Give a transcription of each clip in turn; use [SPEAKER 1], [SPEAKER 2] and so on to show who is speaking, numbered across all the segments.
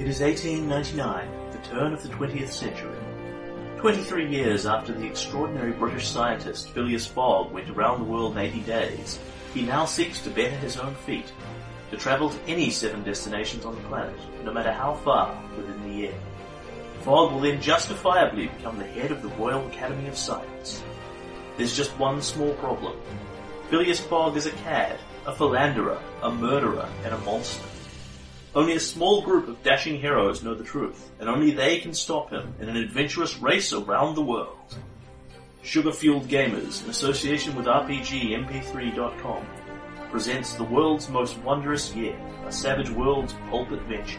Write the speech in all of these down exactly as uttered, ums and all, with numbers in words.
[SPEAKER 1] It is eighteen ninety-nine, the turn of the twentieth century. Twenty-three years after the extraordinary British scientist Phileas Fogg went around the world in eighty days, he now seeks to better his own feat, to travel to any seven destinations on the planet, no matter how far within the year. Fogg will then justifiably become the head of the Royal Academy of Science. There's just one small problem. Phileas Fogg is a cad, a philanderer, a murderer, and a monster. Only a small group of dashing heroes know the truth, and only they can stop him in an adventurous race around the world. Sugar-Fueled Gamers, in association with R P G M P three dot com, presents the world's most wondrous year, a Savage Worlds pulp adventure.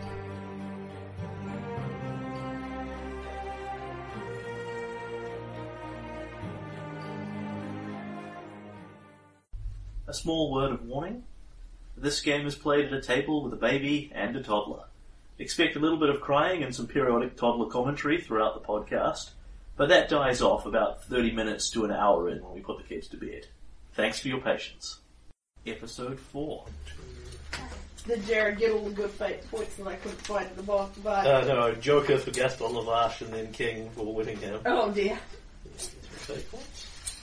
[SPEAKER 1] A small word of warning. This game is played at a table with a baby and a toddler. Expect a little bit of crying and some periodic toddler commentary throughout the podcast, but that dies off about thirty minutes to an hour in when we put the kids to bed. Thanks for your patience. Episode four.
[SPEAKER 2] Did Jared get all the good fate points that I couldn't find at the bottom? But...
[SPEAKER 1] Uh, no, Joker for Gaston Lavache and then King for Whittingham.
[SPEAKER 2] Oh dear.
[SPEAKER 1] Three fate points.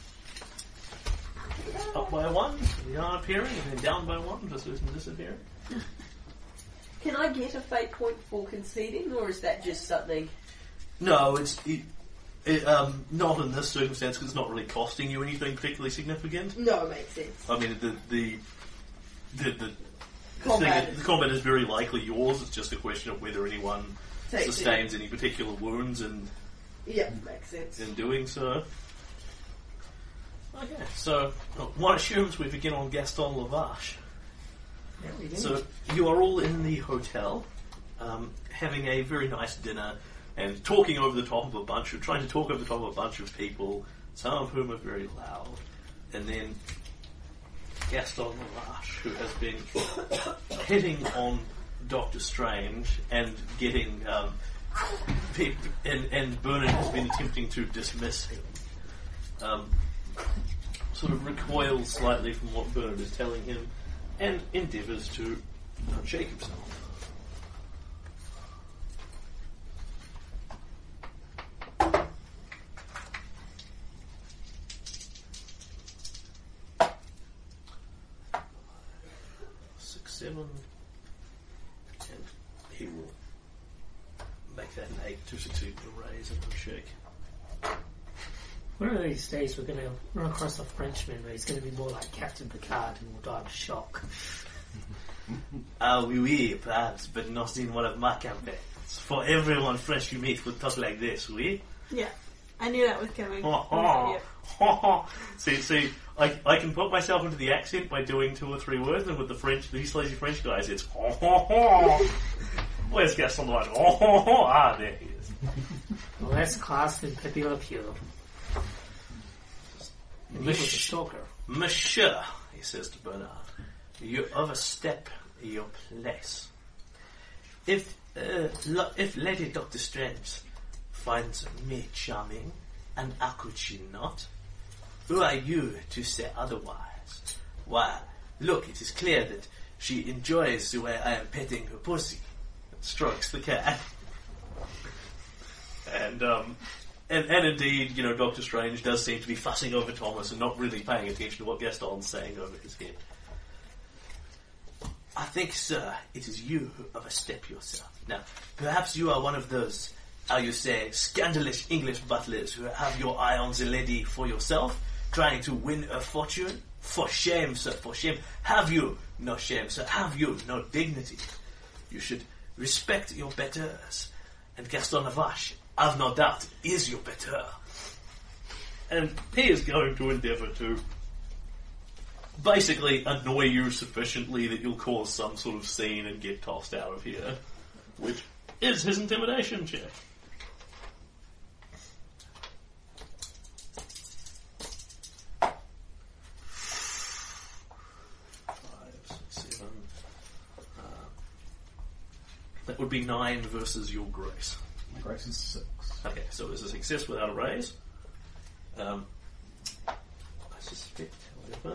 [SPEAKER 1] Up by one, the yarn appearing, and then down by one, just losing disappearing.
[SPEAKER 2] Can I get a fate point for conceding, or is that just something?
[SPEAKER 1] No, it's it, it, um, not in this circumstance because it's not really costing you anything particularly significant.
[SPEAKER 2] No, it makes sense.
[SPEAKER 1] I mean, the the the, the,
[SPEAKER 2] combat
[SPEAKER 1] thing, the combat is very likely yours. It's just a question of whether anyone
[SPEAKER 2] Takes
[SPEAKER 1] sustains
[SPEAKER 2] it.
[SPEAKER 1] any particular wounds in
[SPEAKER 2] Yeah, makes sense.
[SPEAKER 1] in doing so. Okay, so one assumes we begin on Gaston Lavache.
[SPEAKER 2] Yeah, we do.
[SPEAKER 1] So you are all in the hotel, um, having a very nice dinner and talking over the top of a bunch of, trying to talk over the top of a bunch of people, some of whom are very loud. And then Gaston Lavache, who has been hitting on Doctor Strange and getting, um, pe- and, and Bernard has been attempting to dismiss him. Um, sort of recoils slightly from what Bernard is telling him and endeavours to unshake himself. Six, seven, and he will make that an eight to succeed with a raise and unshake.
[SPEAKER 3] One of these days we're going to run across a Frenchman where he's going to be more like Captain Picard and will die of shock.
[SPEAKER 1] Ah, oui, oui, perhaps, but not in one of my campaigns. For everyone French you meet would talk like this, oui?
[SPEAKER 2] Yeah, I knew that was coming.
[SPEAKER 1] Oh, oh, oh. See, see, I, I can put myself into the accent by doing two or three words, and with the French, these lazy French guys, it's oh, oh, oh. Where's Gaston Lavache? Oh, oh, oh. Ah, there he is.
[SPEAKER 3] Less class than Pepe Le Pew. And he was a
[SPEAKER 1] Mich-
[SPEAKER 3] stalker.
[SPEAKER 1] Monsieur, he says to Bernard, you overstep your place. If uh, lo- if Lady Doctor Strange finds me charming, and how could she not? Who are you to say otherwise? Why, look, it is clear that she enjoys the way I am petting her pussy. Strokes the cat. and, um... And, and indeed, you know, Doctor Strange does seem to be fussing over Thomas and not really paying attention to what Gaston's saying over his head. I think, sir, it is you who overstep yourself. Now, perhaps you are one of those, how you say, scandalous English butlers who have your eye on the lady for yourself, trying to win a fortune. For shame, sir, for shame. Have you no shame, sir? Have you no dignity? You should respect your betters. And Gaston Lavache, I've no doubt, is your better. And he is going to endeavour to basically annoy you sufficiently that you'll cause some sort of scene and get tossed out of here, which is his intimidation check. Five, six, seven. Uh, that would be nine versus your grace.
[SPEAKER 4] My grace is six.
[SPEAKER 1] Okay, so it's a success without a raise. Um, I suspect, however...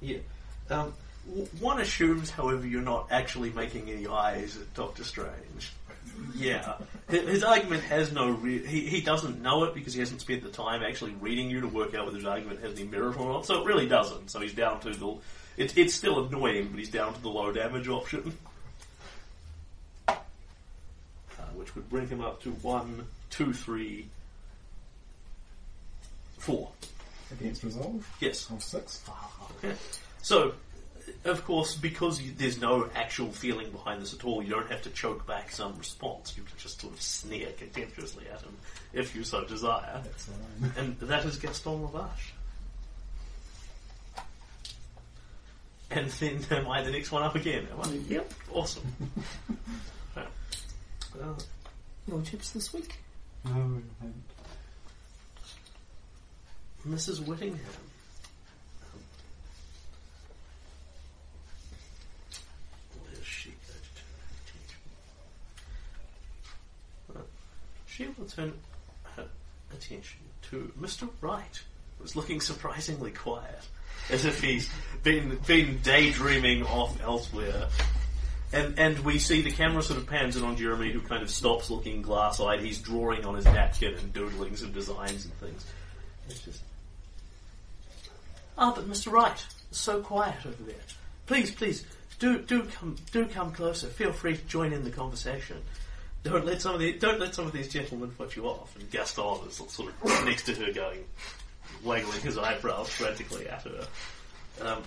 [SPEAKER 4] Yeah.
[SPEAKER 1] Um, w- one assumes, however, you're not actually making any eyes at Doctor Strange. Yeah. His, his argument has no... Re- he, he doesn't know it because he hasn't spent the time actually reading you to work out whether his argument has any merit or not, so it really doesn't. So he's down to the... It, it's still annoying, but he's down to the low damage option. Uh, which would bring him up to one, two, three, four.
[SPEAKER 5] Against resolve?
[SPEAKER 1] Yes.
[SPEAKER 5] Of six.
[SPEAKER 1] Okay. So, of course, because you, there's no actual feeling behind this at all, you don't have to choke back some response. You can just sort of sneer contemptuously at him, if you so desire.
[SPEAKER 5] That's fine.
[SPEAKER 1] And that is Gaston Lavache. And then am I the next one up again? Am I? Yep. Awesome. Right. Uh,
[SPEAKER 3] Your chips this week?
[SPEAKER 5] No, I haven't.
[SPEAKER 1] Missus Whittingham. Where is she going to turn her attention? Well, she will turn her attention to Mister Wright, who's looking surprisingly quiet, as if he's been been daydreaming off elsewhere. And and we see the camera sort of pans in on Jeremy, who kind of stops looking glass-eyed. He's drawing on his napkin and doodling some designs and things. It's just... Ah, but Mister Wright, so quiet over there. Please, please, do do come do come closer. Feel free to join in the conversation. Don't let some of the don't let some of these gentlemen put you off. And Gaston is sort of next to her, going, waggling his eyebrows frantically at her. Um,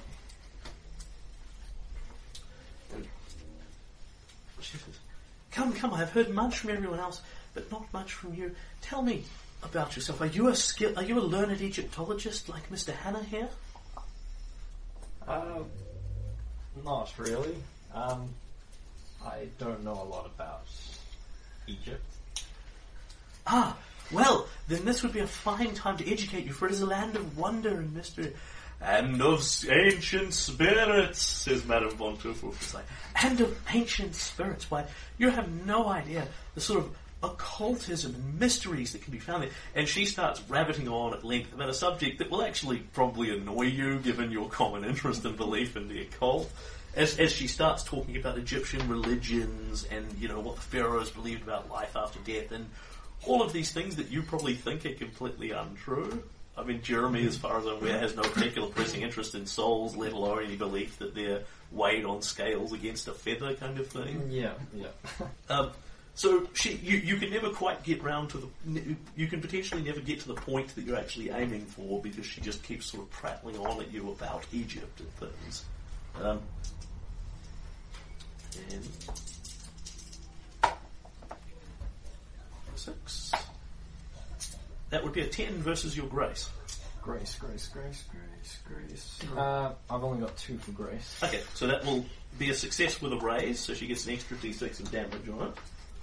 [SPEAKER 1] and she says, "Come, come. I've heard much from everyone else, but not much from you. Tell me about yourself. Are you a skill? Are you a learned Egyptologist like Mister Hannah here?"
[SPEAKER 4] Uh, not really. Um, I don't know a lot about Egypt.
[SPEAKER 1] Ah, well, then this would be a fine time to educate you, for it is a land of wonder and mystery. And of ancient spirits, says Madame Von Tuffel. And of ancient spirits. Why, you have no idea the sort of occultism and mysteries that can be found there. And she starts rabbiting on at length about a subject that will actually probably annoy you, given your common interest and belief in the occult. As, as she starts talking about Egyptian religions and, you know, what the pharaohs believed about life after death and all of these things that you probably think are completely untrue. I mean, Jeremy, as far as I'm aware, has no particular pressing interest in souls, let alone any belief that they're weighed on scales against a feather kind of thing.
[SPEAKER 4] Yeah, yeah.
[SPEAKER 1] um, so she, you, you can never quite get round to the... You can potentially never get to the point that you're actually aiming for because she just keeps sort of prattling on at you about Egypt and things. Um, and... Six. That would be a ten versus your grace.
[SPEAKER 4] Grace, grace, grace, grace, grace. Uh, I've only got two for grace.
[SPEAKER 1] Okay, so that will be a success with a raise, so she gets an extra d six of damage on it.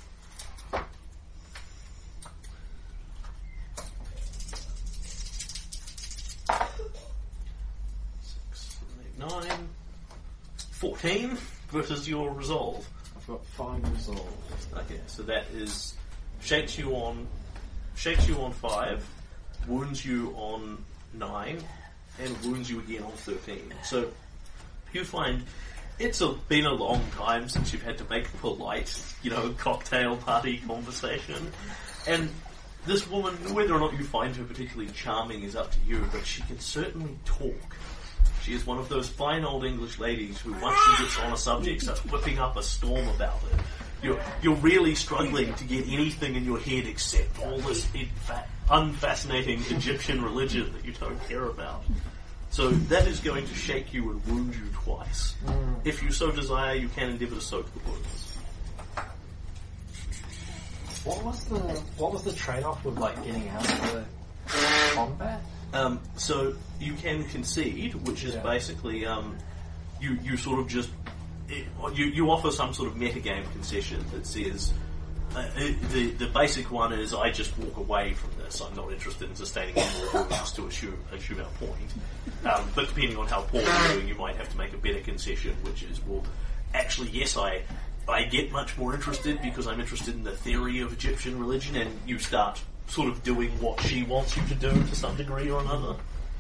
[SPEAKER 1] Six, eight, nine, fourteen versus your resolve.
[SPEAKER 4] I've got five resolve.
[SPEAKER 1] Okay, so that is shakes you on shakes you on five, wounds you on nine, and wounds you again on thirteen. So you find it's a, been a long time since you've had to make a polite, you know, cocktail party conversation. And this woman, whether or not you find her particularly charming is up to you, but she can certainly talk. She is one of those fine old English ladies who, once she gets on a subject, starts whipping up a storm about it. You're, you're really struggling to get anything in your head except all this infa- unfascinating Egyptian religion that you don't care about. So that is going to shake you and wound you twice.
[SPEAKER 4] Mm.
[SPEAKER 1] If you so desire, you can endeavour to soak the wounds.
[SPEAKER 4] What was the what was the trade-off with like getting out of the combat?
[SPEAKER 1] Um, so you can concede, which is
[SPEAKER 4] Yeah.
[SPEAKER 1] basically um, you you sort of just it, you you offer some sort of metagame concession that says uh, it, the the basic one is I just walk away from this. I'm not interested in sustaining any more wounds to assume assume our point. Um, but depending on how poor you're doing, you might have to make a better concession, which is well, actually yes, I. I get much more interested because I'm interested in the theory of Egyptian religion, and you start sort of doing what she wants you to do to some degree or another.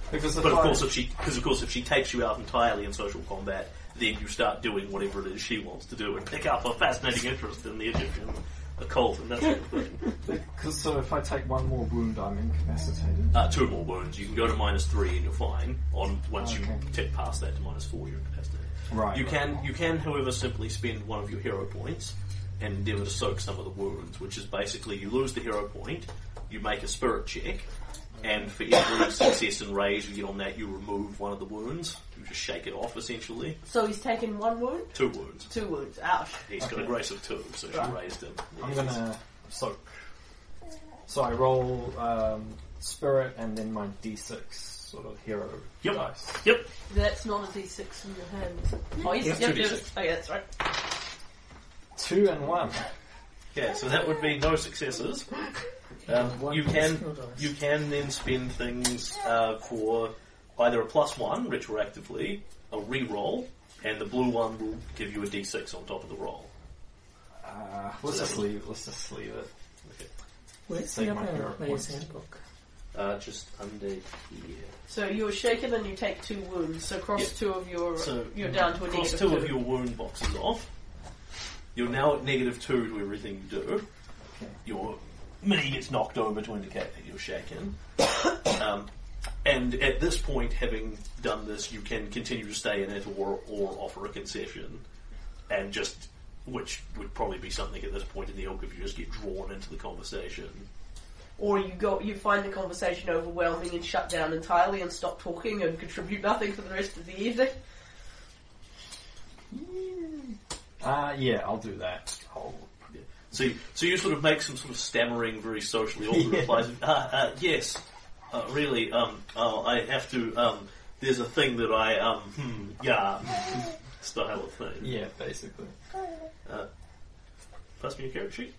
[SPEAKER 4] Because
[SPEAKER 1] But of
[SPEAKER 4] I-
[SPEAKER 1] course, if she, because of course, if she takes you out entirely in social combat, then you start doing whatever it is she wants to do and pick up a fascinating interest in the Egyptian occult and that sort of thing.
[SPEAKER 4] Because so if I take one more wound, I'm incapacitated.
[SPEAKER 1] Uh, two more wounds. You can go to minus three and you're fine. On once
[SPEAKER 4] Okay.
[SPEAKER 1] you tick past that to minus four, you're incapacitated.
[SPEAKER 4] Right.
[SPEAKER 1] You
[SPEAKER 4] right.
[SPEAKER 1] can, you can, however, simply spend one of your hero points and endeavour to soak some of the wounds, which is basically you lose the hero point, you make a spirit check, and for every success and raise you get on that, you remove one of the wounds. You just shake it off, essentially.
[SPEAKER 2] So he's taken one wound?
[SPEAKER 1] Two wounds.
[SPEAKER 2] Two wounds. Ouch.
[SPEAKER 1] He's got a
[SPEAKER 4] Okay.
[SPEAKER 1] grace of two, so she
[SPEAKER 2] Right.
[SPEAKER 1] raised him.
[SPEAKER 4] I'm gonna soak. So I roll um, spirit and then my d six sort of hero
[SPEAKER 1] Yep.
[SPEAKER 4] dice.
[SPEAKER 1] Yep.
[SPEAKER 2] That's not a D six in your hand. Oh, yes,
[SPEAKER 1] It's
[SPEAKER 2] yep,
[SPEAKER 1] two
[SPEAKER 2] yep.
[SPEAKER 1] D six.
[SPEAKER 2] Oh, yeah, that's right.
[SPEAKER 4] Two and one.
[SPEAKER 1] Yeah, so that would be no successes. Um,
[SPEAKER 3] One
[SPEAKER 1] you can
[SPEAKER 3] skill dice.
[SPEAKER 1] you can then spend things uh, for either a plus one retroactively, a re-roll, and the blue one will give you a d six on top of the roll.
[SPEAKER 4] Uh, let's just leave. Let's just leave it.
[SPEAKER 1] Okay.
[SPEAKER 3] Where's
[SPEAKER 4] Take
[SPEAKER 3] the
[SPEAKER 4] my
[SPEAKER 3] other
[SPEAKER 4] hero
[SPEAKER 3] player's
[SPEAKER 4] points.
[SPEAKER 3] handbook?
[SPEAKER 1] Uh, just under here.
[SPEAKER 2] So you're shaken and you take two wounds. So cross
[SPEAKER 1] Yep.
[SPEAKER 2] two of your...
[SPEAKER 1] So
[SPEAKER 2] you're down to a
[SPEAKER 1] cross
[SPEAKER 2] negative
[SPEAKER 1] two
[SPEAKER 2] two.
[SPEAKER 1] of your wound boxes off. You're now at negative two to everything you do.
[SPEAKER 4] Okay.
[SPEAKER 1] Your mini gets knocked over to indicate that you're shaken. um, and at this point, having done this, you can continue to stay in it or, or offer a concession. And just, which would probably be something at this point in the ilk if you just get drawn into the conversation.
[SPEAKER 2] Or you go, you find the conversation overwhelming and shut down entirely and stop talking and contribute nothing for the rest of the evening.
[SPEAKER 4] Uh, yeah, I'll do that. I'll,
[SPEAKER 1] Yeah. So, you, so you sort of make some sort of stammering, very socially awkward
[SPEAKER 4] Yeah.
[SPEAKER 1] replies. Uh, uh, yes, uh, really. Um, uh, I have to. Um, there's a thing that I. Um, hmm, yeah, style of thing.
[SPEAKER 4] yeah, basically.
[SPEAKER 1] Uh, pass me your character sheet.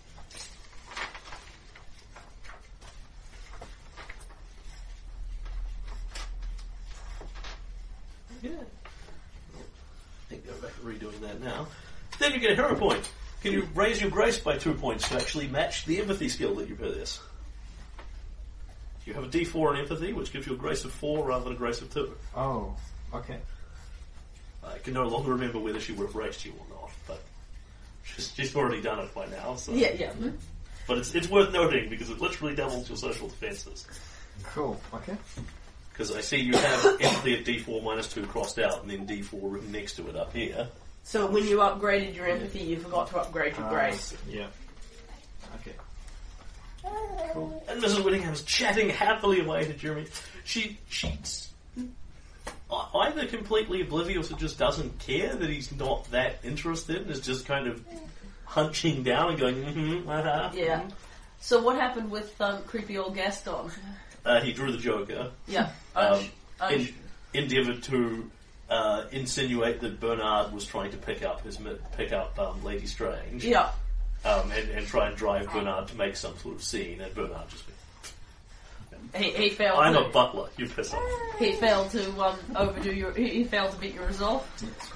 [SPEAKER 1] Yeah. I think go back to redoing that now. Then you get a hero point. Can you raise your grace by two points to actually match the empathy skill that you possess? You have a D four in empathy, which gives you a grace of four rather than a grace of two.
[SPEAKER 4] Oh, okay.
[SPEAKER 1] I can no longer remember whether she would have raised you or not, but she's, she's already done it by now. So.
[SPEAKER 2] Yeah, yeah. Hmm?
[SPEAKER 1] But it's, it's worth noting because it literally doubles your social defences.
[SPEAKER 4] Cool. Okay.
[SPEAKER 1] Because I see you have empathy at D four minus two crossed out and then D four written next to it up here.
[SPEAKER 2] So when you upgraded your empathy, you forgot to upgrade your
[SPEAKER 4] Uh,
[SPEAKER 2] grace.
[SPEAKER 4] Yeah. Okay.
[SPEAKER 1] And Missus Whittingham's chatting happily away to Jeremy. She, she's either completely oblivious or just doesn't care that he's not that interested and is just kind of hunching down and going, mm-hmm, uh-huh.
[SPEAKER 2] Yeah. So what happened with um, creepy old Gaston?
[SPEAKER 1] Uh, he drew the Joker.
[SPEAKER 2] Yeah.
[SPEAKER 1] Um,
[SPEAKER 2] Unsh- unsh-
[SPEAKER 1] in, endeavoured to uh, insinuate that Bernard was trying to pick up his mi- pick up um, Lady Strange,
[SPEAKER 2] yeah.
[SPEAKER 1] um, and, and try and drive Bernard to make some sort of scene, and Bernard just went,
[SPEAKER 2] He, he failed.
[SPEAKER 1] "I'm
[SPEAKER 2] to,
[SPEAKER 1] a butler, you piss off."
[SPEAKER 2] He failed to um, overdo your. He, he failed to beat your resolve.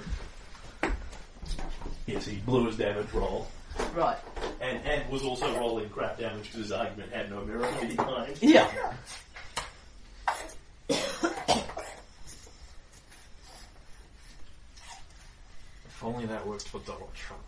[SPEAKER 1] Yes, he blew his damage roll,
[SPEAKER 2] Right.
[SPEAKER 1] and and was also rolling crap damage because his argument had no merit of any kind.
[SPEAKER 2] Yeah.
[SPEAKER 4] If only that worked for Donald Trump.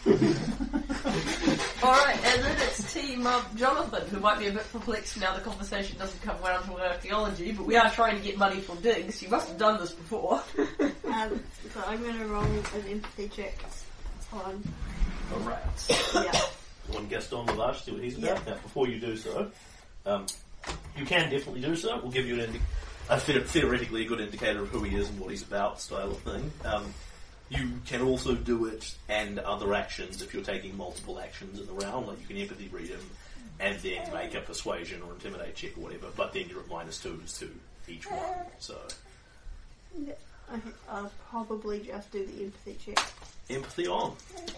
[SPEAKER 2] All right, and then it's Team um, Jonathan, who might be a bit perplexed now the conversation doesn't come around to archaeology, but we are trying to get money for digs. You must have done this before.
[SPEAKER 6] Um, so I'm going to roll an empathy check on.
[SPEAKER 4] A rat.
[SPEAKER 6] Yeah.
[SPEAKER 1] One Gaston Lavage, see what he's about.
[SPEAKER 6] Yeah.
[SPEAKER 1] Now, before you do so, um, you can definitely do so. We'll give you an indi- a the- theoretically a good indicator of who he is and what he's about, style of thing. Um, you can also do it and other actions if you're taking multiple actions in the round, like you can empathy read him and then make a persuasion or intimidate check or whatever, but then you're at minus twos to each one. So,
[SPEAKER 6] Yeah, I think I'll probably just do the empathy check.
[SPEAKER 1] empathy on.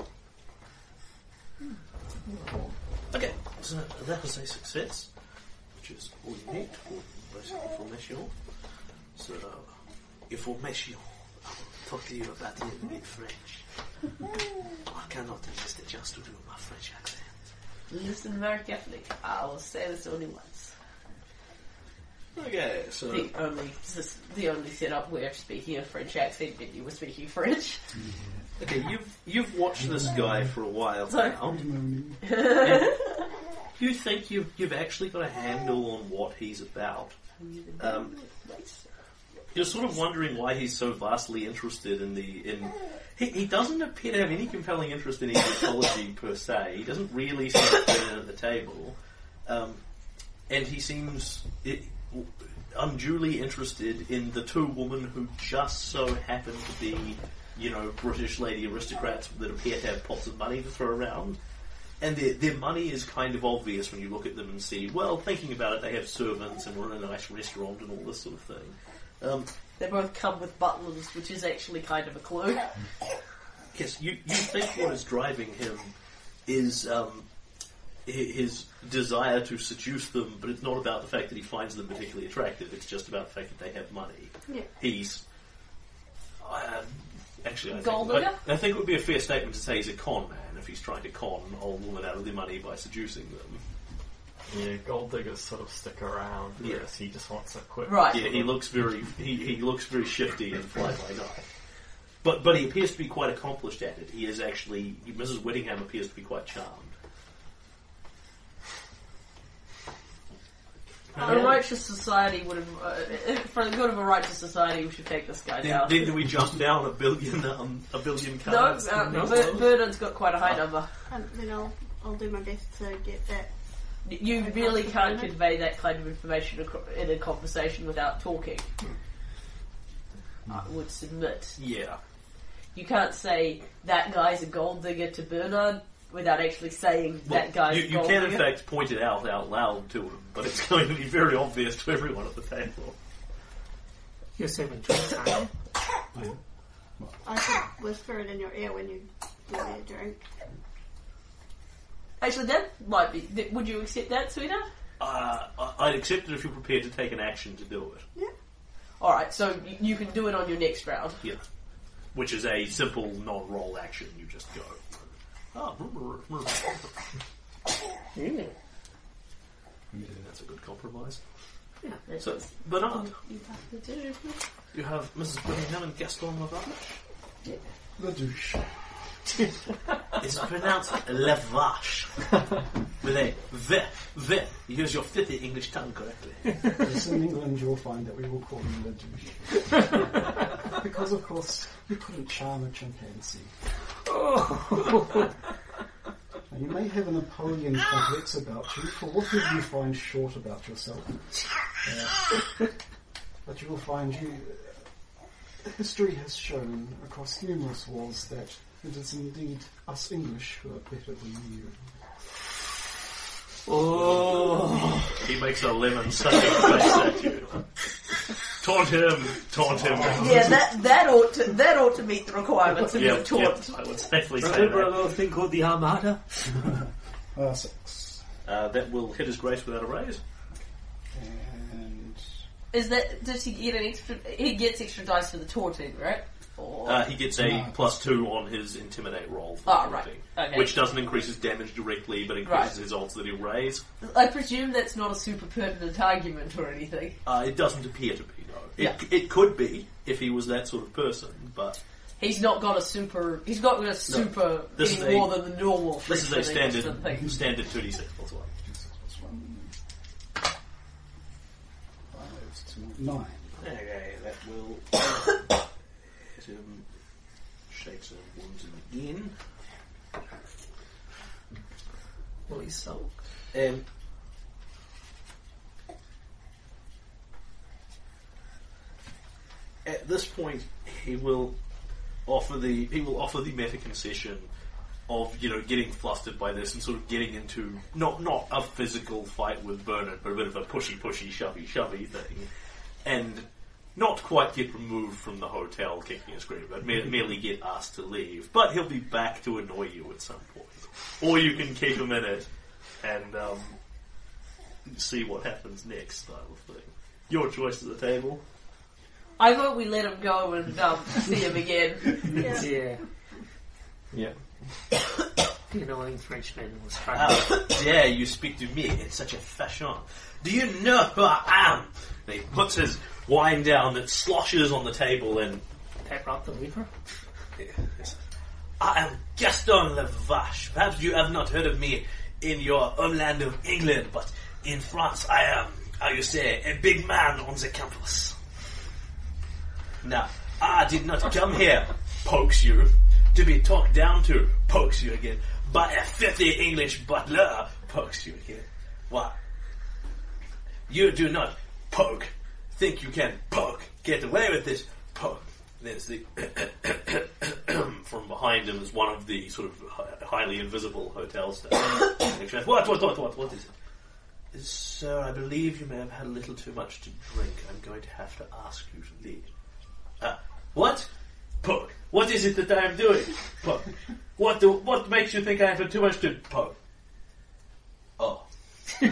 [SPEAKER 1] Okay, so that was a success, which is all you need for basic information. So, information. I will talk to you about it in French. I cannot resist it just to do my French accent.
[SPEAKER 2] Listen very carefully. I will say this only once.
[SPEAKER 1] Okay. Okay, so
[SPEAKER 2] The only the only setup where speaking a French accent meant you were speaking French.
[SPEAKER 1] okay, you've you've watched this guy for a while
[SPEAKER 2] So-
[SPEAKER 1] now.
[SPEAKER 5] Moaning.
[SPEAKER 1] And you think you've you've actually got a handle on what he's about. Um, You're sort of wondering why he's so vastly interested in the in. He, he doesn't appear to have any compelling interest in Egyptology per se. He doesn't really seem to fit in at the table, um, and he seems it, unduly interested in the two women who just so happen to be, you know, British lady aristocrats that appear to have pots of money to throw around. And their, their money is kind of obvious when you look at them and see, well, thinking about it, they have servants and we're in a nice restaurant and all this sort of thing. Um,
[SPEAKER 2] They both come with butlers, which is actually kind of a clue.
[SPEAKER 1] yes, you, you think what is driving him is um, hi- his desire to seduce them, but it's not about the fact that he finds them particularly attractive, it's just about the fact that they have money.
[SPEAKER 6] Yeah.
[SPEAKER 1] He's... Um, actually, I
[SPEAKER 2] Gold
[SPEAKER 1] think,
[SPEAKER 2] digger?
[SPEAKER 1] I, I think it would be a fair statement to say he's a con man if he's trying to con old women out of their money by seducing them.
[SPEAKER 4] Yeah, gold diggers sort of stick around, whereas he just wants a quick...
[SPEAKER 2] Right.
[SPEAKER 1] Yeah, he looks very he, he looks very shifty and fly by night. But but he appears to be quite accomplished at it. He is actually Missus Whittingham appears to be quite charmed.
[SPEAKER 2] A righteous society would have, uh, for the good of a righteous society, we should take this guy
[SPEAKER 1] Then,
[SPEAKER 2] down.
[SPEAKER 1] then do we jump down a billion um, a billion
[SPEAKER 2] No,
[SPEAKER 1] cards?
[SPEAKER 2] uh,
[SPEAKER 1] No?
[SPEAKER 2] Ver- Verdon's got quite a high number.
[SPEAKER 6] And then I'll, I'll do my best to get that.
[SPEAKER 2] You really can't convey that kind of information acro- in a conversation without talking. I would submit.
[SPEAKER 1] Yeah.
[SPEAKER 2] You can't say, that guy's a gold digger to Bernard without actually saying,
[SPEAKER 1] Well,
[SPEAKER 2] that guy's
[SPEAKER 1] you,
[SPEAKER 2] a
[SPEAKER 1] you
[SPEAKER 2] gold
[SPEAKER 1] can
[SPEAKER 2] digger.
[SPEAKER 1] in fact point it out out loud to him, but it's going to be very obvious to everyone at the table.
[SPEAKER 3] You're serving drinks, aren't you?
[SPEAKER 6] I could whisper it in your ear when you do your drink.
[SPEAKER 2] Actually, that might be... th- Would you accept that, sweetheart?
[SPEAKER 1] Uh, I- I'd accept it if you're prepared to take an action to do it.
[SPEAKER 2] Alright, so y- you can do it on your next round.
[SPEAKER 1] Yeah. Which is a simple non-roll action. You just go. Ah,
[SPEAKER 3] Yeah.
[SPEAKER 1] that's a good compromise.
[SPEAKER 2] Yeah.
[SPEAKER 1] So, Bernard,
[SPEAKER 2] You have to do.
[SPEAKER 1] you have Missus Whittingham and Gaston Lavache.
[SPEAKER 5] The douche.
[SPEAKER 1] It's pronounced Lavache. With a V, V. Use your filthy English tongue correctly.
[SPEAKER 5] Yes, in England you'll find that we will call him the douche. Because of course you couldn't charm a chimpanzee. Now, you may have a Napoleon complex about you for whatever you find short about yourself. Uh, but you will find you... History has shown across numerous wars that it is indeed us English who are better than you.
[SPEAKER 1] Oh. He makes a lemon sucking face at you. Taunt him, taunt him.
[SPEAKER 2] Yeah, that that ought to that ought to meet the requirements of
[SPEAKER 1] Yeah,
[SPEAKER 2] your taunt.
[SPEAKER 1] yeah, I would safely say
[SPEAKER 7] Remember a
[SPEAKER 1] that.
[SPEAKER 7] little thing called the Armada?
[SPEAKER 5] Uh, six.
[SPEAKER 1] Uh, that will hit his grace without a raise.
[SPEAKER 5] And...
[SPEAKER 2] Is that does he get an extra? He gets extra dice for the taunting, right? Or
[SPEAKER 1] Uh, he gets a
[SPEAKER 5] No.
[SPEAKER 1] plus two on his intimidate roll for
[SPEAKER 2] Ah,
[SPEAKER 1] taunting,
[SPEAKER 2] right. Okay.
[SPEAKER 1] which doesn't increase his damage directly, but increases
[SPEAKER 2] Right.
[SPEAKER 1] his odds that he'll raise.
[SPEAKER 2] I presume that's not a super pertinent argument or anything.
[SPEAKER 1] Uh, it doesn't appear to be, no. It,
[SPEAKER 2] Yeah.
[SPEAKER 1] it could be if he was that sort of person, but
[SPEAKER 2] He's not got a super. He's not got a super
[SPEAKER 1] This
[SPEAKER 2] any
[SPEAKER 1] is a-
[SPEAKER 2] more than the normal.
[SPEAKER 1] this is a
[SPEAKER 2] French
[SPEAKER 1] standard
[SPEAKER 2] thing.
[SPEAKER 1] standard two d six plus one.
[SPEAKER 5] Plus one. Five to nine.
[SPEAKER 1] Okay, that will hit him. Shakes and wounds him again.
[SPEAKER 3] Well, he's sulk.
[SPEAKER 1] Um, at this point, he will offer the he will offer the meta concession of you know getting flustered by this and sort of getting into not not a physical fight with Bernard, but a bit of a pushy pushy shovey shovey thing, and not quite get removed from the hotel kicking and screaming, but me- merely get asked to leave. But he'll be back to annoy you at some point, or you can keep him in it and um, see what happens next, style of thing. Your choice at the table.
[SPEAKER 2] I vote we let him go and um, see him again.
[SPEAKER 6] Yeah.
[SPEAKER 3] Yeah.
[SPEAKER 4] Yeah.
[SPEAKER 3] The annoying Frenchman was
[SPEAKER 1] How
[SPEAKER 3] trying
[SPEAKER 1] dare you speak to me in such a fashion? Do you know who I am? And he puts his wine down that sloshes on the table and...
[SPEAKER 3] Pepper up the Reaper.
[SPEAKER 1] I am Gaston Lavache. Perhaps you have not heard of me in your homeland of England, but in France I am, how you say, a big man on the campus. Now, I did not come here, pokes you, to be talked down to, pokes you again, by a filthy English butler, pokes you again. Why? You do not poke, think you can poke, get away with this, poke. There's the from behind him is one of the sort of highly invisible hotel staff. What, what, what, what, what is it? Sir, I believe you may have had a little too much to drink. I'm going to have to ask you to leave. Uh, what? Poke. What is it that I am doing? Poke. What do, what makes you think I have had too much to poke? Oh. He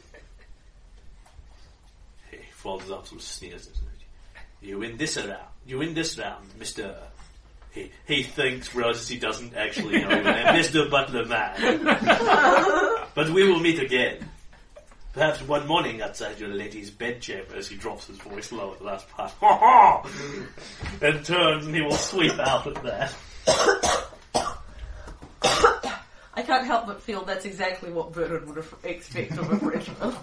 [SPEAKER 1] folds up some sneers. You win this round. You win this round, Mister He he thinks, realizes he doesn't actually know your name, Mister Butler Man. But we will meet again. Perhaps one morning outside your lady's bedchamber, as he drops his voice low at the last part. Ha ha! And turns, and he will sweep out at that.
[SPEAKER 2] I can't help but feel that's exactly what Bernard would have expect of a Frenchman.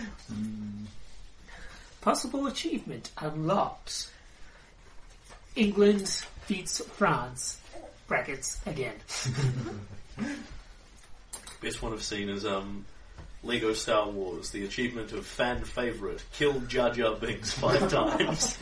[SPEAKER 3] Possible achievement unlocked. England beats France. Brackets again.
[SPEAKER 1] Best one I've seen is um, Lego Star Wars, the achievement of fan favourite, kill Jar Jar Binks five times.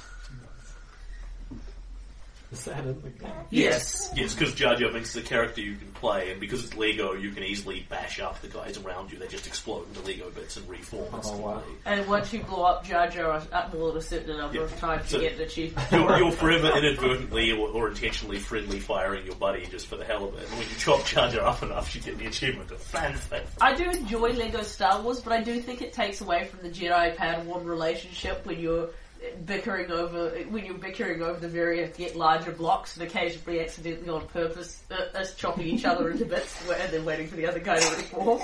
[SPEAKER 4] Is that in the game?
[SPEAKER 3] Yes.
[SPEAKER 1] Yes, because Jar Jar Binks is a character you can play, and because it's Lego, you can easily bash up the guys around you. They just explode into Lego bits and reform
[SPEAKER 4] Oh,
[SPEAKER 1] instantly.
[SPEAKER 4] wow.
[SPEAKER 2] And once you blow up Jar Jar up more than a certain number
[SPEAKER 1] Yeah.
[SPEAKER 2] of times,
[SPEAKER 1] So-
[SPEAKER 2] you get an achievement.
[SPEAKER 1] You're, you're forever inadvertently or, or intentionally friendly firing your buddy just for the hell of it. And when you chop Jar Jar up enough, you get the achievement of fan favourite.
[SPEAKER 2] I do enjoy Lego Star Wars, but I do think it takes away from the Jedi-Padawan relationship when you're bickering over when you're bickering over the various yet larger blocks and occasionally accidentally on purpose uh, us chopping each other into bits and then waiting for the other guy to reform.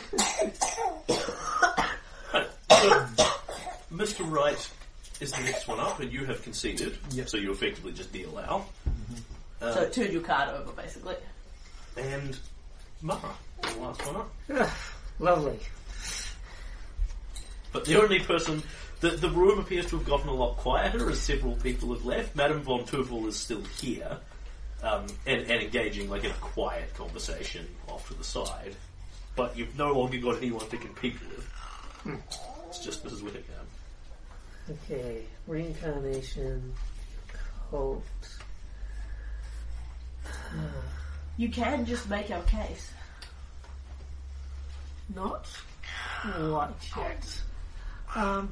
[SPEAKER 1] So, Mister Wright is the next one up, and you have conceded,
[SPEAKER 4] Yep.
[SPEAKER 1] so you effectively just deal out. Uh,
[SPEAKER 2] So turn your card over, basically.
[SPEAKER 1] and Mara, the last one up.
[SPEAKER 3] Lovely.
[SPEAKER 1] But the only person... The, the room appears to have gotten a lot quieter as several people have left. Madame von Tuvel is still here, um, and, and engaging like in a quiet conversation off to the side. But you've no longer got anyone to compete with.
[SPEAKER 3] Hmm.
[SPEAKER 1] It's just Missus Whittingham.
[SPEAKER 3] Okay. Reincarnation. Cult.
[SPEAKER 2] You can just make our case.
[SPEAKER 3] Not quite yet. Um...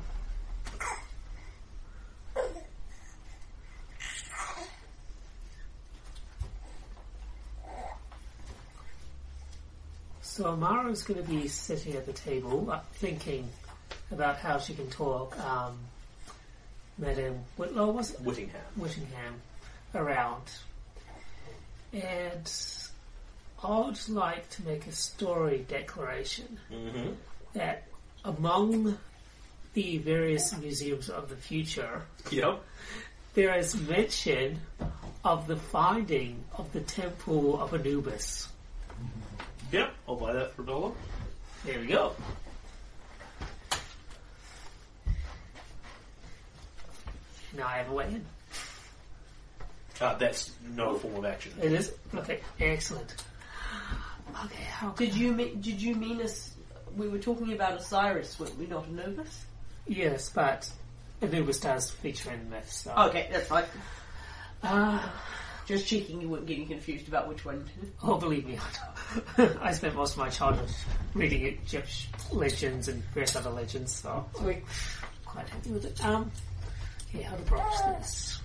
[SPEAKER 3] So Amara's going to be sitting at the table, uh, thinking about how she can talk um, Madame Whitlow, was it?
[SPEAKER 1] Whittingham.
[SPEAKER 3] Whittingham around. And I'd like to make a story declaration
[SPEAKER 1] Mm-hmm.
[SPEAKER 3] that among the various museums of the future,
[SPEAKER 1] Yep.
[SPEAKER 3] there is mention of the finding of the Temple of Anubis.
[SPEAKER 1] Yep. I'll buy that for a dollar.
[SPEAKER 3] There we go. Now I have a way in.
[SPEAKER 1] Uh, that's no form of action.
[SPEAKER 3] It is? Okay, excellent. Okay, how
[SPEAKER 2] Did you me- did you mean us? We were talking about Osiris, weren't we? Not Anubis.
[SPEAKER 3] Yes, but Anubis does feature in the myth, so...
[SPEAKER 2] Okay, that's fine.
[SPEAKER 3] Uh,
[SPEAKER 2] Just checking you weren't getting confused about which one.
[SPEAKER 3] oh, believe me, I know. I spent most of my childhood reading Egyptian legends and various other legends, so I'm quite happy with it. Um, okay, how to broach this?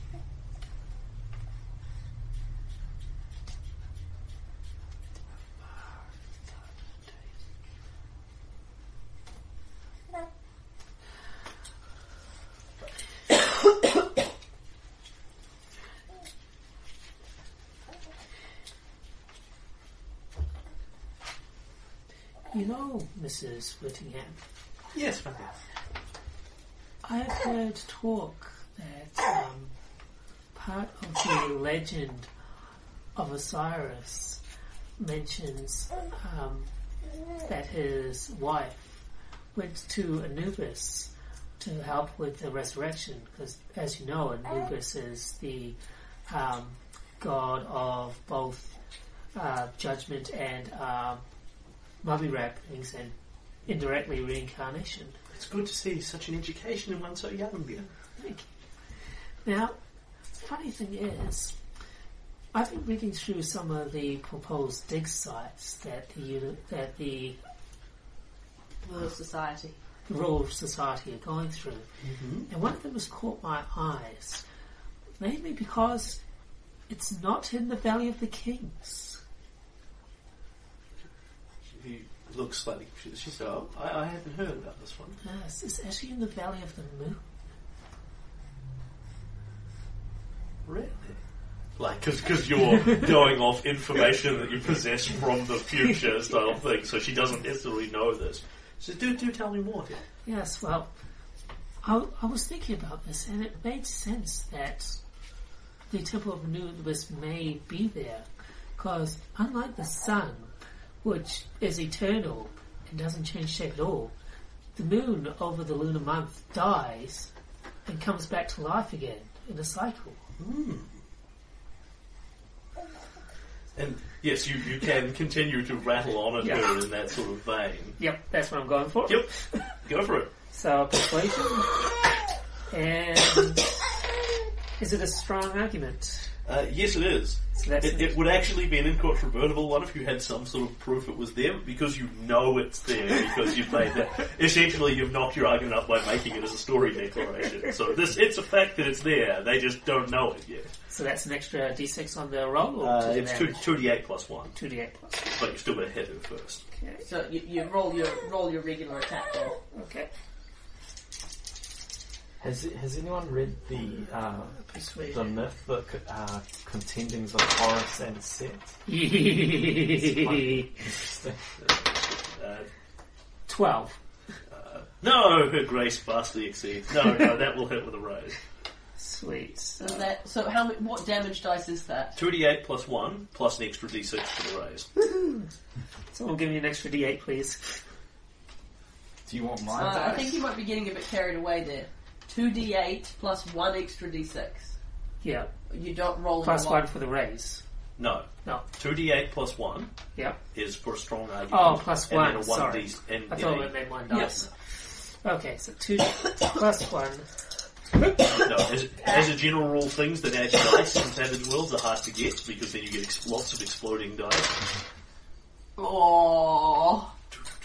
[SPEAKER 3] You know, Missus Whittingham,
[SPEAKER 1] Yes, madam.
[SPEAKER 3] I've heard talk that um, part of the legend of Osiris mentions um, that his wife went to Anubis to help with the resurrection, because, as you know, Anubis is the um, god of both uh, judgment and um, mummy wrappings and indirectly reincarnation.
[SPEAKER 1] It's good to see such an education in one so young, dear.
[SPEAKER 3] Thank you. Now, the funny thing is, I've been reading through some of the proposed dig sites that the uni- that the
[SPEAKER 2] Royal Society.
[SPEAKER 3] the Royal Society are going through,
[SPEAKER 1] Mm-hmm.
[SPEAKER 3] and one of them has caught my eyes, mainly because it's not in the Valley of the Kings.
[SPEAKER 1] She looks slightly... She, she said, oh, I, I hadn't heard about this one.
[SPEAKER 3] Yes, it's actually in the Valley of the Moon.
[SPEAKER 1] Really? Like, because you're going off information that you possess from the future style thing, so she doesn't necessarily know this. So do, do tell me more, dear.
[SPEAKER 3] Yes, well, I, I was thinking about this, and it made sense that the Temple of Anubis may be there, because unlike the sun, which is eternal and doesn't change shape at all, the moon over the lunar month dies and comes back to life again in a cycle.
[SPEAKER 1] Hmm. And yes, you, you can continue to rattle on at
[SPEAKER 3] Yeah.
[SPEAKER 1] her in that sort of vein.
[SPEAKER 3] Yep, that's what I'm going for.
[SPEAKER 1] Yep, go for it.
[SPEAKER 3] So, persuasion. And is it a strong argument?
[SPEAKER 1] Uh, yes, it is.
[SPEAKER 3] So that's
[SPEAKER 1] It, it would actually be an incontrovertible one if you had some sort of proof it was there, but because you know it's there, because you've made that. Essentially, you've knocked your argument up by making it as a story declaration. So this, it's a fact that it's there. They just don't know it yet.
[SPEAKER 3] So that's an extra d six on the roll? Or
[SPEAKER 1] Uh,
[SPEAKER 3] to the
[SPEAKER 1] it's two,
[SPEAKER 3] damage?
[SPEAKER 1] two d eight plus one,
[SPEAKER 3] two d eight plus.
[SPEAKER 1] but you've still got to hit her first.
[SPEAKER 3] Okay.
[SPEAKER 2] So you, you roll your roll your regular attack roll.
[SPEAKER 3] Okay.
[SPEAKER 4] Has has anyone read the uh, the
[SPEAKER 3] Persuasion.
[SPEAKER 4] myth that uh, contendings of Horus and Set? Interesting.
[SPEAKER 1] Uh,
[SPEAKER 3] twelve.
[SPEAKER 1] uh, no, her grace vastly exceeds. No, no, that will hit with a raise.
[SPEAKER 3] Sweet.
[SPEAKER 2] So that so how mu- what damage dice is that?
[SPEAKER 1] two d eight plus one, plus an extra d six for the raise.
[SPEAKER 3] Someone give me an extra d eight, please.
[SPEAKER 7] Do you want my
[SPEAKER 2] Uh, I
[SPEAKER 7] dice?
[SPEAKER 2] think you might be getting a bit carried away there. two d eight plus one extra d six.
[SPEAKER 3] Yeah.
[SPEAKER 2] You don't roll
[SPEAKER 3] Plus
[SPEAKER 2] a
[SPEAKER 3] one
[SPEAKER 2] lot.
[SPEAKER 3] for the raise.
[SPEAKER 1] No.
[SPEAKER 3] No.
[SPEAKER 1] two d eight plus one
[SPEAKER 3] Yeah.
[SPEAKER 1] is for a strong argument.
[SPEAKER 3] Oh, plus
[SPEAKER 1] and
[SPEAKER 3] one,
[SPEAKER 1] then a
[SPEAKER 3] sorry.
[SPEAKER 1] D, and,
[SPEAKER 3] I
[SPEAKER 1] yeah,
[SPEAKER 3] thought it meant one dice.
[SPEAKER 1] Yes.
[SPEAKER 3] Okay, so two plus one.
[SPEAKER 1] No, as, as a general rule, things that add dice in Savage Worlds are hard to get because then you get ex- lots of exploding dice.
[SPEAKER 2] Oh,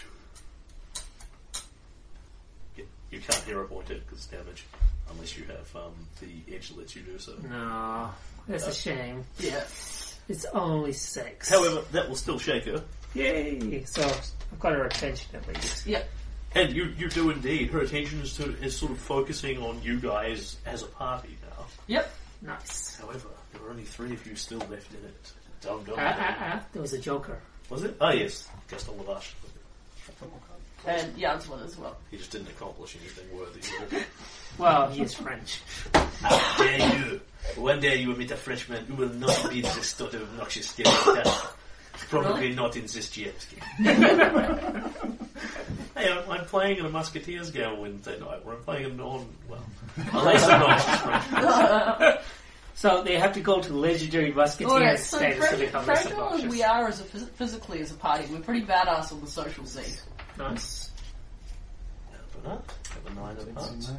[SPEAKER 1] Yeah, you can't hero point it because it's damage unless you have um, the edge that lets you do so.
[SPEAKER 3] No, that's a shame.
[SPEAKER 2] yeah.
[SPEAKER 3] It's only six.
[SPEAKER 1] However, that will still shake her.
[SPEAKER 3] Yay! So I've got her attention at least.
[SPEAKER 2] Yeah.
[SPEAKER 1] And you, you do indeed. Her attention is, to, is sort of focusing on you guys as a party now.
[SPEAKER 2] Yep.
[SPEAKER 3] Nice.
[SPEAKER 1] However, there are only three of you still left in it. Dum dum.
[SPEAKER 3] Ah, ah, ah. There was a joker.
[SPEAKER 1] Was it? Oh yes, Gaston Lavache.
[SPEAKER 2] And yeah, Antoine as well.
[SPEAKER 1] He just didn't accomplish anything worthy.
[SPEAKER 3] Well, he is French.
[SPEAKER 1] How dare you! One day you will meet a Frenchman who will not be this sort of obnoxious game like that. Probably
[SPEAKER 2] Really?
[SPEAKER 1] not in this G X game. Hey, I'm, I'm playing in a Musketeers game on Wednesday night, where I'm playing a non, well, a less obnoxious Frenchman.
[SPEAKER 3] So they have to go to legendary musketeer
[SPEAKER 2] Oh, yeah, so
[SPEAKER 3] status to become less
[SPEAKER 2] fragile as
[SPEAKER 3] obnoxious.
[SPEAKER 2] we are as a phys- physically as a party, we're pretty badass on the social scene.
[SPEAKER 3] Nice.
[SPEAKER 1] Open up, have a nine of hearts.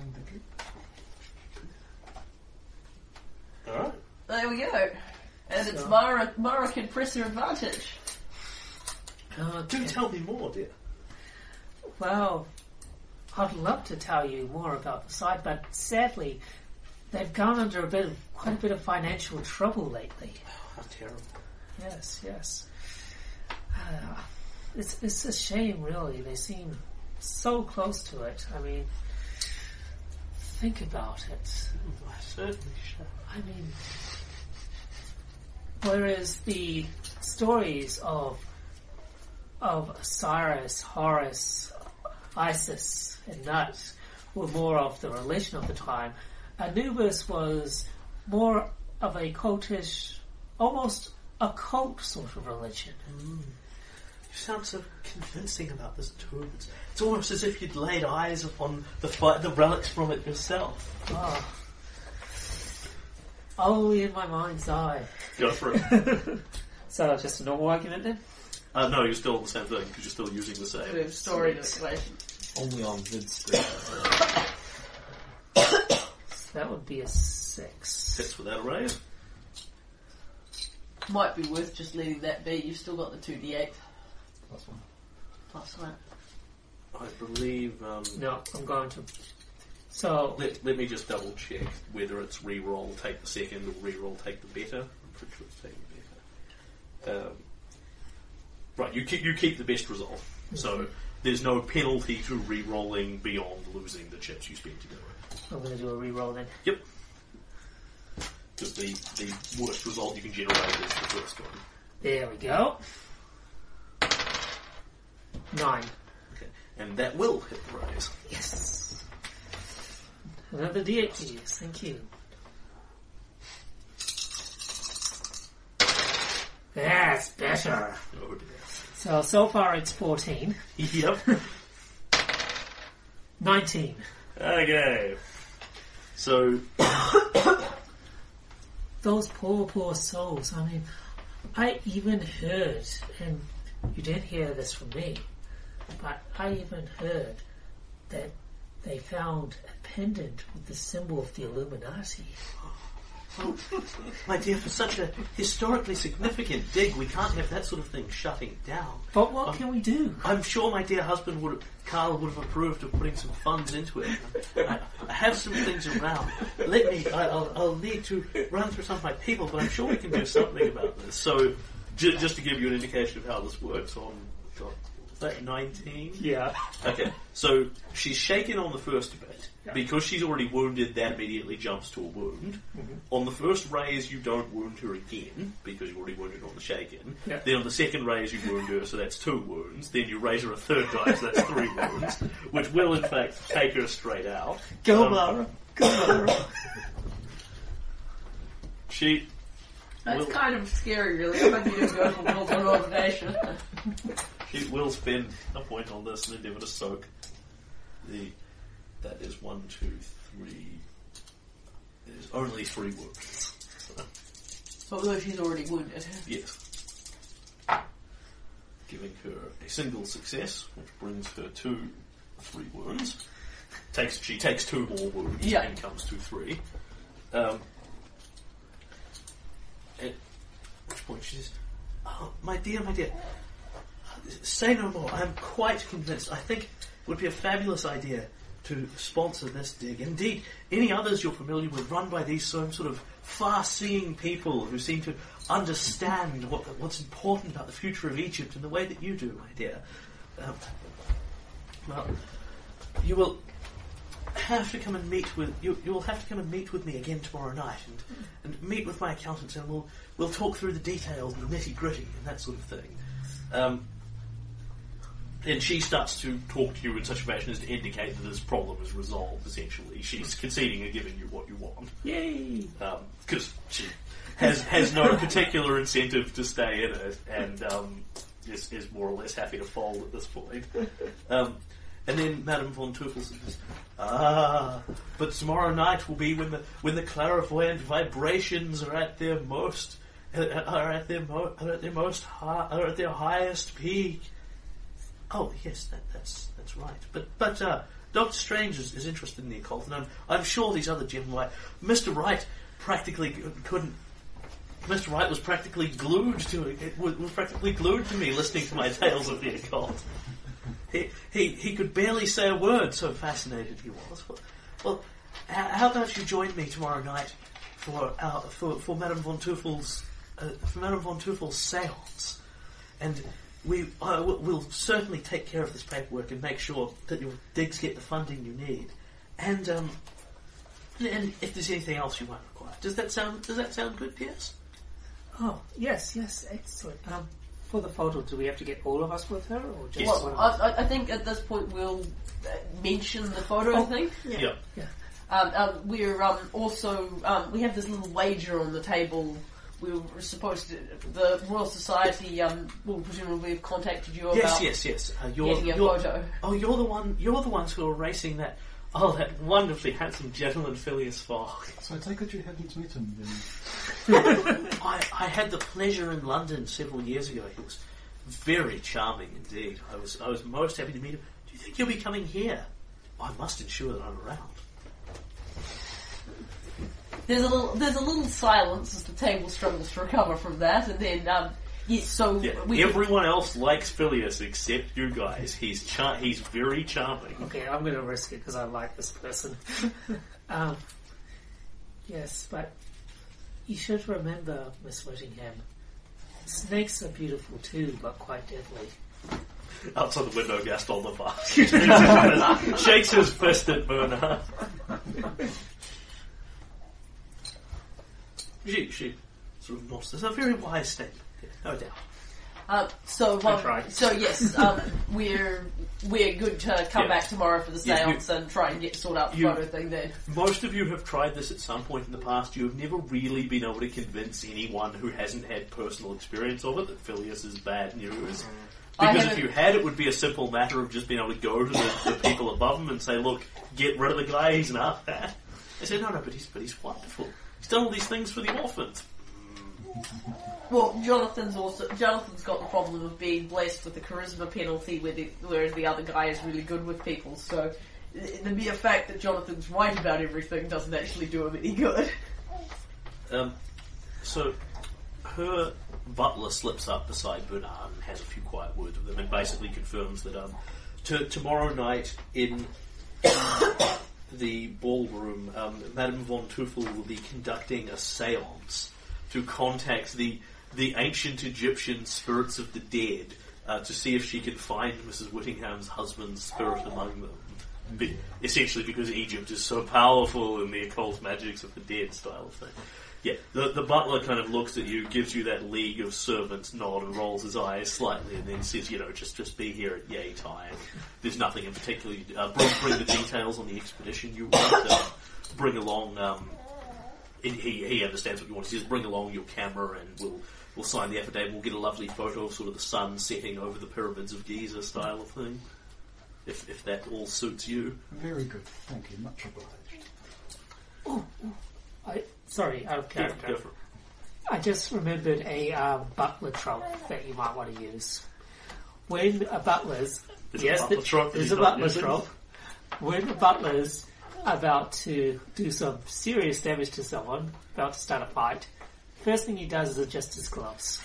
[SPEAKER 1] Alright.
[SPEAKER 2] There we go. And it's
[SPEAKER 3] So-
[SPEAKER 2] Mara, Mara can press her advantage.
[SPEAKER 3] Okay.
[SPEAKER 1] Do tell me more, dear.
[SPEAKER 3] Well, I'd love to tell you more about the site, but sadly, they've gone under a bit of quite a bit of financial trouble lately.
[SPEAKER 1] How terrible.
[SPEAKER 3] Yes, yes. Uh, it's it's a shame, really. They seem so close to it. I mean, think about it.
[SPEAKER 1] I certainly shall.
[SPEAKER 3] I mean, whereas the stories of of Osiris, Horus, Isis, and Nut were more of the religion of the time. Anubis was more of a cultish, almost occult sort of religion.
[SPEAKER 1] Mm. You sound so convincing about this tomb. It's, it's almost as if you'd laid eyes upon the fi- the relics from it yourself.
[SPEAKER 3] Oh. Only in my mind's eye.
[SPEAKER 1] Go for it.
[SPEAKER 3] So just a normal argument then?
[SPEAKER 1] Uh, no, you're still on the same thing because you're still using the
[SPEAKER 2] Bit
[SPEAKER 1] same.
[SPEAKER 2] of story manipulation.
[SPEAKER 4] Only on vid screen.
[SPEAKER 3] So that would be a six.
[SPEAKER 1] Six without a raise.
[SPEAKER 2] Might be worth just letting that be. You've still got the two d eight
[SPEAKER 4] Plus one.
[SPEAKER 2] plus one.
[SPEAKER 1] I believe. Um,
[SPEAKER 3] No, I'm going to. So,
[SPEAKER 1] let, let me just double check whether it's re-roll, take the second, or re-roll, take the better. I'm pretty sure it's taking the better. Um, right, you keep you keep the best result. So there's no penalty to re-rolling beyond losing the chips you spent to do it.
[SPEAKER 3] I'm going to do a reroll then.
[SPEAKER 1] Yep. Because the, the worst result you can generate is the first one.
[SPEAKER 3] There we go. Nine.
[SPEAKER 1] Okay. And that will hit the raise.
[SPEAKER 3] Yes. Another D eight, please. Thank you. That's better.
[SPEAKER 1] Oh dear.
[SPEAKER 3] So, so far it's fourteen.
[SPEAKER 1] Yep.
[SPEAKER 3] nineteen.
[SPEAKER 1] Okay. So,
[SPEAKER 3] Those poor, poor souls. I mean, I even heard, and you didn't hear this from me, but I even heard that they found a pendant with the symbol of the Illuminati.
[SPEAKER 1] oh, my dear, for such a historically significant dig, we can't have that sort of thing shutting down.
[SPEAKER 3] But what
[SPEAKER 1] Um,
[SPEAKER 3] can we do?
[SPEAKER 1] I'm sure my dear husband would, Carl, would have approved of putting some funds into it. I, I have some things around. Let me. I, I'll, I'll need to run through some of my people, but I'm sure we can do something about this. So, j- just to give you an indication of how this works, on got that nineteen.
[SPEAKER 3] Yeah.
[SPEAKER 1] Okay, so she's shaken on the first bit.
[SPEAKER 3] Yeah.
[SPEAKER 1] Because she's already wounded, that immediately jumps to a wound.
[SPEAKER 3] Mm-hmm.
[SPEAKER 1] On the first raise, you don't wound her again, because you've already wounded on the shaken.
[SPEAKER 3] Yeah.
[SPEAKER 1] Then on the second raise, you wound her, so that's two wounds. Then you raise her a third time, so that's three wounds, which will, in fact, take her straight out.
[SPEAKER 3] Go,
[SPEAKER 1] Um,
[SPEAKER 3] Mara. Go, Mara.
[SPEAKER 1] She...
[SPEAKER 2] That's
[SPEAKER 1] will-
[SPEAKER 2] kind of scary, really. I hope you didn't go for Will's ordination.
[SPEAKER 1] She will spend a point on this and endeavour to soak the... That is one, two, three... There's only three wounds.
[SPEAKER 2] Although she's already wounded.
[SPEAKER 1] Yes. Giving her a single success, which brings her to three wounds. Takes She takes two more wounds
[SPEAKER 2] Yeah.
[SPEAKER 1] and comes to three. Um, at which point she says, "Oh, my dear, my dear, say no more. I am quite convinced. I think it would be a fabulous idea to sponsor this dig. Indeed, any others you're familiar with run by these same sort of far-seeing people who seem to understand what, what's important about the future of Egypt in the way that you do, my dear. Um, well, you will have to come and meet with you. You will have to come and meet with me again tomorrow night, and, and meet with my accountants, and we'll we'll talk through the details and the nitty gritty and that sort of thing." Um, And she starts to talk to you in such a fashion as to indicate that this problem is resolved, essentially. She's conceding and giving you what you want.
[SPEAKER 3] Yay!
[SPEAKER 1] Because she has has no particular incentive to stay in it, and um, is, is more or less happy to fold at this point. Um, and then Madame von Teufel says, "Ah, but tomorrow night will be when the when the clairvoyant vibrations are at their most uh, are at their mo- are at their most high, are at their highest peak." Oh yes, that, that's that's right. But but uh, Doctor Strange is, is interested in the occult, and I'm I'm sure these other gentlemen, like Mister Wright, practically c- couldn't. Mister Wright was practically glued to it. it was, was practically glued to me listening to my tales of the occult. He he he could barely say a word, so fascinated he was. Well, well h- how about you join me tomorrow night for our, for for Madame von Teufel's uh, for Madame von Teufel's séance, and we uh, we'll, we'll certainly take care of this paperwork and make sure that your digs get the funding you need, and um and if there's anything else you might require. Does that sound Does that sound good, Pierce?
[SPEAKER 3] Oh, yes, yes, excellent. Um, for the photo, do we have to get all of us with her, or just
[SPEAKER 1] Yes.
[SPEAKER 3] one
[SPEAKER 2] Well,
[SPEAKER 3] of us?
[SPEAKER 2] I, I think at this point we'll uh, mention the photo thing.
[SPEAKER 6] Yeah.
[SPEAKER 1] Yeah.
[SPEAKER 2] Um, um, we're um, also um, we have this little wager on the table. We were supposed to. The Royal Society um, will presumably have contacted you
[SPEAKER 1] Yes,
[SPEAKER 2] about
[SPEAKER 1] yes, yes. Uh, you're,
[SPEAKER 2] getting a
[SPEAKER 1] you're,
[SPEAKER 2] photo.
[SPEAKER 1] Oh, you're the one. You're the ones who are racing that. Oh, that wonderfully handsome gentleman, Phileas Fogg.
[SPEAKER 5] So I take it you hadn't met him then?
[SPEAKER 1] I, I had the pleasure in London several years ago. He was very charming indeed. I was I was most happy to meet him. Do you think you'll be coming here? I must ensure that I'm around.
[SPEAKER 2] There's a little there's a little silence as the table struggles to recover from that, and then um, yes, so
[SPEAKER 1] Yeah,
[SPEAKER 2] we
[SPEAKER 1] everyone else likes Phileas except you guys. He's char- he's very charming.
[SPEAKER 3] Okay, I'm going to risk it because I like this person. um, yes, but you should remember, Miss Whittingham, snakes are beautiful too, but quite deadly.
[SPEAKER 1] Outside the window, Gaston the Fast shakes his fist at Bernard. She, she sort of nods. It's a very wise statement, no doubt.
[SPEAKER 2] Um, so
[SPEAKER 3] I
[SPEAKER 2] um,
[SPEAKER 3] tried.
[SPEAKER 2] so yes, um, we're we're good to come
[SPEAKER 1] Yeah.
[SPEAKER 2] back tomorrow for the
[SPEAKER 1] Yeah, you-
[SPEAKER 2] seance and try and get sort out the
[SPEAKER 1] you-
[SPEAKER 2] photo thing then.
[SPEAKER 1] Most of you have tried this at some point in the past. You have never really been able to convince anyone who hasn't had personal experience of it that Phileas is bad news.
[SPEAKER 2] I
[SPEAKER 1] Because if
[SPEAKER 2] haven't-
[SPEAKER 1] you had, it would be a simple matter of just being able to go to the, the people above him and say, "Look, get rid of the guy. He's an arsehole." They say, "No, no, but he's but he's wonderful. He's done all these things for the orphans."
[SPEAKER 2] Well, Jonathan's also Jonathan's got the problem of being blessed with the charisma penalty, where the, whereas the other guy is really good with people. So the the mere fact that Jonathan's right about everything doesn't actually do him any good.
[SPEAKER 1] Um, so her butler slips up beside Bernard and has a few quiet words with him, and basically confirms that um, to, tomorrow night in the ballroom, um, Madame von Teufel will be conducting a séance to contact the the ancient Egyptian spirits of the dead uh, to see if she can find Missus Whittingham's husband's spirit among them. Be, essentially because Egypt is so powerful in the occult magics of the dead style of thing. Yeah, the, the butler kind of looks at you, gives you that League of Servants nod and rolls his eyes slightly and then says, you know, just just be here at yay time. There's nothing in particular. Uh, bring, bring the details on the expedition you want. Uh, bring along... Um, he, he understands what you want. He says, bring along your camera and we'll we'll sign the affidavit. We'll get a lovely photo of sort of the sun setting over the pyramids of Giza style of thing. If if that all suits you.
[SPEAKER 5] Very good, thank you, much obliged.
[SPEAKER 3] Oh, I sorry, out of
[SPEAKER 1] Yeah,
[SPEAKER 3] character.
[SPEAKER 1] go for it.
[SPEAKER 3] I just remembered a uh, butler trope that you might want to use. When a butler's
[SPEAKER 1] There's
[SPEAKER 3] yes,
[SPEAKER 1] a butler
[SPEAKER 3] th-
[SPEAKER 1] trope that
[SPEAKER 3] there's
[SPEAKER 1] he's
[SPEAKER 3] a
[SPEAKER 1] not
[SPEAKER 3] butler
[SPEAKER 1] using.
[SPEAKER 3] trope. When a butler's about to do some serious damage to someone, about to start a fight, first thing he does is adjust his gloves.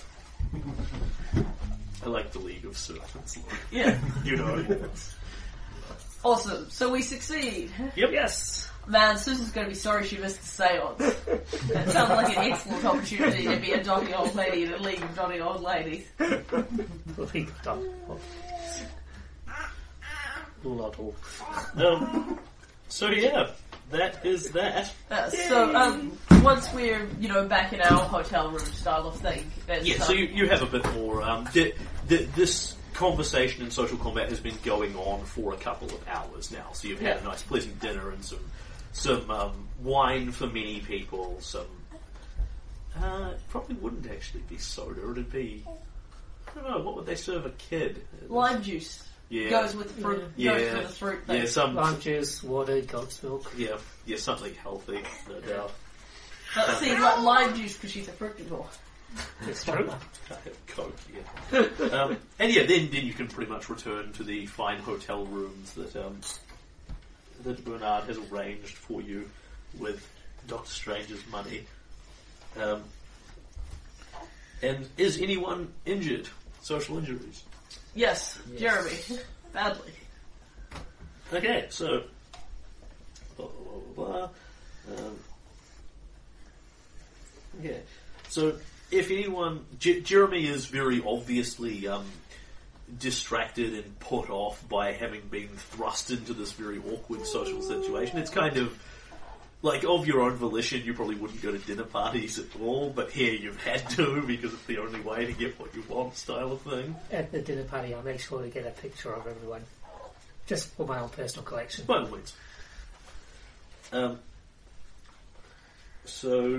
[SPEAKER 1] I like the League of Servants.
[SPEAKER 2] Yeah.
[SPEAKER 1] You know.
[SPEAKER 2] Awesome. So we succeed.
[SPEAKER 1] Yep.
[SPEAKER 3] Yes.
[SPEAKER 2] Man, Susan's going to be sorry she missed the seance. That sounds like an excellent opportunity to be a dotty old lady in a league of dotty old ladies.
[SPEAKER 3] Lottle.
[SPEAKER 1] Um, so yeah, that is that.
[SPEAKER 2] Uh, so um, once we're you know back in our hotel room style of thing, there's,
[SPEAKER 1] Yeah,
[SPEAKER 2] um,
[SPEAKER 1] so you, you have a bit more. Um, the, the, this conversation in social combat has been going on for a couple of hours now. So you've had
[SPEAKER 2] Yeah.
[SPEAKER 1] a nice, pleasant dinner and some some um, wine for many people. Some uh, it probably wouldn't actually be soda. It'd be I don't know. What would they serve a kid?
[SPEAKER 2] lime juice
[SPEAKER 1] Yeah,
[SPEAKER 2] goes with fruit.
[SPEAKER 1] yeah,
[SPEAKER 2] Goes with the fruit thing.
[SPEAKER 1] yeah. Some
[SPEAKER 3] Lime juice, water, goat's milk.
[SPEAKER 1] yeah, yeah. Something healthy, no doubt.
[SPEAKER 2] But see, li- lime juice because she's a fructivore.
[SPEAKER 3] It's true.
[SPEAKER 1] I have Coke, yeah. um, and yeah, then then you can pretty much return to the fine hotel rooms that um, that Bernard has arranged for you with Doctor Strange's money. Um, and is anyone injured? Social injuries?
[SPEAKER 2] Yes,
[SPEAKER 3] Yes.
[SPEAKER 2] Jeremy, badly.
[SPEAKER 1] Okay, so blah blah blah blah. Um, yeah, so if anyone, J- Jeremy is very obviously um, distracted and put off by having been thrust into this very awkward social situation. It's kind of like, of your own volition, you probably wouldn't go to dinner parties at all, but here you've had to because it's the only way to get what you want, style of thing.
[SPEAKER 3] At the dinner party, I'll make sure to get a picture of everyone. Just for my own personal collection.
[SPEAKER 1] By all means. Um, so,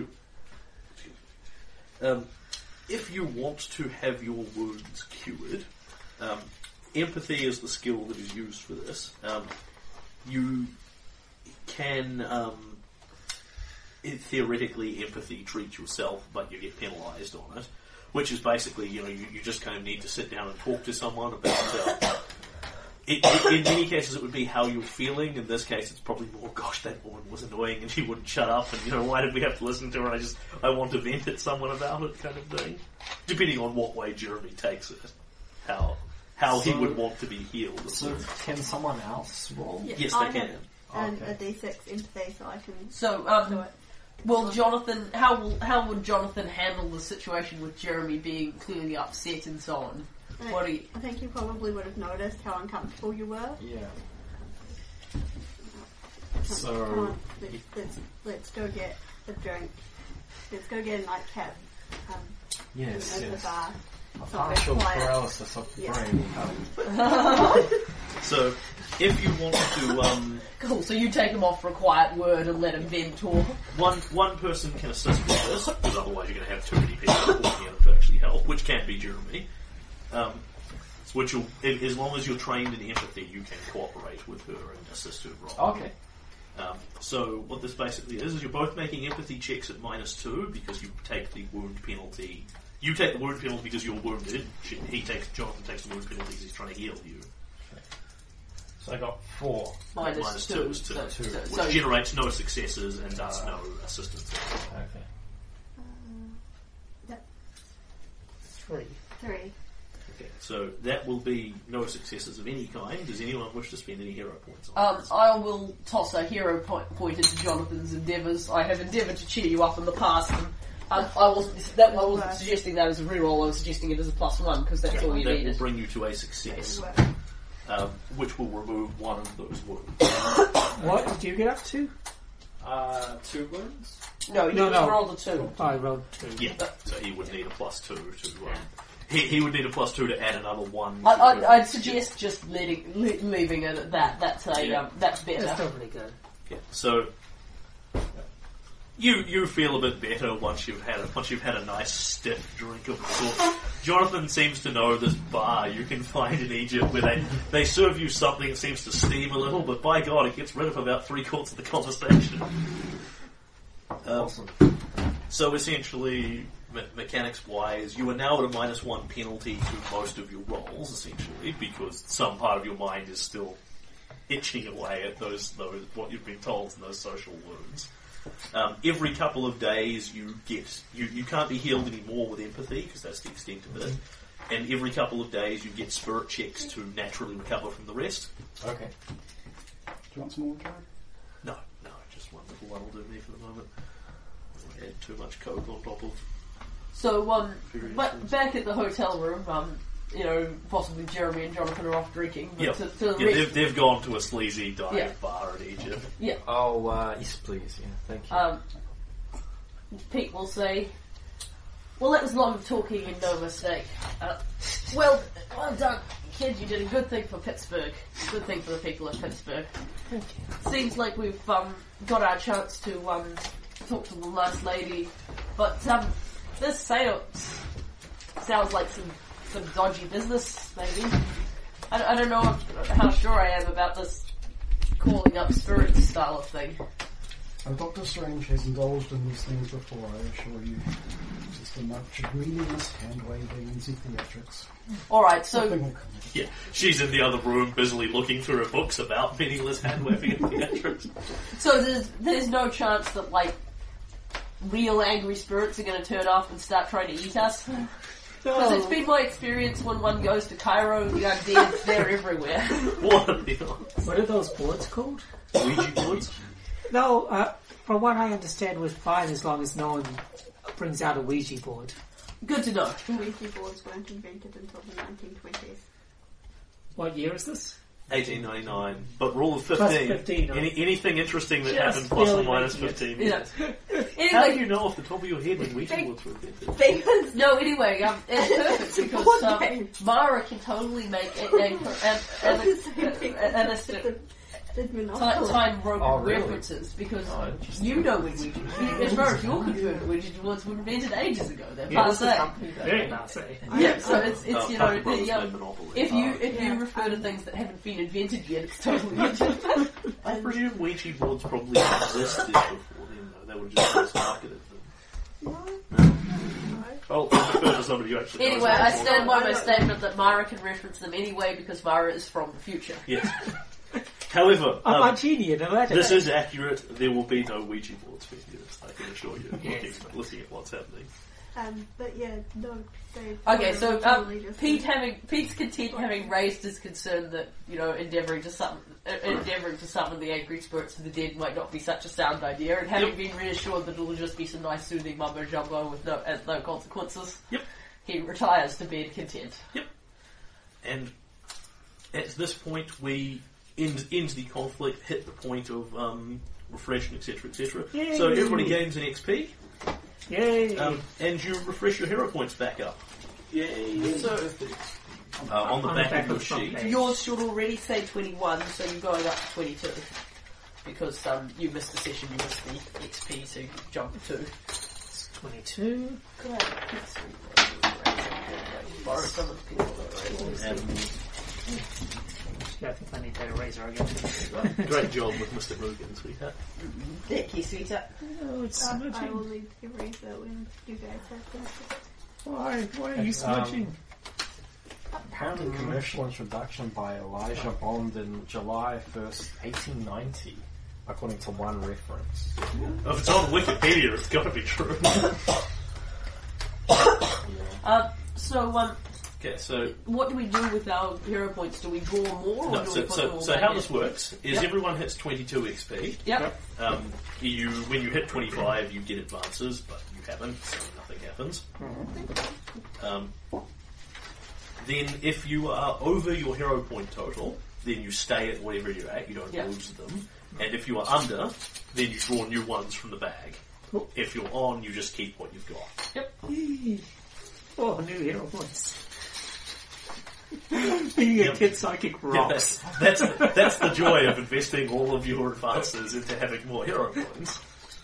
[SPEAKER 1] um, if you want to have your wounds cured, um, empathy is the skill that is used for this. Um, you can, um, theoretically, empathy treat yourself, but you get penalised on it. Which is basically, you know, you, you just kind of need to sit down and talk to someone about... Uh, It, it, in many cases, it would be how you're feeling. In this case, it's probably more, gosh, that woman was annoying and she wouldn't shut up, and, you know, why did we have to listen to her? I just, I want to vent at someone about it, kind of thing. Depending on what way Jeremy takes it. How how
[SPEAKER 4] So-
[SPEAKER 1] he would want to be healed.
[SPEAKER 4] So can someone else roll?
[SPEAKER 6] Yeah,
[SPEAKER 1] Yes,
[SPEAKER 6] I
[SPEAKER 1] they can.
[SPEAKER 6] have And
[SPEAKER 4] Okay.
[SPEAKER 6] a D six empathy, so I can
[SPEAKER 2] So,
[SPEAKER 6] do
[SPEAKER 2] um,
[SPEAKER 6] it.
[SPEAKER 2] will Jonathan, how will, how would Jonathan handle the situation with Jeremy being clearly upset and so on?
[SPEAKER 6] I,
[SPEAKER 2] What do you...
[SPEAKER 6] I think you probably would have noticed how uncomfortable you were.
[SPEAKER 4] Yeah.
[SPEAKER 6] Come,
[SPEAKER 4] So-
[SPEAKER 6] come on, let's, let's, let's go get a drink. Let's go get a nightcap. Um,
[SPEAKER 4] Yes,
[SPEAKER 6] in the
[SPEAKER 4] yes.
[SPEAKER 6] bar.
[SPEAKER 4] A
[SPEAKER 6] So
[SPEAKER 4] partial
[SPEAKER 6] quiet.
[SPEAKER 4] paralysis of the
[SPEAKER 6] Yeah.
[SPEAKER 4] brain will help.
[SPEAKER 1] So, if you want to, um,
[SPEAKER 2] Cool, so you take him off for a quiet word and let him vent or...
[SPEAKER 1] one one person can assist with this, because otherwise you're going to have too many people walking in to actually help, which can be Jeremy. Um, which will, a- as long as you're trained in empathy, you can cooperate with her and assist her roll.
[SPEAKER 4] Okay.
[SPEAKER 1] Um, so what this basically is, is you're both making empathy checks at minus two, because you take the wound penalty. You take the wound penalty because you're wounded. She- He takes, Jonathan takes the wound penalty because he's trying to heal you.
[SPEAKER 4] So I got four.
[SPEAKER 2] Minus,
[SPEAKER 1] Minus
[SPEAKER 2] two.
[SPEAKER 1] two is two,
[SPEAKER 2] So,
[SPEAKER 4] two,
[SPEAKER 2] so,
[SPEAKER 1] Which
[SPEAKER 2] so
[SPEAKER 1] generates no successes and does
[SPEAKER 4] Uh,
[SPEAKER 1] no assistance.
[SPEAKER 4] Okay.
[SPEAKER 3] Three.
[SPEAKER 6] Three.
[SPEAKER 1] Okay, so that will be no successes of any kind. Does anyone wish to spend any hero points on
[SPEAKER 2] Um,
[SPEAKER 1] this?
[SPEAKER 2] I will toss a hero point pointer to Jonathan's endeavours. I have endeavoured to cheer you up in the past, and um, I wasn't that I wasn't
[SPEAKER 6] Right.
[SPEAKER 2] suggesting that as a reroll. I was suggesting it as a plus one because that's all you
[SPEAKER 1] That will
[SPEAKER 2] needed.
[SPEAKER 1] bring you to a success,
[SPEAKER 6] Work.
[SPEAKER 1] um, which will remove one of those wounds.
[SPEAKER 3] What did you get up to?
[SPEAKER 4] Uh, two wounds?
[SPEAKER 2] No, you
[SPEAKER 3] No,
[SPEAKER 2] just
[SPEAKER 3] no.
[SPEAKER 2] rolled a two.
[SPEAKER 3] Oh, I rolled two.
[SPEAKER 1] Yeah, so he would need a plus two to. Um, he, he would need a plus two to add another one.
[SPEAKER 2] I,
[SPEAKER 1] to
[SPEAKER 2] I'd,
[SPEAKER 1] her-
[SPEAKER 2] I'd suggest just letting, le- leaving it at that. That's a
[SPEAKER 1] Yeah.
[SPEAKER 2] um, that's
[SPEAKER 3] That's
[SPEAKER 2] better.
[SPEAKER 3] still pretty good.
[SPEAKER 1] Yeah, so you you feel a bit better once you've had a, once you've had a nice stiff drink of the sort. Jonathan seems to know this bar you can find in Egypt where they, they serve you something that seems to steam a little, but by God, it gets rid of about three quarters of the conversation. Um,
[SPEAKER 4] Awesome.
[SPEAKER 1] So essentially, me- mechanics-wise, you are now at a minus one penalty to most of your rolls, essentially, because some part of your mind is still itching away at those, those what you've been told and those social wounds. Um, every couple of days, you get you, you can't be healed anymore with empathy because that's the extent of it. And every couple of days, you get spirit checks to naturally recover from the rest.
[SPEAKER 4] Okay.
[SPEAKER 5] Do you want some more, Jared?
[SPEAKER 1] No, no, just one little one will do me for the moment. I add too much coke on top of.
[SPEAKER 2] So, um,
[SPEAKER 1] Furious
[SPEAKER 2] but
[SPEAKER 1] things.
[SPEAKER 2] back at the hotel room, um, you know, possibly Jeremy and Jonathan are off drinking. But
[SPEAKER 1] Yeah,
[SPEAKER 2] to, to the
[SPEAKER 1] yeah
[SPEAKER 2] rest,
[SPEAKER 1] they've, they've gone to a sleazy dive
[SPEAKER 2] Yeah.
[SPEAKER 1] bar in Egypt.
[SPEAKER 2] yeah.
[SPEAKER 4] Oh, uh, yes, please. Yeah, thank you.
[SPEAKER 2] Um, Pete will say, "Well, that was a lot of talking and no mistake. Uh, well, well done, kid. You did a good thing for Pittsburgh. Good thing for the people of Pittsburgh.
[SPEAKER 3] Thank you.
[SPEAKER 2] Seems like we've um, got our chance to um, talk to the nice lady, but um, this seance sounds like some some dodgy business. Maybe I, don't- I don't know if, how sure I am about this calling up spirits style of thing."
[SPEAKER 5] Uh, Doctor Strange has indulged in these things before, I assure you. Just a much of meaningless hand-waving and some theatrics.
[SPEAKER 2] Alright, so
[SPEAKER 5] Nothing will come of it.
[SPEAKER 1] Yeah, she's in the other room busily looking through her books about meaningless hand waving and theatrics.
[SPEAKER 2] So there's there's no chance that like real angry spirits are going to turn off and start trying to eat us. Because it's been my experience when one goes to Cairo, the undead they're everywhere.
[SPEAKER 1] What are the odds?
[SPEAKER 3] What are those boards called?
[SPEAKER 1] Ouija boards?
[SPEAKER 3] No, uh, from what I understand, we're fine as long as no one brings out a Ouija board.
[SPEAKER 2] Good to know.
[SPEAKER 6] Ouija boards weren't invented until the nineteen twenties.
[SPEAKER 3] What year is this?
[SPEAKER 1] eighteen ninety-nine, but rule of
[SPEAKER 3] Plus
[SPEAKER 1] fifteen.
[SPEAKER 3] fifteen,
[SPEAKER 1] Any, anything interesting that
[SPEAKER 3] Just
[SPEAKER 1] happened plus or
[SPEAKER 3] barely
[SPEAKER 1] minus
[SPEAKER 3] making it.
[SPEAKER 1] fifteen.
[SPEAKER 2] Yeah.
[SPEAKER 1] How do
[SPEAKER 2] Anyway,
[SPEAKER 1] you know off the top of your head when Ouija boards were invented?
[SPEAKER 6] Because
[SPEAKER 2] no, anyway, um, it's perfect
[SPEAKER 6] It's a
[SPEAKER 2] because
[SPEAKER 6] board
[SPEAKER 2] um,
[SPEAKER 6] game.
[SPEAKER 2] Mara can totally make a, a, a, a, a, a, a,
[SPEAKER 6] did
[SPEAKER 2] time,
[SPEAKER 6] Monopoly.
[SPEAKER 2] time broken
[SPEAKER 4] Oh, really?
[SPEAKER 2] references because
[SPEAKER 4] Oh, interesting.
[SPEAKER 2] you know when Ouija, as far as you're concerned, Ouija boards were invented ages ago. They're
[SPEAKER 3] Yeah,
[SPEAKER 2] passe.
[SPEAKER 3] Very passe.
[SPEAKER 2] Yeah, so it's it's
[SPEAKER 1] Uh,
[SPEAKER 2] you
[SPEAKER 1] Parker
[SPEAKER 2] know
[SPEAKER 1] Brothers
[SPEAKER 2] the, um,
[SPEAKER 1] made Monopoly.
[SPEAKER 2] if you
[SPEAKER 1] Uh,
[SPEAKER 2] if you
[SPEAKER 6] Yeah.
[SPEAKER 2] refer to things that haven't been invented yet, it's totally invented.
[SPEAKER 1] I presume Ouija boards probably existed before then, though. They were just mass-marketed them. I'll defer to somebody who actually knows
[SPEAKER 2] Anyway,
[SPEAKER 1] that
[SPEAKER 2] I
[SPEAKER 1] more.
[SPEAKER 2] stand by my statement that Mara can reference them anyway because Mara is from the future.
[SPEAKER 1] Yes. However,
[SPEAKER 3] I'm
[SPEAKER 1] um,
[SPEAKER 3] a genius, imagine
[SPEAKER 1] this
[SPEAKER 3] that.
[SPEAKER 1] is accurate. There will be no Ouija boards for years, I can assure you,
[SPEAKER 3] Yes.
[SPEAKER 1] looking, looking at what's happening.
[SPEAKER 6] Um, but yeah, no, they
[SPEAKER 2] Okay,
[SPEAKER 6] were
[SPEAKER 2] so
[SPEAKER 6] originally
[SPEAKER 2] um,
[SPEAKER 6] just
[SPEAKER 2] Pete
[SPEAKER 6] a-
[SPEAKER 2] having Pete's content having raised his concern that you know endeavouring to summon uh, endeavouring to summon the angry spirits of the dead might not be such a sound idea, and having
[SPEAKER 1] Yep.
[SPEAKER 2] been reassured that it'll just be some nice soothing mumbo jumbo with no uh, no consequences,
[SPEAKER 1] Yep.
[SPEAKER 2] he retires to bed content.
[SPEAKER 1] And at this point, we end, end the conflict, hit the point of um, refreshing, et cetera, et cetera.
[SPEAKER 3] Yay.
[SPEAKER 1] So everybody gains an X P,
[SPEAKER 3] Yay!
[SPEAKER 1] um, and you refresh your hero points back up. Yay! So, uh, on the
[SPEAKER 3] On the
[SPEAKER 1] back,
[SPEAKER 3] back
[SPEAKER 1] of your
[SPEAKER 3] of the front
[SPEAKER 1] sheet,
[SPEAKER 3] page.
[SPEAKER 2] Yours should already say twenty-one, so you're going up to twenty-two. Because um, you missed the session, you missed the X P, so you jump to two.
[SPEAKER 3] It's twenty-two.
[SPEAKER 2] Borrow someone's pencil.
[SPEAKER 1] and
[SPEAKER 3] Yeah, I think I need that eraser again.
[SPEAKER 1] great job with Mister Hogan, sweetheart.
[SPEAKER 2] Thank you, sweetheart.
[SPEAKER 3] Oh, it's
[SPEAKER 6] Uh, I
[SPEAKER 3] smudging.
[SPEAKER 6] will need to erase that when you guys have them.
[SPEAKER 3] Why? Why are you
[SPEAKER 4] Um,
[SPEAKER 3] smudging?
[SPEAKER 4] Apparently, commercial introduction by Elijah Bond in July first, eighteen ninety, according to one reference.
[SPEAKER 1] If it's on Wikipedia, it's got to be true.
[SPEAKER 2] Um, so, um,
[SPEAKER 1] Okay, so
[SPEAKER 2] what do we do with our hero points? Do we draw more, or
[SPEAKER 1] no,
[SPEAKER 2] do
[SPEAKER 1] so,
[SPEAKER 2] we put them
[SPEAKER 1] so,
[SPEAKER 2] all
[SPEAKER 1] so
[SPEAKER 2] back
[SPEAKER 1] how
[SPEAKER 2] in?
[SPEAKER 1] this works is
[SPEAKER 2] Yep.
[SPEAKER 1] everyone hits twenty-two X P.
[SPEAKER 2] Yep.
[SPEAKER 1] Um, you when you hit twenty-five, you get advances, but you haven't, so nothing happens. Um, then, if you are over your hero point total, then you stay at whatever you're at. You don't
[SPEAKER 2] Yeah.
[SPEAKER 1] lose them. And if you are under, then you draw new ones from the bag.
[SPEAKER 3] Cool.
[SPEAKER 1] If you're on, you just keep what you've got.
[SPEAKER 3] Oh, new hero points. Being a
[SPEAKER 1] Yep.
[SPEAKER 3] kid psychic
[SPEAKER 1] Yeah, that's,
[SPEAKER 3] rocks.
[SPEAKER 1] that's that's the joy of investing all of your advances into having more hero points.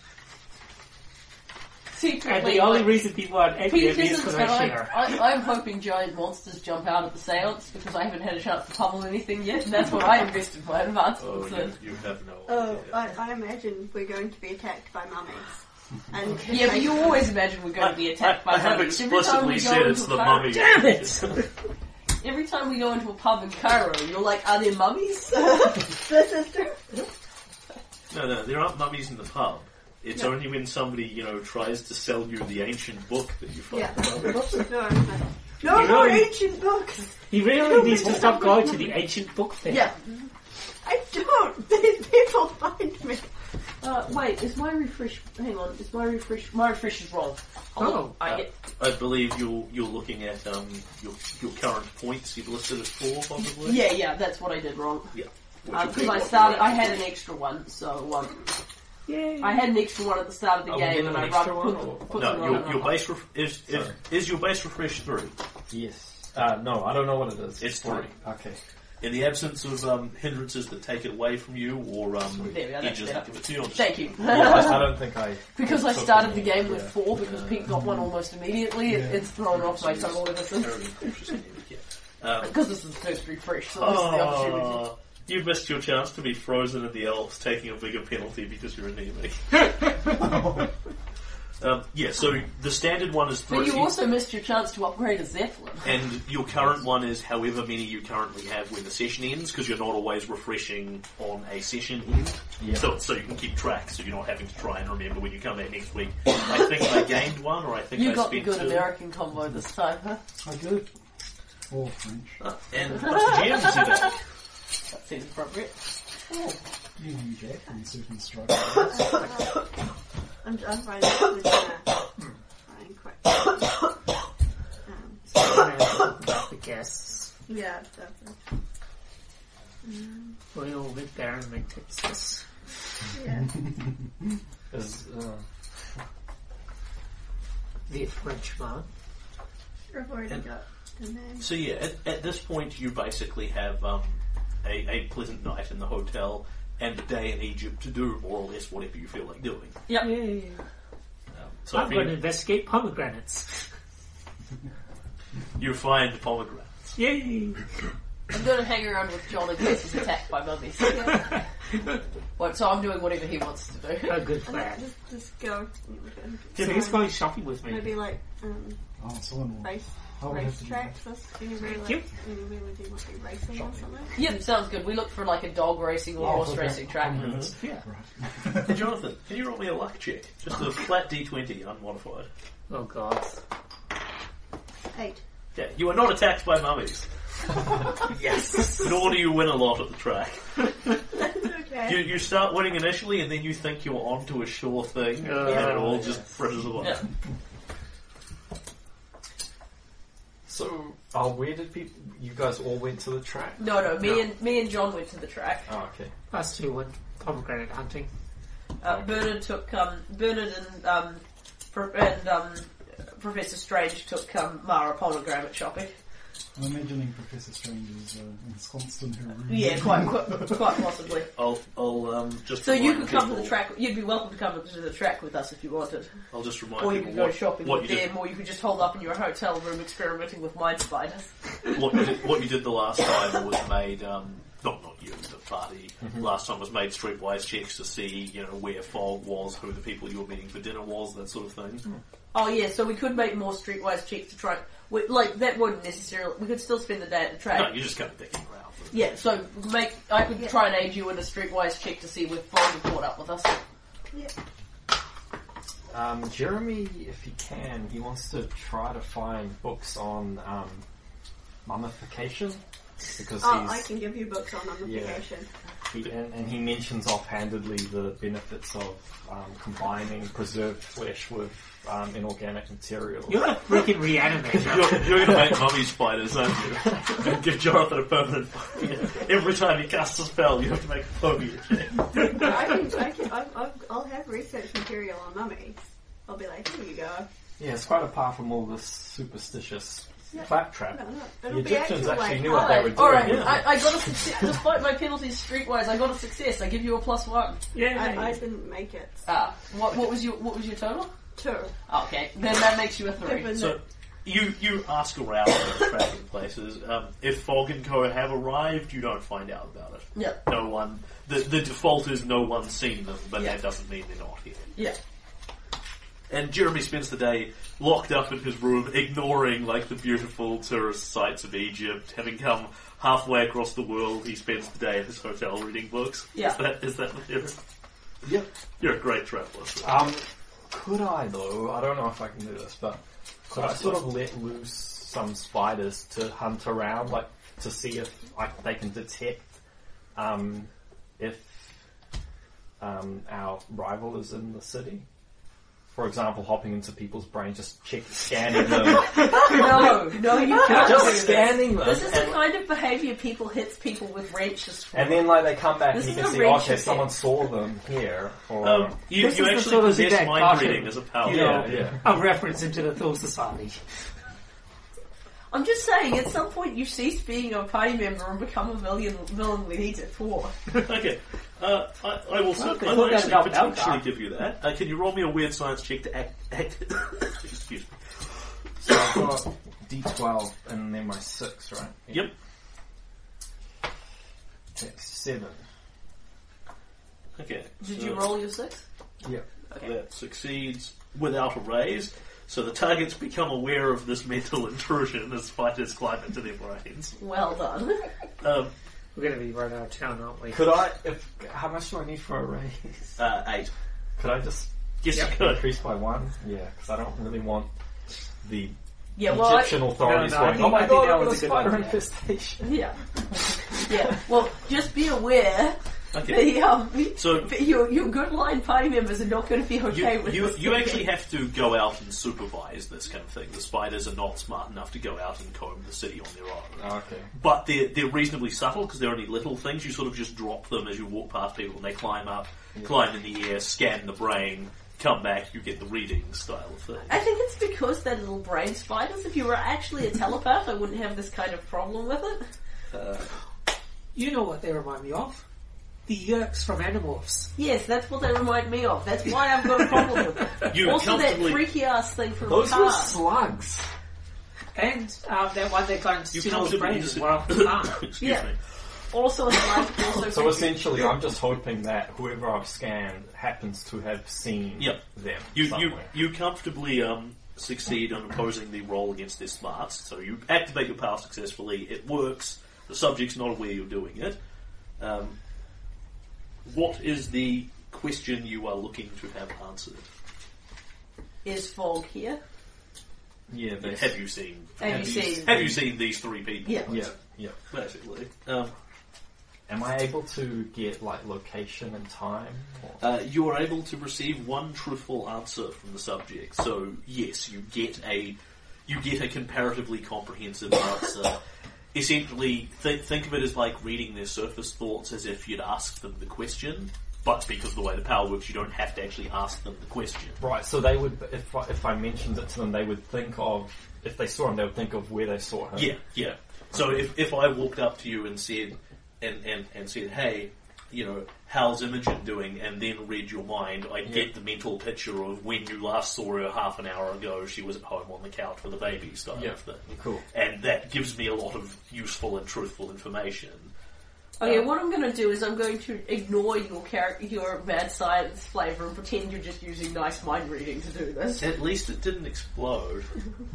[SPEAKER 2] Secretly,
[SPEAKER 3] And the only
[SPEAKER 2] like,
[SPEAKER 3] reason people aren't angry
[SPEAKER 2] Pete
[SPEAKER 3] at me is
[SPEAKER 2] isn't,
[SPEAKER 3] because
[SPEAKER 2] but
[SPEAKER 3] I
[SPEAKER 2] I,
[SPEAKER 3] share.
[SPEAKER 2] I, I'm hoping giant monsters jump out at the seance because I haven't had a chance to pummel anything yet, and that's what I invested my advances
[SPEAKER 1] Oh,
[SPEAKER 2] in.
[SPEAKER 1] you, you have no
[SPEAKER 6] Oh,
[SPEAKER 1] idea.
[SPEAKER 6] I, I imagine we're going to be attacked by mummies. And
[SPEAKER 2] Yeah, but you always imagine we're going to be attacked by
[SPEAKER 1] I have
[SPEAKER 2] mummies. Every time we
[SPEAKER 1] explicitly
[SPEAKER 2] go
[SPEAKER 1] said it's
[SPEAKER 2] into
[SPEAKER 1] the
[SPEAKER 2] a pub-
[SPEAKER 1] mummy.
[SPEAKER 3] Damn it!
[SPEAKER 2] Every time we go into a pub in Cairo, you're like, are there mummies?
[SPEAKER 6] This is true.
[SPEAKER 1] No, no, there aren't mummies in the pub. It's
[SPEAKER 6] No.
[SPEAKER 1] only when somebody, you know, tries to sell you the ancient book that you find
[SPEAKER 6] Yeah.
[SPEAKER 1] the mummies.
[SPEAKER 6] No, no, no
[SPEAKER 3] You
[SPEAKER 6] more
[SPEAKER 3] really-
[SPEAKER 6] ancient books.
[SPEAKER 3] He really needs to stop going to the ancient book fair.
[SPEAKER 2] Yeah.
[SPEAKER 6] I don't. These people find me.
[SPEAKER 2] Uh, wait, is my refresh... Hang on, is my refresh... My refresh is wrong. Hold
[SPEAKER 3] Oh.
[SPEAKER 2] on. I
[SPEAKER 1] Uh,
[SPEAKER 2] get...
[SPEAKER 1] I believe you're you're looking at um your your current points. You've listed as four, possibly.
[SPEAKER 2] Yeah, yeah, that's what I did wrong.
[SPEAKER 1] Yeah.
[SPEAKER 2] Because Uh, I started... I had an extra one, so... Um,
[SPEAKER 3] Yay.
[SPEAKER 2] I had an extra one at the start of the
[SPEAKER 4] Are we
[SPEAKER 2] game,
[SPEAKER 4] getting
[SPEAKER 2] and
[SPEAKER 4] an
[SPEAKER 2] I
[SPEAKER 4] extra
[SPEAKER 2] rubbed,
[SPEAKER 4] one,
[SPEAKER 2] put,
[SPEAKER 4] or-
[SPEAKER 2] put
[SPEAKER 1] No,
[SPEAKER 2] them
[SPEAKER 1] your
[SPEAKER 2] on
[SPEAKER 1] your
[SPEAKER 2] and
[SPEAKER 1] base ref- is, is
[SPEAKER 4] Sorry.
[SPEAKER 1] is your base refresh three.
[SPEAKER 4] Yes. Uh, no, I don't know what it is.
[SPEAKER 1] It's three.
[SPEAKER 4] Okay.
[SPEAKER 1] In the absence of um, hindrances that take it away from you, or um,
[SPEAKER 2] There we are, that's
[SPEAKER 1] edges that
[SPEAKER 2] better.
[SPEAKER 1] give it to you, I'll just-
[SPEAKER 2] Thank you.
[SPEAKER 4] Yeah, I, I don't think I...
[SPEAKER 2] Because I
[SPEAKER 4] took
[SPEAKER 2] started the
[SPEAKER 4] any,
[SPEAKER 2] game with
[SPEAKER 4] yeah.
[SPEAKER 2] four, because Pete got one almost immediately, it, it's thrown off my total ever since.
[SPEAKER 1] Very interesting, yeah. Um,
[SPEAKER 2] Because this is the first refresh, so this is the opportunity.
[SPEAKER 1] Oh, you missed your chance to be frozen in the Alps, taking a bigger penalty because you're anemic. um, yeah, so the standard one is three,
[SPEAKER 2] But you also missed your chance to upgrade a Zeppelin.
[SPEAKER 1] and your current one is however many you currently have when the session ends, because you're not always refreshing on a session end.
[SPEAKER 4] Yeah.
[SPEAKER 1] So, so you can keep track, so you're not having to try and remember when you come back next week. I think I gained one, or I think
[SPEAKER 2] You
[SPEAKER 1] I
[SPEAKER 2] got the
[SPEAKER 1] spent
[SPEAKER 2] good
[SPEAKER 1] two.
[SPEAKER 2] American combo this time, huh?
[SPEAKER 5] I do. Or French.
[SPEAKER 1] Uh, and what's the G M today?
[SPEAKER 2] That seems appropriate.
[SPEAKER 5] You knew Jack in certain struggles.
[SPEAKER 6] I'm, I'm finding it finding quite. Um,
[SPEAKER 3] About the guests.
[SPEAKER 6] yeah, that's it.
[SPEAKER 3] We all live there and make Texas.
[SPEAKER 6] Yeah.
[SPEAKER 4] Is, uh,
[SPEAKER 3] The Frenchman.
[SPEAKER 6] I've already
[SPEAKER 1] And-
[SPEAKER 6] got the name.
[SPEAKER 1] So yeah, at, at this point you basically have um, a, a pleasant night in the hotel and a day in Egypt to do more or less whatever you feel like doing.
[SPEAKER 2] Yep.
[SPEAKER 3] Yay.
[SPEAKER 1] Um, so
[SPEAKER 3] I'm
[SPEAKER 1] if
[SPEAKER 3] going to
[SPEAKER 1] you,
[SPEAKER 3] investigate pomegranates.
[SPEAKER 1] you find pomegranates.
[SPEAKER 3] Yay!
[SPEAKER 2] I'm going to hang around with John in case he's attacked by mummies. Well, so I'm doing whatever he wants to do.
[SPEAKER 3] A good
[SPEAKER 6] And
[SPEAKER 3] plan.
[SPEAKER 6] just, just go.
[SPEAKER 3] So he's going shopping with me.
[SPEAKER 6] Maybe like um,
[SPEAKER 5] Oh, someone will.
[SPEAKER 6] race,
[SPEAKER 5] I would have
[SPEAKER 6] race
[SPEAKER 5] to do
[SPEAKER 6] tracks. This anywhere
[SPEAKER 3] Thank
[SPEAKER 6] like
[SPEAKER 3] you.
[SPEAKER 6] anywhere where they might be racing or something.
[SPEAKER 2] Yep, sounds good. We look for like a dog racing or
[SPEAKER 5] Oh,
[SPEAKER 2] horse
[SPEAKER 5] okay.
[SPEAKER 2] racing track.
[SPEAKER 1] Mm-hmm.
[SPEAKER 3] Yeah.
[SPEAKER 5] Right.
[SPEAKER 1] Hey, Jonathan, can you roll me a luck check? Just a flat D twenty, unmodified.
[SPEAKER 3] Oh god.
[SPEAKER 6] Eight.
[SPEAKER 1] Yeah, you are not attacked by mummies.
[SPEAKER 3] Yes!
[SPEAKER 1] Nor do you win a lot at the track.
[SPEAKER 6] That's okay.
[SPEAKER 1] You, you start winning initially, and then you think you're onto a sure thing,
[SPEAKER 3] Oh,
[SPEAKER 1] and it all
[SPEAKER 3] yes.
[SPEAKER 1] just fritters away.
[SPEAKER 2] Yeah.
[SPEAKER 4] so, oh, where did people? You guys all went to the track?
[SPEAKER 2] No, no, me
[SPEAKER 4] No.
[SPEAKER 2] and me and John went to the track.
[SPEAKER 4] Oh, okay.
[SPEAKER 3] Us two went pomegranate hunting.
[SPEAKER 2] Uh, Bernard took um, Bernard and um, Pro- and um, Professor Strange took um, Mara pomegranate shopping.
[SPEAKER 5] I'm imagining Professor Strange is uh, ensconced in her room.
[SPEAKER 2] Yeah, quite quite, quite possibly.
[SPEAKER 1] I'll, I'll um, just
[SPEAKER 2] So you
[SPEAKER 1] remind
[SPEAKER 2] could come to
[SPEAKER 1] people-
[SPEAKER 2] the track. You'd be welcome to come to the track with us if you wanted,
[SPEAKER 1] I'll just remind
[SPEAKER 2] or you
[SPEAKER 1] people
[SPEAKER 2] could go
[SPEAKER 1] what,
[SPEAKER 2] shopping
[SPEAKER 1] what
[SPEAKER 2] with
[SPEAKER 1] you did,
[SPEAKER 2] them, or you could just hold up in your hotel room experimenting with mind spiders.
[SPEAKER 1] what you did. What you did the last time was made. Um, not not you, the party. Last time was made streetwise checks to see, you know, where Fog was, who the people you were meeting for dinner was, that sort of thing.
[SPEAKER 2] Oh yeah, so we could make more streetwise checks to try. We, like that wouldn't necessarily. We could still spend the day at the track.
[SPEAKER 1] No, you're just kind of dicking around.
[SPEAKER 2] Yeah, so make I could
[SPEAKER 6] Yeah.
[SPEAKER 2] try and aid you in a streetwise check to see if Fog had caught up with us.
[SPEAKER 6] Yeah.
[SPEAKER 4] Um, Jeremy, if he can, he wants to try to find books on um, mummification because
[SPEAKER 6] Oh,
[SPEAKER 4] he's
[SPEAKER 6] I can give you books on mummification.
[SPEAKER 4] he, and, and he mentions offhandedly the benefits of um, combining preserved flesh with um, inorganic materials.
[SPEAKER 3] You're a freaking reanimator.
[SPEAKER 1] You're, you're going to make mummy spiders, aren't you? And give Jonathan a permanent. Yeah. Every time he casts a spell, you have to make a phobia check.
[SPEAKER 6] I can, I can, I've, I've, I'll have research material on mummies. I'll be like, here you go.
[SPEAKER 4] Yeah, it's quite apart from all this superstitious
[SPEAKER 6] Yeah.
[SPEAKER 4] claptrap.
[SPEAKER 6] No, no,
[SPEAKER 4] The
[SPEAKER 6] it'll be
[SPEAKER 4] Egyptians
[SPEAKER 6] actual,
[SPEAKER 4] actually
[SPEAKER 6] like,
[SPEAKER 4] knew what they were doing.
[SPEAKER 2] Alright,
[SPEAKER 1] yeah.
[SPEAKER 2] I, I got a success. Despite my penalties streetwise, I got a success. I give you a plus one.
[SPEAKER 3] Yeah.
[SPEAKER 6] I, I didn't make it.
[SPEAKER 2] Ah, what, what was your what was your total?
[SPEAKER 6] Two.
[SPEAKER 2] Okay, then that makes you a three.
[SPEAKER 6] Given
[SPEAKER 1] So
[SPEAKER 6] that-
[SPEAKER 1] you you ask around at the tracking places. Um, if Fog and Co have arrived, you don't find out about it.
[SPEAKER 2] Yeah,
[SPEAKER 1] No one. The the default is no one's seen them, but
[SPEAKER 2] Yeah.
[SPEAKER 1] that doesn't mean they're not here.
[SPEAKER 2] yeah.
[SPEAKER 1] And Jeremy spends the day locked up in his room, ignoring like the beautiful tourist sites of Egypt. Having come halfway across the world, he spends the day at his hotel reading books.
[SPEAKER 2] Yeah.
[SPEAKER 1] Is that is that the
[SPEAKER 4] Yep.
[SPEAKER 1] You're a great traveller.
[SPEAKER 4] Um, could I though? I don't know if I can do this, but could I sort of let loose some spiders to hunt around, like to see if like they can detect um, if um, our rival is in the city? For example, hopping into people's brains, just check, scanning them,
[SPEAKER 2] No, no, you can't do
[SPEAKER 4] just
[SPEAKER 2] this.
[SPEAKER 4] scanning them,
[SPEAKER 2] This is the
[SPEAKER 4] and,
[SPEAKER 2] kind of behavior people hits people with wrenches for.
[SPEAKER 4] and then like they come back
[SPEAKER 2] This
[SPEAKER 4] and you
[SPEAKER 2] is
[SPEAKER 4] can
[SPEAKER 2] a
[SPEAKER 4] see,
[SPEAKER 2] wrench
[SPEAKER 4] okay,
[SPEAKER 2] effect.
[SPEAKER 4] someone saw them here, or
[SPEAKER 1] Um, you
[SPEAKER 3] This
[SPEAKER 1] you
[SPEAKER 3] is the
[SPEAKER 1] actually
[SPEAKER 3] sort of
[SPEAKER 1] possess
[SPEAKER 3] exact
[SPEAKER 1] mind
[SPEAKER 3] cartoon.
[SPEAKER 1] reading as a power.
[SPEAKER 3] You know,
[SPEAKER 4] yeah, yeah.
[SPEAKER 3] a reference into the Thor Society.
[SPEAKER 2] I'm just saying, at some point you cease being a party member and become a villain, villain we need it for.
[SPEAKER 1] Okay. Uh, I, I will,
[SPEAKER 3] Well,
[SPEAKER 1] I
[SPEAKER 3] they
[SPEAKER 1] will
[SPEAKER 3] put that
[SPEAKER 1] actually
[SPEAKER 3] about
[SPEAKER 1] potentially
[SPEAKER 3] Belka.
[SPEAKER 1] give you that. Uh, can you roll me a weird science check to act... act excuse me.
[SPEAKER 4] So I've got D twelve and then my six, right?
[SPEAKER 1] Yep.
[SPEAKER 4] Okay, seven.
[SPEAKER 1] Okay.
[SPEAKER 2] Did
[SPEAKER 1] so
[SPEAKER 2] you roll your six?
[SPEAKER 4] Yep.
[SPEAKER 2] Okay.
[SPEAKER 1] That succeeds without a raise. So the targets become aware of this mental intrusion as fighters climb into their brains.
[SPEAKER 2] Well done.
[SPEAKER 1] Um,
[SPEAKER 3] We're going to be right out of town, aren't we?
[SPEAKER 4] Could I? If how much do I need for a raise?
[SPEAKER 1] uh, eight.
[SPEAKER 4] Could I just
[SPEAKER 1] Yes,
[SPEAKER 3] Yep.
[SPEAKER 1] you could.
[SPEAKER 4] increase by one? Yeah, because I don't really want the
[SPEAKER 2] Yeah, well, I,
[SPEAKER 4] Egyptian authorities
[SPEAKER 3] No, no, I
[SPEAKER 4] going,
[SPEAKER 3] think-
[SPEAKER 4] "Oh my
[SPEAKER 3] I
[SPEAKER 4] god,
[SPEAKER 3] think that
[SPEAKER 4] I've got
[SPEAKER 3] was
[SPEAKER 4] a
[SPEAKER 3] a good
[SPEAKER 4] spider
[SPEAKER 3] idea."
[SPEAKER 4] infestation."
[SPEAKER 2] yeah, yeah. Well, just be aware
[SPEAKER 1] Okay.
[SPEAKER 2] The, um,
[SPEAKER 1] So-
[SPEAKER 2] but your your good line party members are not going to be okay
[SPEAKER 1] You,
[SPEAKER 2] with
[SPEAKER 1] you,
[SPEAKER 2] this.
[SPEAKER 1] you actually have to go out and supervise this kind of thing. The spiders are not smart enough to go out and comb the city on their own.
[SPEAKER 4] Okay.
[SPEAKER 1] But they're, they're reasonably subtle because they're only little things. You sort of just drop them as you walk past people and they climb up, climb in the air, scan the brain, come back, you get the reading style of thing.
[SPEAKER 2] I think it's because they're little brain spiders. If you were actually a telepath, I wouldn't have this kind of problem with it.
[SPEAKER 1] Uh,
[SPEAKER 3] You know what they remind me of? The Yerks from Animorphs.
[SPEAKER 2] Yes, that's what they remind me of. That's why I've got a problem with it.
[SPEAKER 1] You
[SPEAKER 2] Also, that
[SPEAKER 1] comfortably-
[SPEAKER 2] freaky ass thing from
[SPEAKER 4] Those
[SPEAKER 2] the
[SPEAKER 4] were
[SPEAKER 2] past.
[SPEAKER 4] slugs.
[SPEAKER 3] And um, that one that got into
[SPEAKER 1] you
[SPEAKER 3] Sinnoh's
[SPEAKER 1] comfortably
[SPEAKER 3] brain
[SPEAKER 1] just-
[SPEAKER 3] as well. Ah.
[SPEAKER 1] Excuse
[SPEAKER 2] Yeah.
[SPEAKER 1] me.
[SPEAKER 2] Also, it's like also
[SPEAKER 4] So
[SPEAKER 2] freaky.
[SPEAKER 4] essentially, I'm just hoping that whoever I've scanned happens to have seen
[SPEAKER 1] Yep.
[SPEAKER 4] them
[SPEAKER 1] You, you,
[SPEAKER 4] somewhere.
[SPEAKER 1] you comfortably um, succeed on opposing the roll against their smarts. So you activate your power successfully. It works. The subject's not aware you're doing it. Um, what is the question you are looking to have answered?
[SPEAKER 2] Is Fog here?
[SPEAKER 4] Yeah, they
[SPEAKER 1] Have you seen?
[SPEAKER 2] Have you seen-
[SPEAKER 1] Have you seen these three people?
[SPEAKER 2] Yeah.
[SPEAKER 4] Yeah, yeah.
[SPEAKER 1] Basically. Um,
[SPEAKER 4] Am I able to get like location and time? Or?
[SPEAKER 1] Uh, you are able to receive one truthful answer from the subject. So yes, you get a you get a comparatively comprehensive answer. Essentially, th- think of it as like reading their surface thoughts as if you'd asked them the question. But because of the way the power works, you don't have to actually ask them the question.
[SPEAKER 4] Right, so they would, if I, if I mentioned it to them, they would think of, if they saw him, they would think of where they saw him.
[SPEAKER 1] Yeah, yeah. So if if I walked up to you and said and, and, and said, hey, you know, how's Imogen doing? And then read your mind, I'd
[SPEAKER 4] Yeah.
[SPEAKER 1] get the mental picture of when you last saw her half an hour ago, she was at home on the couch with a baby style
[SPEAKER 4] Yeah.
[SPEAKER 1] of thing.
[SPEAKER 4] Cool.
[SPEAKER 1] And that gives me a lot of useful and truthful information.
[SPEAKER 2] Okay,
[SPEAKER 1] Um,
[SPEAKER 2] what I'm going to do is I'm going to ignore your character, your mad science flavour, and pretend you're just using nice mind reading to do this.
[SPEAKER 1] At least it didn't explode.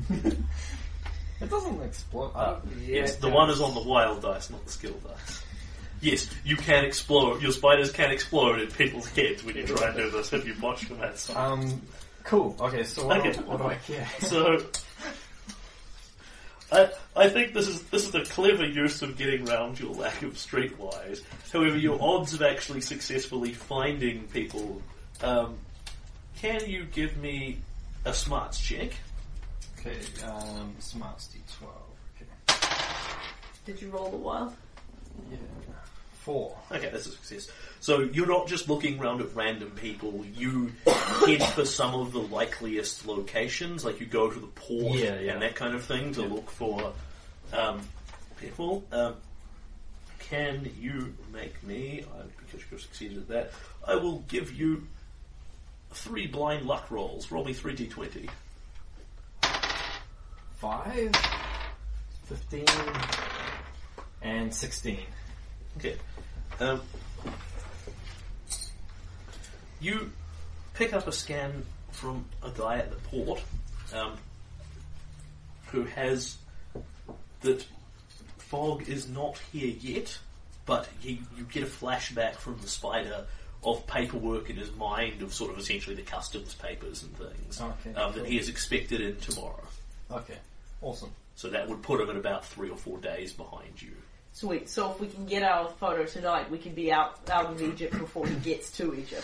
[SPEAKER 4] It doesn't explode.
[SPEAKER 1] Uh,
[SPEAKER 3] Yeah,
[SPEAKER 1] yes,
[SPEAKER 3] it
[SPEAKER 1] the
[SPEAKER 3] does.
[SPEAKER 1] one is on the wild dice, not the skill dice. Yes, you can explode. Your spiders can explode in people's heads when you try and do this if you botch them at some.
[SPEAKER 4] Um, cool. Okay, so what,
[SPEAKER 1] Okay.
[SPEAKER 4] Do, what do I care?
[SPEAKER 1] So, I I think this is this is a clever use of getting around your lack of streetwise. However, your odds of actually successfully finding people. Um, can you give me a smarts check?
[SPEAKER 7] Okay, um, smarts D twelve. Okay.
[SPEAKER 2] Did you roll the wild?
[SPEAKER 7] Yeah.
[SPEAKER 4] Four.
[SPEAKER 1] Okay, that's a success. So you're not just looking around at random people. You head for some of the likeliest locations, like you go to the port
[SPEAKER 4] Yeah, yeah.
[SPEAKER 1] and that kind of thing to
[SPEAKER 4] Yeah.
[SPEAKER 1] look for um, people. Um, can you make me, uh, because you've succeeded at that, I will give you three blind luck rolls. Roll me three d twenty.
[SPEAKER 4] Five. Fifteen. And sixteen.
[SPEAKER 1] Okay. Um, you pick up a scan from a guy at the port um, who has that Fog is not here yet, but he, you get a flashback from the spider of paperwork in his mind of sort of essentially the customs papers and things
[SPEAKER 4] Okay,
[SPEAKER 1] um, that
[SPEAKER 4] cool.
[SPEAKER 1] he is expected in tomorrow.
[SPEAKER 4] Okay. Awesome.
[SPEAKER 1] So that would put him at about three or four days behind you.
[SPEAKER 2] Sweet. So if we can get our photo tonight, we can be out out of Egypt before he gets to Egypt.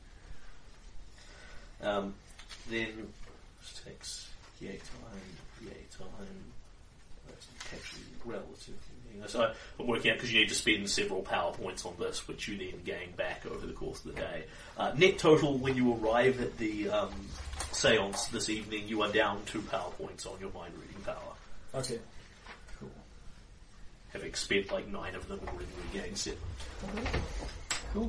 [SPEAKER 1] Um, then this takes yay time, yay time. That's actually relatively. So I'm working out because you need to spend several PowerPoints on this, which you then gain back over the course of the day. Uh, net total when you arrive at the um, seance this evening, you are down two PowerPoints on your mind reading power,
[SPEAKER 4] Okay. Cool.
[SPEAKER 1] having spent like nine of them and already regained seven.
[SPEAKER 4] Cool.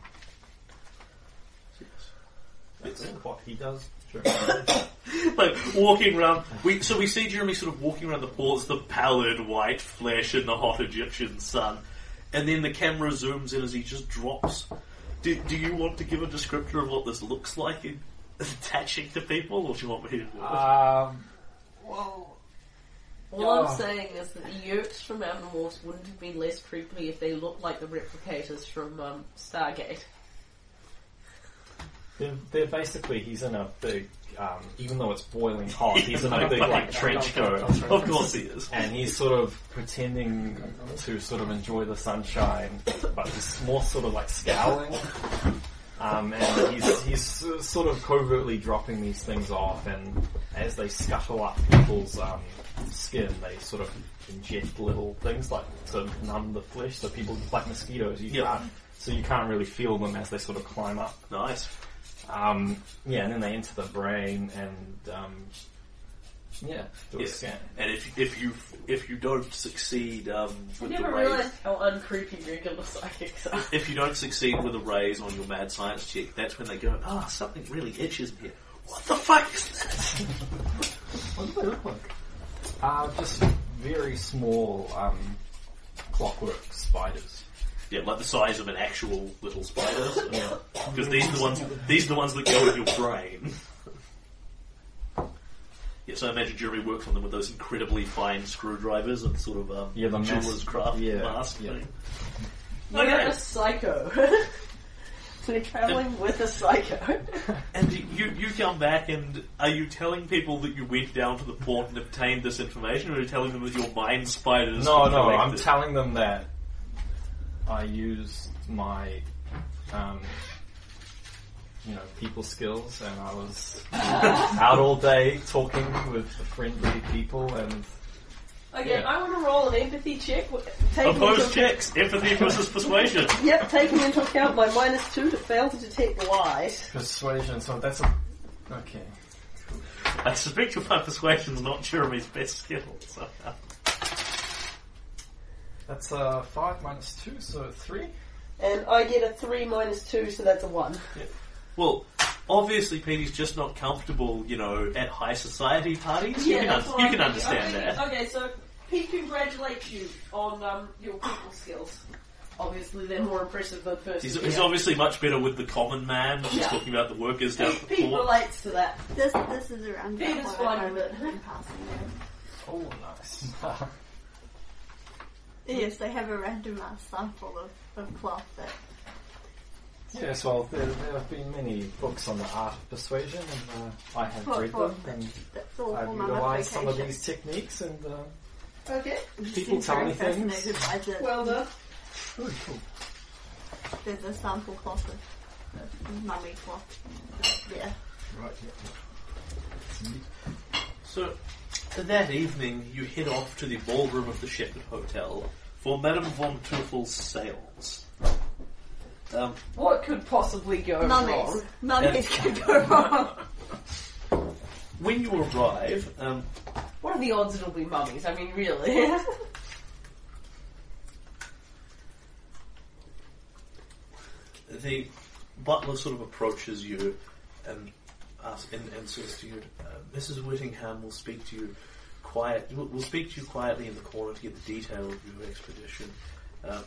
[SPEAKER 1] Yes.
[SPEAKER 4] That's what he does. Sure.
[SPEAKER 1] Like walking around, we so we see Jeremy sort of walking around the ports, the pallid white flesh in the hot Egyptian sun, and then the camera zooms in as he just drops. Do, do you want to give a descriptor of what this looks like in attaching to people, or do you want me to do it?
[SPEAKER 4] um. Well.
[SPEAKER 2] All
[SPEAKER 4] Yeah.
[SPEAKER 2] I'm saying is that the Yerks from Animorphs wouldn't have been less creepy if they looked like the replicators from um, Stargate.
[SPEAKER 4] They're, they're basically, he's in a big, um, even though it's boiling hot, he's in a big like trench coat.
[SPEAKER 1] Of course he is.
[SPEAKER 4] And he's sort of pretending to sort of enjoy the sunshine, but he's more sort of like scowling. Um, and he's, he's uh, sort of covertly dropping these things off, and as they scuttle up people's um, skin, they sort of inject little things like to numb the flesh, so people, like mosquitoes, you
[SPEAKER 1] Yep.
[SPEAKER 4] can't, so you can't really feel them as they sort of climb up.
[SPEAKER 1] Nice.
[SPEAKER 4] Um, yeah, and then they enter the brain, and um, yeah, do a
[SPEAKER 1] Yeah.
[SPEAKER 4] scan.
[SPEAKER 1] And if if you if you don't succeed um,
[SPEAKER 2] I
[SPEAKER 1] with
[SPEAKER 2] never
[SPEAKER 1] the raise,
[SPEAKER 2] realised how uncreepy regular psychics are.
[SPEAKER 1] if you don't succeed with a raise on your mad science check, that's when they go, ah, something really itches in here. What the fuck is this?
[SPEAKER 4] What do they look like? Uh, just very small um, clockwork spiders.
[SPEAKER 1] Yeah, like the size of an actual little spider. Because these are the ones these are the ones that go in your brain. Yeah, so I imagine Jeremy works on them with those incredibly fine screwdrivers and sort of um,
[SPEAKER 4] Yeah, the mass-
[SPEAKER 1] jeweler's craft
[SPEAKER 4] yeah,
[SPEAKER 1] mask
[SPEAKER 4] yeah.
[SPEAKER 1] thing.
[SPEAKER 2] I got
[SPEAKER 1] Okay.
[SPEAKER 2] a psycho. So we're travelling with a psycho.
[SPEAKER 1] And you you come back, and are you telling people that you went down to the port and obtained this information, or are you telling them that your mind spiders
[SPEAKER 4] No,
[SPEAKER 1] were
[SPEAKER 4] no, I'm
[SPEAKER 1] collected?
[SPEAKER 4] telling them that I used my, um, you know, people skills, and I was out all day talking with the friendly people, and
[SPEAKER 2] Okay,
[SPEAKER 4] Yeah.
[SPEAKER 2] I want to roll an empathy check. Taking
[SPEAKER 1] Opposed
[SPEAKER 2] into,
[SPEAKER 1] checks, empathy versus persuasion.
[SPEAKER 2] Yep, taking into account my minus two to fail to detect lies.
[SPEAKER 4] persuasion. So that's a okay.
[SPEAKER 1] I suspect your persuasion is not Jeremy's best skill. So.
[SPEAKER 4] That's uh, five minus two, so three.
[SPEAKER 2] And I get a three minus two, so that's a one.
[SPEAKER 1] Well, obviously Petey's just not comfortable, you know, at high society parties. You can,
[SPEAKER 2] that's
[SPEAKER 1] un-
[SPEAKER 2] what
[SPEAKER 1] you
[SPEAKER 2] I'm
[SPEAKER 1] can
[SPEAKER 2] thinking.
[SPEAKER 1] understand
[SPEAKER 2] okay,
[SPEAKER 1] that.
[SPEAKER 2] Okay, so Pete congratulates you on um, your people skills. Obviously, they're more impressive than first.
[SPEAKER 1] He's, he's obviously much better with the common man. He's
[SPEAKER 2] Yeah.
[SPEAKER 1] talking about the workers down at
[SPEAKER 2] Pete,
[SPEAKER 1] the
[SPEAKER 2] Pete
[SPEAKER 1] port.
[SPEAKER 2] relates to that.
[SPEAKER 6] This this is around
[SPEAKER 2] Peter's
[SPEAKER 6] about
[SPEAKER 2] fine
[SPEAKER 6] what
[SPEAKER 2] with
[SPEAKER 6] I've
[SPEAKER 2] it.
[SPEAKER 6] been passing there.
[SPEAKER 4] Oh, nice.
[SPEAKER 6] Yes, they have a random uh, sample of, of cloth that
[SPEAKER 4] Yes, well, there, there have been many books on the art of persuasion, and uh, I have
[SPEAKER 6] For-
[SPEAKER 4] read
[SPEAKER 6] for-
[SPEAKER 4] them, and
[SPEAKER 6] that's all
[SPEAKER 4] I've
[SPEAKER 6] for
[SPEAKER 4] utilized some of
[SPEAKER 6] mummification.
[SPEAKER 4] these techniques, and uh,
[SPEAKER 2] Okay.
[SPEAKER 4] people
[SPEAKER 6] Seems
[SPEAKER 4] tell
[SPEAKER 6] very
[SPEAKER 4] me things.
[SPEAKER 6] fascinated by the,
[SPEAKER 2] Well done.
[SPEAKER 4] Really cool.
[SPEAKER 6] there's a sample cloth of, of mummy cloth. Yeah.
[SPEAKER 5] Right, yeah.
[SPEAKER 1] So, that evening, you head off to the ballroom of the Shepherd Hotel for Madame von Teufel's sales. Um,
[SPEAKER 2] What could possibly go
[SPEAKER 6] Mummies.
[SPEAKER 2] wrong?
[SPEAKER 6] Mummies could go wrong.
[SPEAKER 1] when you arrive, um,
[SPEAKER 2] What are the odds it'll be mummies? I mean, really?
[SPEAKER 1] the butler sort of approaches you and asks and, and says to you, uh, "Missus Whittingham will speak to you quiet. Will, will speak to you quietly in the corner to get the detail of your expedition. Uh,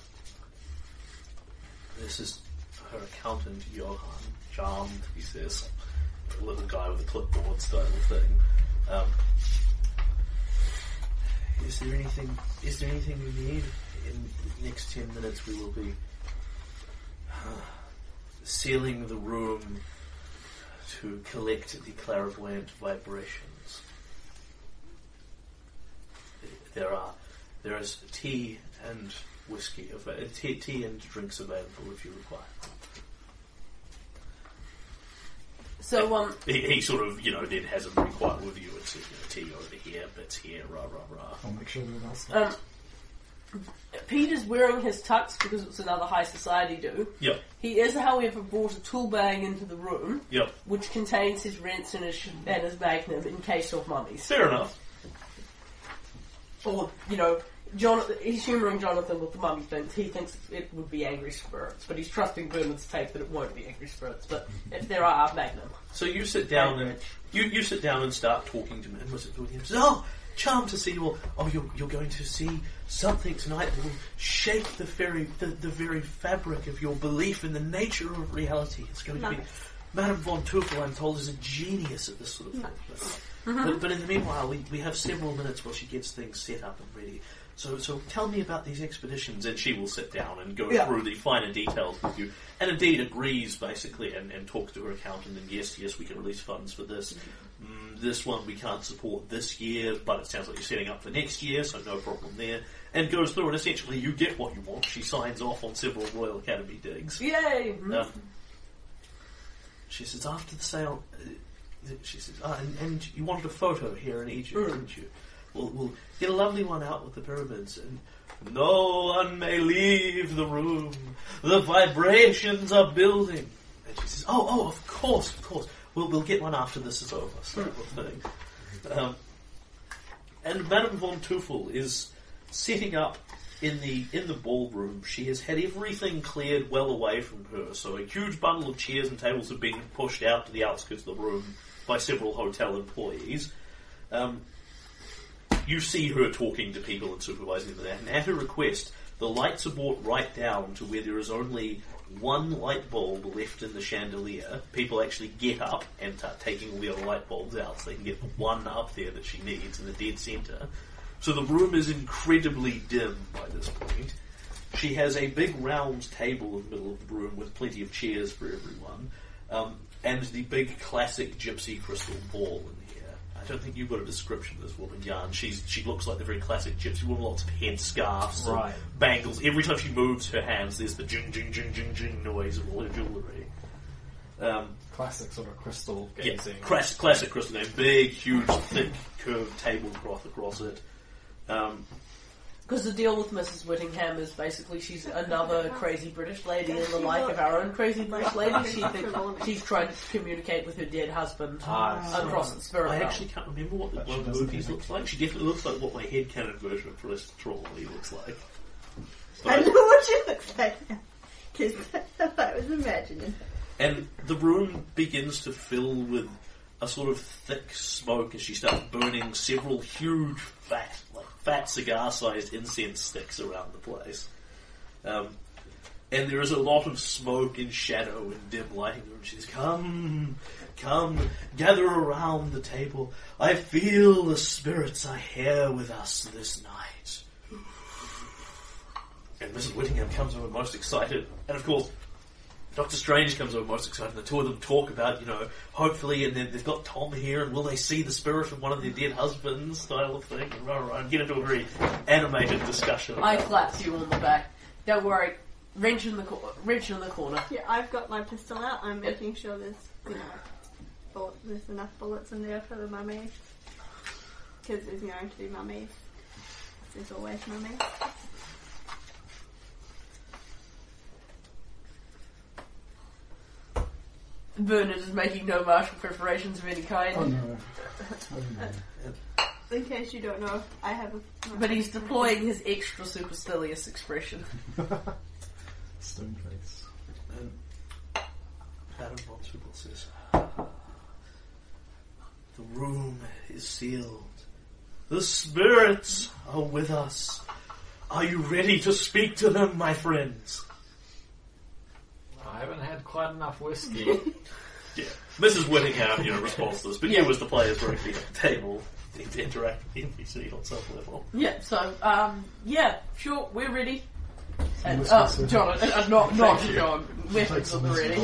[SPEAKER 1] this is her accountant, Johann Charmed," he says, a little guy with a clipboard style thing. Um, is there anything? Is there anything you need? In the next ten minutes, we will be sealing the room to collect the clairvoyant vibrations. There are there is tea and whiskey, uh, tea, tea and drinks available if you require.
[SPEAKER 2] So, um,
[SPEAKER 1] He, he sort of, you know, then has a very quiet review and says, you know, tea over here, bits here, rah rah rah.
[SPEAKER 5] I'll make sure that else.
[SPEAKER 2] um, Peter's wearing his tux because it's another high society do.
[SPEAKER 1] Yep,
[SPEAKER 2] He is, however, brought a tool bag into the room,
[SPEAKER 1] yep.
[SPEAKER 2] which contains his rents and his, sh- and his magnum in case of mummies.
[SPEAKER 1] Fair enough.
[SPEAKER 2] Or, you know, John, he's humouring Jonathan with the mummy things. He thinks it would be angry spirits, but he's trusting Bernard's tape that it won't be angry spirits. But if there are, magnum.
[SPEAKER 1] So you sit down and you, you sit down and start talking to him. And was it talking to him? Oh, charmed to see you all. Oh, you're you're going to see something tonight that will shake the very the, the very fabric of your belief in the nature of reality. It's going to be
[SPEAKER 6] Nice.
[SPEAKER 1] Madame von Teufel, I'm told, is a genius at this sort of thing. But, but, but in the meanwhile, we, we have several minutes while she gets things set up and ready. So, so tell me about these expeditions, and she will sit down and go
[SPEAKER 5] Yeah.
[SPEAKER 1] through the finer details with you, and indeed agrees, basically, and, and talks to her accountant, and yes, yes, we can release funds for this. Mm, this one we can't support this year, but it sounds like you're setting up for next year, so no problem there. And goes through, and essentially you get what you want. She signs off on several Royal Academy digs.
[SPEAKER 2] Yay!
[SPEAKER 1] Um, she says, after the sale, uh, she says, ah, and, and you wanted a photo here in Egypt,
[SPEAKER 2] Mm.
[SPEAKER 1] didn't you? We'll, we'll get a lovely one out with the pyramids, and no one may leave the room. The vibrations are building. And she says, oh, oh, of course, of course. We'll, we'll get one after this is over, sort of thing. Um, and Madame von Teufel is setting up in the in the ballroom. She has had everything cleared well away from her, so a huge bundle of chairs and tables have been pushed out to the outskirts of the room by several hotel employees. Um, you see her talking to people and supervising them, and at her request, the lights are brought right down to where there is only one light bulb left in the chandelier. People actually get up and start taking all the other light bulbs out so they can get the one up there that she needs in the dead centre. So the room is incredibly dim by this point. She has a big round table in the middle of the room with plenty of chairs for everyone, um, and the big classic gypsy crystal ball in here. I don't think you've got a description of this woman, Jan. She's, she looks like the very classic gypsy woman, lots of head scarves and
[SPEAKER 4] Right.
[SPEAKER 1] bangles. Every time she moves her hands, there's the jing, jing, jing, jing, jing noise of all her jewellery. Um,
[SPEAKER 4] Classic sort of crystal
[SPEAKER 1] yeah,
[SPEAKER 4] gazing.
[SPEAKER 1] classic, classic crystal name. Big, huge, thick, curved tablecloth across it. Um,
[SPEAKER 2] Because the deal with Missus Whittingham is basically she's another crazy British lady in the like of our own crazy British lady. She thinks she's trying to communicate with her dead husband
[SPEAKER 4] Ah,
[SPEAKER 2] across the spirit
[SPEAKER 1] I
[SPEAKER 2] realm.
[SPEAKER 1] actually can't remember what the
[SPEAKER 5] But she
[SPEAKER 1] one of the
[SPEAKER 5] doesn't
[SPEAKER 1] movies
[SPEAKER 5] think
[SPEAKER 1] looks like. She definitely looks like what my headcanon version of Felicity Trawley looks like.
[SPEAKER 6] I
[SPEAKER 1] But-
[SPEAKER 6] know what she looks like now. Because I was imagining.
[SPEAKER 1] and the room begins to fill with a sort of thick smoke as she starts burning several huge, fat, like fat cigar-sized incense sticks around the place. Um, and there is a lot of smoke and shadow and dim lighting. And she says, "Come, come, gather around the table. I feel the spirits are here with us this night." And Missus Whittingham comes over most excited, and of course, Doctor Strange comes over most excited. The two of them talk about, you know, hopefully, and then they've got Tom here, and will they see the spirit of one of their dead husbands, style of thing, and rah, rah, and get into a very animated discussion.
[SPEAKER 2] I
[SPEAKER 1] about
[SPEAKER 2] clapped you on the back. Don't worry. Wrench in the cor- wrench in the corner.
[SPEAKER 6] Yeah, I've got my pistol out. I'm making sure there's, you know, bullet, there's enough bullets in there for the mummy. Because there's going to be mummies. There's always mummies.
[SPEAKER 2] Bernard is making no martial preparations of any kind.
[SPEAKER 5] Oh no. Oh no.
[SPEAKER 6] In case you don't know, I have a...
[SPEAKER 2] But he's deploying his extra supercilious expression.
[SPEAKER 5] Stone face.
[SPEAKER 1] And Madame von Teufel says, "The room is sealed. The spirits are with us. Are you ready to speak to them, my friends?"
[SPEAKER 4] I haven't had quite enough whiskey.
[SPEAKER 1] Yeah. Missus Whittingham, you know, responds to this, but you as the players directly at the table to interact with the N P C on some level.
[SPEAKER 2] Yeah, so, um, yeah, sure, we're ready. And,
[SPEAKER 5] Let's
[SPEAKER 2] uh,
[SPEAKER 5] go, sir.
[SPEAKER 2] John, uh, not, not
[SPEAKER 1] Thank you.
[SPEAKER 2] John, weapons
[SPEAKER 5] Take
[SPEAKER 2] are
[SPEAKER 5] some
[SPEAKER 2] ready.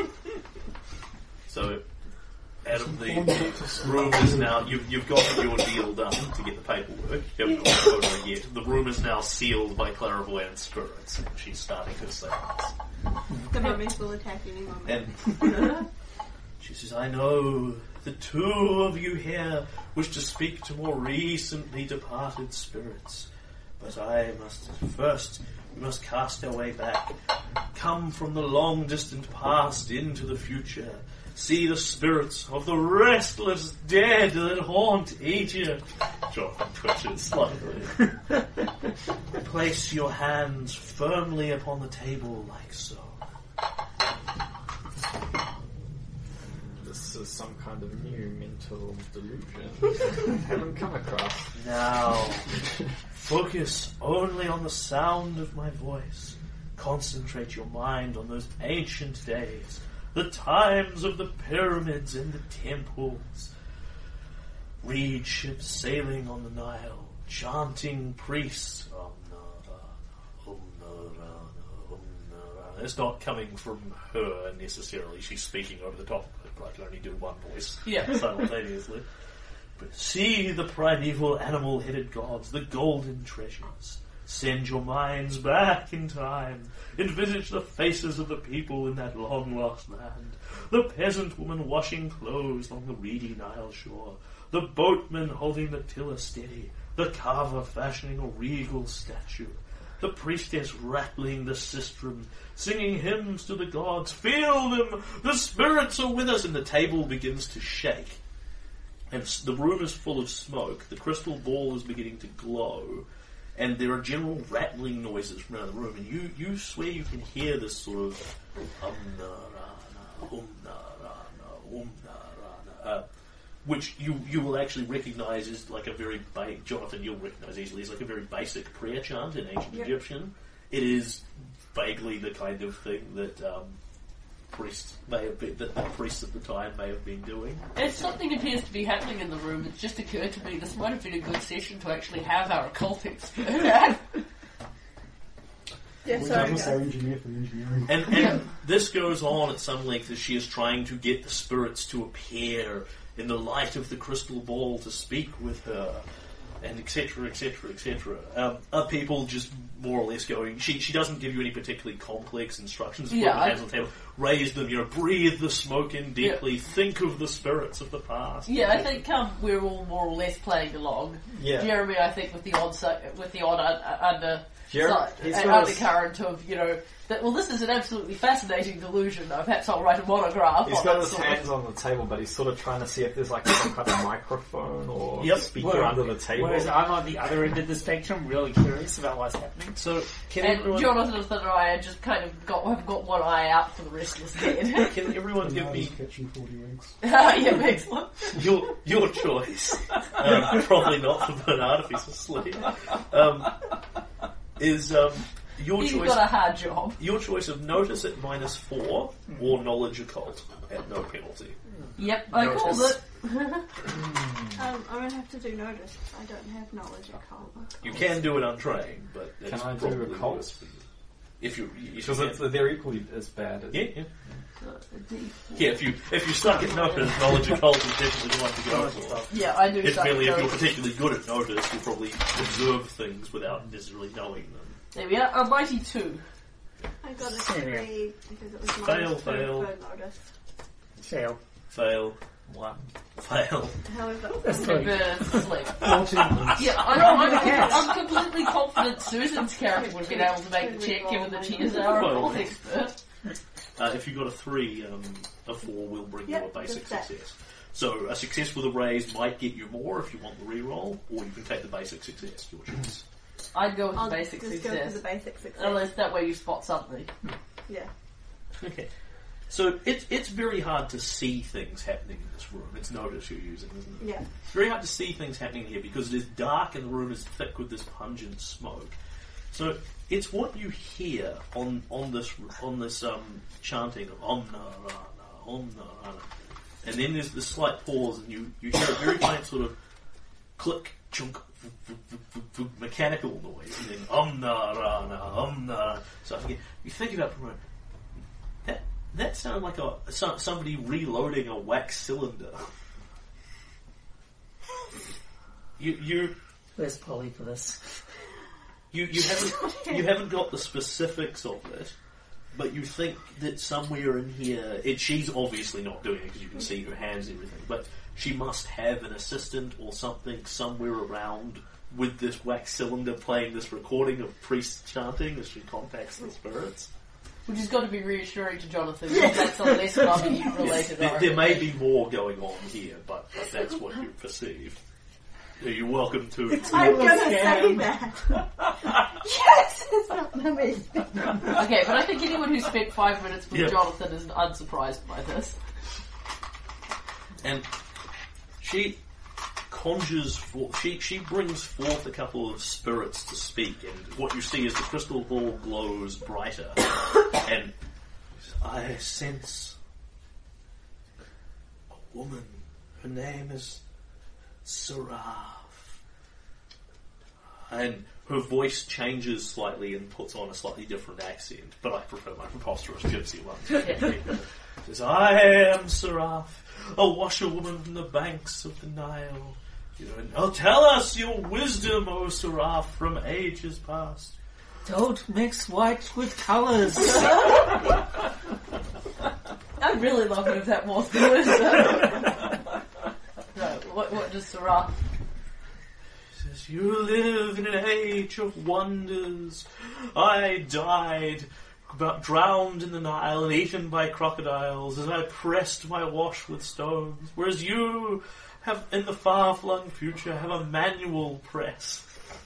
[SPEAKER 1] So, out of the room is now, you've, you've got your deal done to get the paperwork. You haven't got the photo yet. The room is now sealed by clairvoyant spirits, and she's starting her seance.
[SPEAKER 6] The mummies will attack any moment.
[SPEAKER 1] And she says, "I know the two of you here wish to speak to more recently departed spirits, but I must first, we must cast our way back, come from the long distant past into the future, see the spirits of the restless dead that haunt Egypt." Jonathan twitches slightly. "Place your hands firmly upon the table like so."
[SPEAKER 4] This is some kind of new mental delusion I haven't come across.
[SPEAKER 1] Now, focus only on the sound of my voice. Concentrate your mind on those ancient days, the times of the pyramids and the temples. Read ships sailing on the Nile, chanting priests. Om Narayana, Om Narayana, Om Narayana. It's not coming from her necessarily. She's speaking over the top of it, but I can only do one voice
[SPEAKER 2] Yeah.
[SPEAKER 1] simultaneously. But see the primeval animal-headed gods, the golden treasures. Send your minds back in time. Envisage the faces of the people in that long-lost land. The peasant woman washing clothes on the reedy Nile shore. The boatman holding the tiller steady. The carver fashioning a regal statue. The priestess rattling the sistrum, singing hymns to the gods. Feel them! The spirits are with us! And the table begins to shake. And the room is full of smoke. The crystal ball is beginning to glow. And there are general rattling noises from around the room. And you, you swear you can hear this sort of um narana, um narana, um narana, uh, which you, you will actually recognise as like a very ba- Jonathan, you'll recognise easily as like a very basic prayer chant in ancient
[SPEAKER 6] Yep.
[SPEAKER 1] Egyptian. It is vaguely the kind of thing that um, priests may have been, that the priests at the time may have been doing.
[SPEAKER 2] If something appears to be happening in the room, it's just occurred to me this might have been a good session to actually have our occult expert.
[SPEAKER 6] Yeah,
[SPEAKER 5] We
[SPEAKER 6] sorry,
[SPEAKER 5] have our
[SPEAKER 6] guys.
[SPEAKER 5] engineer for the engineering.
[SPEAKER 1] And, and this goes on at some length as she is trying to get the spirits to appear in the light of the crystal ball to speak with her, and et cetera, et cetera, et cetera. Um, are people just more or less going? She she doesn't give you any particularly complex instructions. Put
[SPEAKER 2] Yeah,
[SPEAKER 1] your
[SPEAKER 2] I-
[SPEAKER 1] hands on the table, raise them. You know, breathe the smoke in deeply. Think of the spirits of the past.
[SPEAKER 2] Yeah, I think um, we're all more or less playing along.
[SPEAKER 4] Yeah.
[SPEAKER 2] Jeremy, I think, with the odd si- with the odd uh, under
[SPEAKER 4] Jer-
[SPEAKER 2] si-
[SPEAKER 4] he's
[SPEAKER 2] uh,
[SPEAKER 4] got a-
[SPEAKER 2] undercurrent of you know that. Well, this is an absolutely fascinating delusion. Though. Perhaps I'll write a monograph.
[SPEAKER 4] He's
[SPEAKER 2] on
[SPEAKER 4] got
[SPEAKER 2] it,
[SPEAKER 4] his
[SPEAKER 2] sort of.
[SPEAKER 4] hands on the table, but he's sort of trying to see if there's like some kind of microphone or
[SPEAKER 1] Yep.
[SPEAKER 4] speaker
[SPEAKER 3] Where-
[SPEAKER 4] under the table.
[SPEAKER 3] Whereas I'm on the other end of the spectrum, really curious about what's happening.
[SPEAKER 1] So can
[SPEAKER 2] And
[SPEAKER 1] everyone
[SPEAKER 2] Jonathan and I are just kind of got have got one eye out for the restless dead.
[SPEAKER 1] can everyone give me
[SPEAKER 5] Kitchen forty winks.
[SPEAKER 2] Yeah, excellent.
[SPEAKER 1] your your choice? Um, probably not for Bernard if he's asleep. Um, is um, your
[SPEAKER 2] He's
[SPEAKER 1] choice?
[SPEAKER 2] got a hard job.
[SPEAKER 1] Your choice of notice at minus four or knowledge occult at no penalty.
[SPEAKER 2] Yep, I called it.
[SPEAKER 6] Um, I'm gonna have to do notice. I don't have knowledge of cult.
[SPEAKER 1] You can do it untrained, but it's
[SPEAKER 4] Can I do
[SPEAKER 1] probably
[SPEAKER 4] occult?
[SPEAKER 1] worse for you. If you, if
[SPEAKER 4] Because
[SPEAKER 1] you
[SPEAKER 4] it's,
[SPEAKER 1] can.
[SPEAKER 4] they're equally as bad. As
[SPEAKER 1] Yeah, yeah, yeah. If you if you suck at notice, knowledge occult is definitely the one to go for.
[SPEAKER 2] Yeah, I do.
[SPEAKER 1] It's
[SPEAKER 2] suck
[SPEAKER 1] merely
[SPEAKER 2] at
[SPEAKER 1] if you're
[SPEAKER 2] those.
[SPEAKER 1] particularly good at notice, you'll probably observe things without necessarily knowing them.
[SPEAKER 2] There we are. A mighty two.
[SPEAKER 6] I got a
[SPEAKER 3] Fair.
[SPEAKER 6] three because it was
[SPEAKER 1] Fail,
[SPEAKER 6] minus two
[SPEAKER 1] fail.
[SPEAKER 6] for notice.
[SPEAKER 3] Fail.
[SPEAKER 1] Fail. One. Fail.
[SPEAKER 6] However,
[SPEAKER 3] Asleep.
[SPEAKER 2] Uh, sleep.
[SPEAKER 5] fourteen winks.
[SPEAKER 2] Yeah, I'm, I'm, I'm completely confident Susan's character would have been able to make the check, given that she is our
[SPEAKER 1] Well,
[SPEAKER 2] occult expert.
[SPEAKER 1] Uh, if you got a three, um, a four will bring
[SPEAKER 6] Yep,
[SPEAKER 1] you a basic
[SPEAKER 6] just that.
[SPEAKER 1] success. So a success with a raise might get you more if you want the reroll, or you can take the basic success. Your choice.
[SPEAKER 2] I'd go with
[SPEAKER 6] I'll
[SPEAKER 2] the basic
[SPEAKER 6] just go for
[SPEAKER 2] success.
[SPEAKER 6] the basic success.
[SPEAKER 2] Unless that way you spot something.
[SPEAKER 6] Yeah.
[SPEAKER 1] Okay. So it's it's very hard to see things happening in this room. It's notice you're using, isn't it?
[SPEAKER 6] Yeah.
[SPEAKER 1] It's very hard to see things happening here because it is dark and the room is thick with this pungent smoke. So it's what you hear on on this on this um, chanting of Om Narana, Om Narana, and then there's this slight pause, and you, you hear a very faint sort of click, chunk, v- v- v- v- v- mechanical noise, and then Om Narana, Om Narana. So again, you think about it for a moment. That that sounded like a some, somebody reloading a wax cylinder. You you.
[SPEAKER 3] Where's Polly for this?
[SPEAKER 1] You you haven't you haven't got the specifics of it, but you think that somewhere in here, it, she's obviously not doing it because you can see her hands and everything. But she must have an assistant or something somewhere around with this wax cylinder playing this recording of priests chanting as she contacts the spirits.
[SPEAKER 2] Which has got to be reassuring to Jonathan, because that's a less mummy related
[SPEAKER 1] There, there may be more going on here, but, but that's what you perceive. You're welcome to.
[SPEAKER 6] I'm gonna say that. Yes, it's not mummy.
[SPEAKER 2] Okay, but I think anyone who spent five minutes with
[SPEAKER 1] Yeah.
[SPEAKER 2] Jonathan is unsurprised by this.
[SPEAKER 1] And she conjures for she she brings forth a couple of spirits to speak, and what you see is the crystal ball glows brighter, and I sense a woman. Her name is Seraph. and her voice changes slightly and puts on a slightly different accent, but I prefer my preposterous gypsy one. She says, I am Seraph, a washerwoman from the banks of the Nile. You know, now tell us your wisdom, O Seraph, from ages past.
[SPEAKER 3] Don't mix white with colours.
[SPEAKER 2] I'd really love it if that was the wisdom. No, what, what does Seraph?
[SPEAKER 1] She says, you live in an age of wonders. I died, about drowned in the Nile and eaten by crocodiles as I pressed my wash with stones, whereas you have, in the far-flung future, have a manual press.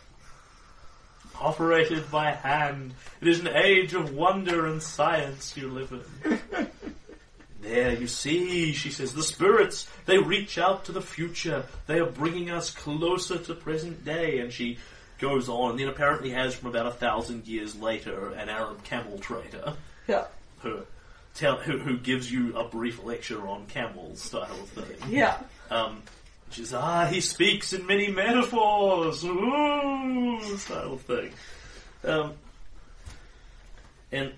[SPEAKER 1] Operated by hand. It is an age of wonder and science you live in. There you see, she says, the spirits, they reach out to the future. They are bringing us closer to present day. And she goes on, and then apparently has, from about a thousand years later, an Arab camel trader.
[SPEAKER 2] Yeah.
[SPEAKER 1] Who, tell, who, who gives you a brief lecture on camels style of thing.
[SPEAKER 2] Yeah.
[SPEAKER 1] Um, she says, ah, he speaks in many metaphors, ooh, style of thing. Um, and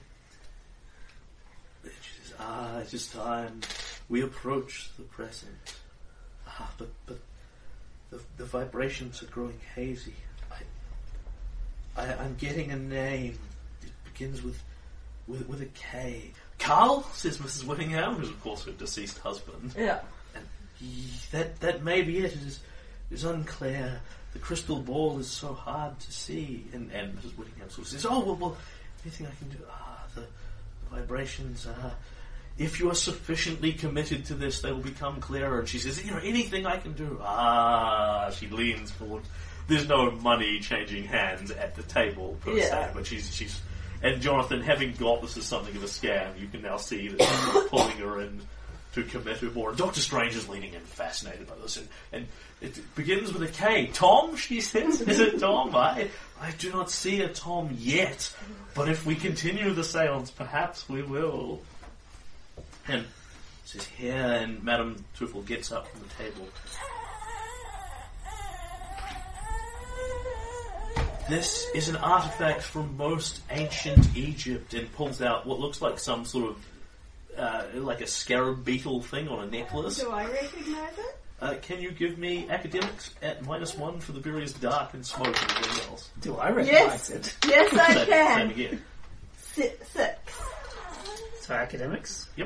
[SPEAKER 1] she says, ah, it is time we approach the present. Ah, but, but the, the vibrations are growing hazy. I, I, I'm getting a name. It begins with, with, with a K. Carl, says Missus Whittingham, who's of course her deceased husband.
[SPEAKER 2] Yeah.
[SPEAKER 1] That that may be it. It is, it is unclear. The crystal ball is so hard to see. And, and Missus Whittingham sort of says, oh, well, well, anything I can do? Ah, the, the vibrations, uh, if you are sufficiently committed to this, they will become clearer. And she says, you know, anything I can do? Ah, she leans forward. There's no money changing hands at the table, per
[SPEAKER 2] yeah.
[SPEAKER 1] se, but she's, she's, and Jonathan, having got this as something of a scam, you can now see that she's pulling her in to commit her more. And Doctor Strange is leaning in, fascinated by this, and, and it begins with a K. Tom, she says. Is it Tom? I, I do not see a Tom yet, but if we continue the seance, perhaps we will. And says here, and Madame Tufel gets up from the table. This is an artifact from most ancient Egypt, and pulls out what looks like some sort of Uh, like a scarab beetle thing on a necklace.
[SPEAKER 6] Do I recognise it?
[SPEAKER 1] Uh, can you give me academics at minus one for the various dark and smoke and everything else?
[SPEAKER 3] Do I recognise
[SPEAKER 6] Yes.
[SPEAKER 3] it?
[SPEAKER 6] Yes, I
[SPEAKER 1] Same,
[SPEAKER 6] can.
[SPEAKER 1] same again.
[SPEAKER 6] Si- six.
[SPEAKER 3] So academics.
[SPEAKER 1] Yep.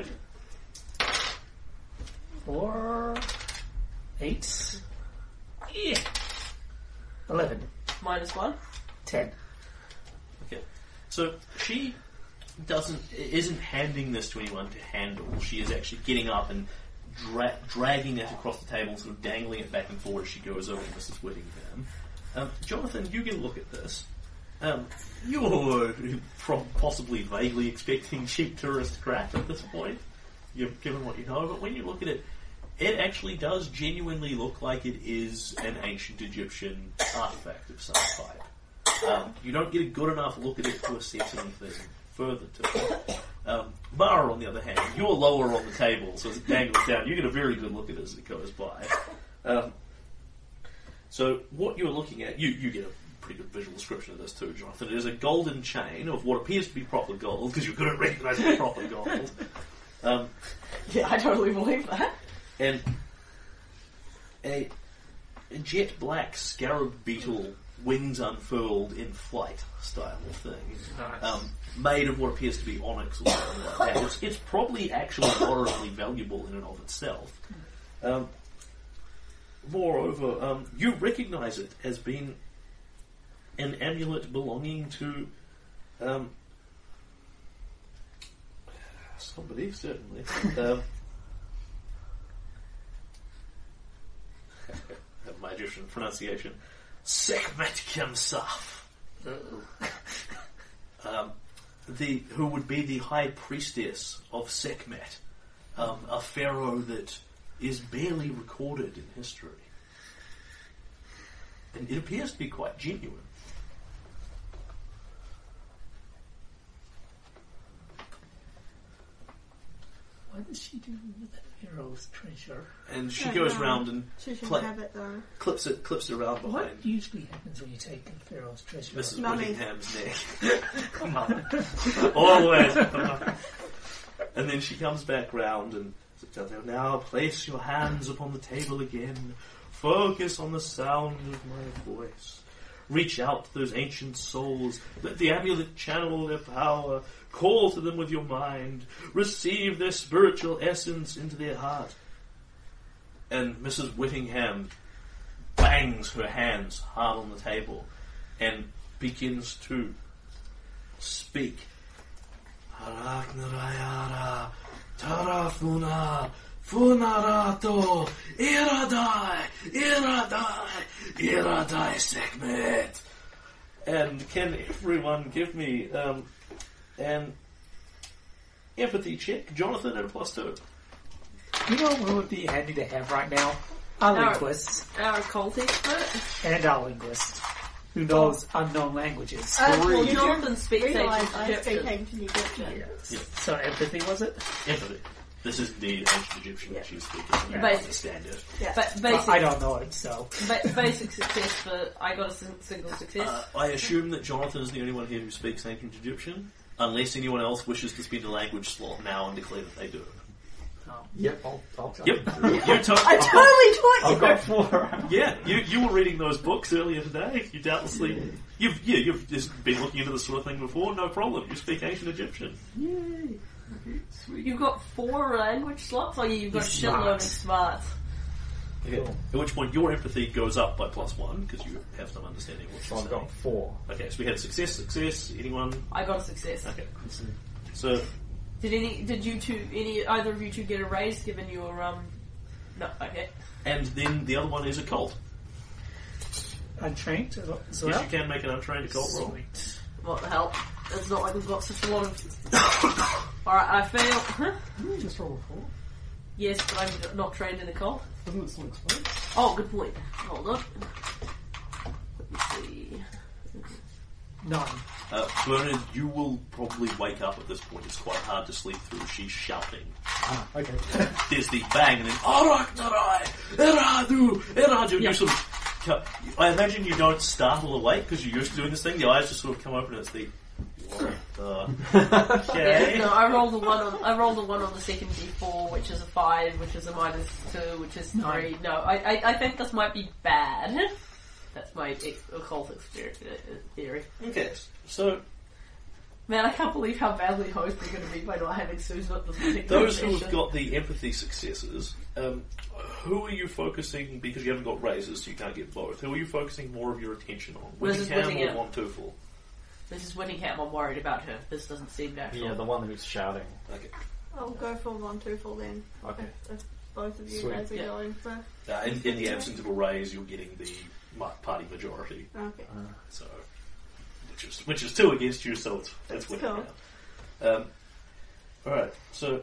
[SPEAKER 3] Four, eight, yeah, eleven,
[SPEAKER 2] Minus one.
[SPEAKER 3] ten.
[SPEAKER 1] Okay. So she doesn't isn't handing this to anyone to handle. She is actually getting up and dra- dragging it across the table, sort of dangling it back and forward as she goes over to Missus Whittingham. Um, Jonathan, you get a look at this. Um, you're pro- possibly vaguely expecting cheap tourist crap at this point, you've given what you know, but when you look at it, it actually does genuinely look like it is an ancient Egyptian artifact of some type. Um, you don't get a good enough look at it to assess anything further to it. Um, Mara, on the other hand, you're lower on the table, so as it dangles down, you get a very good look at it as it goes by. Um, so what you're looking at, you, you get a pretty good visual description of this too, Jonathan. It is a golden chain of what appears to be proper gold, because you're good at recognising proper gold. Um,
[SPEAKER 2] Yeah, I totally believe that.
[SPEAKER 1] and a, a jet black scarab beetle, wings unfurled in flight style of thing.
[SPEAKER 3] Nice.
[SPEAKER 1] Um, made of what appears to be onyx or something like that. It's, it's probably actually moderately valuable in and of itself. Um, moreover, um, you recognise it as being an amulet belonging to um, somebody, certainly. um, my Egyptian pronunciation. Sekhmet Kemsaf. um, the who would be the high priestess of Sekhmet, um, a pharaoh that is barely recorded in history. And it appears to be quite genuine.
[SPEAKER 3] What is she doing with it? Pharaoh's treasure.
[SPEAKER 1] And she
[SPEAKER 6] Oh,
[SPEAKER 1] goes
[SPEAKER 6] no.
[SPEAKER 1] round and
[SPEAKER 6] She should
[SPEAKER 1] Play-
[SPEAKER 6] have it though.
[SPEAKER 1] clips it, clips it around
[SPEAKER 3] What
[SPEAKER 1] behind
[SPEAKER 3] usually happens when you take the Pharaoh's treasure?
[SPEAKER 1] Missus
[SPEAKER 6] Mummy.
[SPEAKER 1] Whittingham's neck. Come on. Always. Come on. And then she comes back round and sits down there. Now place your hands upon the table again. Focus on the sound of my voice. Reach out to those ancient souls. Let the amulet channel their power. Call to them with your mind. Receive their spiritual essence into their heart. And Missus Whittingham bangs her hands hard on the table and begins to speak. Haraknarayara Tarafuna Funarato Iradai Iradai Iradai Sekmet. And can everyone give me um, an empathy check? Jonathan at a plus two.
[SPEAKER 8] You know what would be handy to have right now? Our
[SPEAKER 2] Our-
[SPEAKER 8] linguist
[SPEAKER 2] Our occult expert.
[SPEAKER 8] and our linguist who knows unknown languages.
[SPEAKER 2] Uh, well,
[SPEAKER 6] You
[SPEAKER 2] Jonathan
[SPEAKER 6] do
[SPEAKER 2] speaks
[SPEAKER 6] realise
[SPEAKER 2] ancient
[SPEAKER 6] I speak
[SPEAKER 2] Egyptian.
[SPEAKER 6] ancient Egyptian.
[SPEAKER 1] Yeah.
[SPEAKER 8] So empathy was it?
[SPEAKER 1] Empathy. This is indeed ancient Egyptian that she's speaking. You
[SPEAKER 2] Basic.
[SPEAKER 1] understand it.
[SPEAKER 6] Yeah.
[SPEAKER 2] But
[SPEAKER 8] Well,
[SPEAKER 2] basic,
[SPEAKER 8] I don't know it, so
[SPEAKER 2] ba- basic success for I got a sin- single success.
[SPEAKER 1] Uh, I assume that Jonathan is the only one here who speaks ancient Egyptian, unless anyone else wishes to spend a language slot now and declare that they do.
[SPEAKER 4] Yep, I'll, I'll tell
[SPEAKER 1] Yep.
[SPEAKER 4] you.
[SPEAKER 1] You to-
[SPEAKER 6] I totally taught you.
[SPEAKER 4] I've got four.
[SPEAKER 1] yeah, you you were reading those books earlier today. You doubtlessly you've yeah you've just been looking into this sort of thing before. No problem. You speak ancient Egyptian.
[SPEAKER 2] Yay! You've got four language slots, or you've got a
[SPEAKER 8] You're
[SPEAKER 2] shitload of
[SPEAKER 8] smart.
[SPEAKER 2] smarts.
[SPEAKER 1] Okay. At which point your empathy goes up by plus one because you have some understanding of what
[SPEAKER 4] So
[SPEAKER 1] you're
[SPEAKER 4] I've
[SPEAKER 1] saying.
[SPEAKER 4] got four.
[SPEAKER 1] Okay, so we had success, success. Anyone?
[SPEAKER 2] I got a success.
[SPEAKER 1] Okay. So
[SPEAKER 2] Did any? Did you two? Any? Either of you two get a raise given your um? No. Okay.
[SPEAKER 1] and then the other one is a cult.
[SPEAKER 8] untrained as well. as
[SPEAKER 1] Yes,
[SPEAKER 8] well?
[SPEAKER 1] you can make an untrained occult roll.
[SPEAKER 8] Sweet.
[SPEAKER 2] What the hell? It's not like we've got such a lot of. Alright, I fail. Huh?
[SPEAKER 5] Didn't you just roll a four?
[SPEAKER 2] Yes, but I'm not trained in a cult.
[SPEAKER 5] Doesn't it still explode?
[SPEAKER 2] Oh, good point. Hold on. Let me see.
[SPEAKER 8] None.
[SPEAKER 1] Uh, Bernard, you will probably wake up at this point. It's quite hard to sleep through. She's shouting.
[SPEAKER 5] Ah, okay.
[SPEAKER 1] There's the bang, and then Araknarai, Eradu, Eradu.
[SPEAKER 2] Yeah.
[SPEAKER 1] You sort of, co- I imagine you don't startle awake because you're used to doing this thing. The eyes just sort of come open, and it's the what the okay.
[SPEAKER 2] Yeah, no, I rolled a one on. I rolled a one on the second D four, which is a five, which is a minus two, which is three.
[SPEAKER 8] Nine.
[SPEAKER 2] No, I, I, I think this might be bad. That's my ex- occult experience uh, theory.
[SPEAKER 1] Okay, so
[SPEAKER 2] Man, I can't believe how badly host they're going to be by not having Susan at the meeting.
[SPEAKER 1] those who have got the empathy successes, um, who are you focusing, because you haven't got raises, so you can't get both, who are you focusing more of your attention on?
[SPEAKER 2] Mrs.
[SPEAKER 1] Whittingham or
[SPEAKER 2] Whittingham.
[SPEAKER 1] Von Tufel?
[SPEAKER 2] Missus Whittingham, I'm worried about her. This doesn't seem natural.
[SPEAKER 4] Yeah, the one who's shouting.
[SPEAKER 1] Okay.
[SPEAKER 6] I'll go for one Tufel then.
[SPEAKER 4] Okay.
[SPEAKER 6] If, if both of you
[SPEAKER 4] Sweet.
[SPEAKER 6] guys are
[SPEAKER 2] Yeah.
[SPEAKER 6] going for.
[SPEAKER 1] Uh, in, in the absence of a raise, you're getting the ma- party majority.
[SPEAKER 6] Okay.
[SPEAKER 1] So, which is which is two against you, so it's that's
[SPEAKER 6] That's
[SPEAKER 1] winning
[SPEAKER 6] cool.
[SPEAKER 1] now. Um, all right, so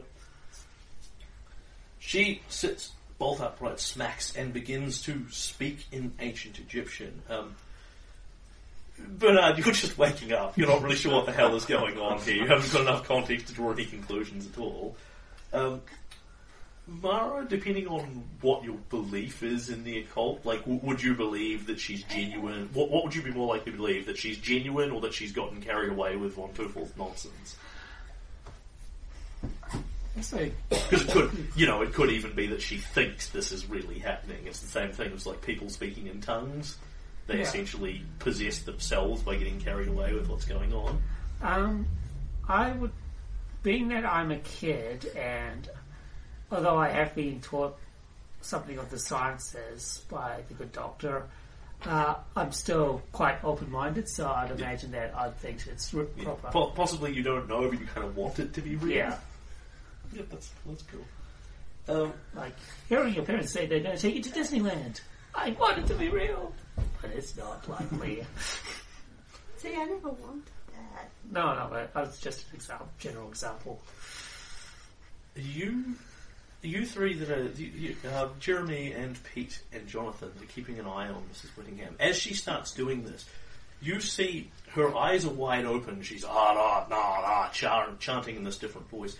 [SPEAKER 1] she sits bolt upright, smacks, and begins to speak in ancient Egyptian. Um, Bernard, you're just waking up. You're not really sure what the hell is going on here. You haven't got enough context to draw any conclusions at all. Um, Mara, depending on what your belief is in the occult, like, w- would you believe that she's genuine? What, what would you be more likely to believe? That she's genuine or that she's gotten carried away with Von Tufel's nonsense?
[SPEAKER 8] It's like,
[SPEAKER 1] Because it could, you know, it could even be that she thinks this is really happening. It's the same thing as, like, people speaking in tongues. They
[SPEAKER 8] Yeah.
[SPEAKER 1] essentially possess themselves by getting carried away with what's going on.
[SPEAKER 8] um, I would, being that I'm a kid, and although I have been taught something of the sciences by the good doctor, uh, I'm still quite open-minded, so I'd imagine that I'd think it's r-
[SPEAKER 1] Yeah.
[SPEAKER 8] proper.
[SPEAKER 1] Po- possibly you don't know, but you kind of want it to be real.
[SPEAKER 8] Yeah.
[SPEAKER 1] Yeah, that's, that's cool. Um,
[SPEAKER 8] Like, hearing your parents say they're going to take you to Disneyland. I want it to be real, but it's not likely.
[SPEAKER 6] See, I never wanted that.
[SPEAKER 8] no, no, but that's just an example, general example.
[SPEAKER 1] You, you three that are you, you, uh, Jeremy and Pete and Jonathan are keeping an eye on Missus Whittingham. As she starts doing this, you see her eyes are wide open. She's ah ah nah ah chant, chanting in this different voice.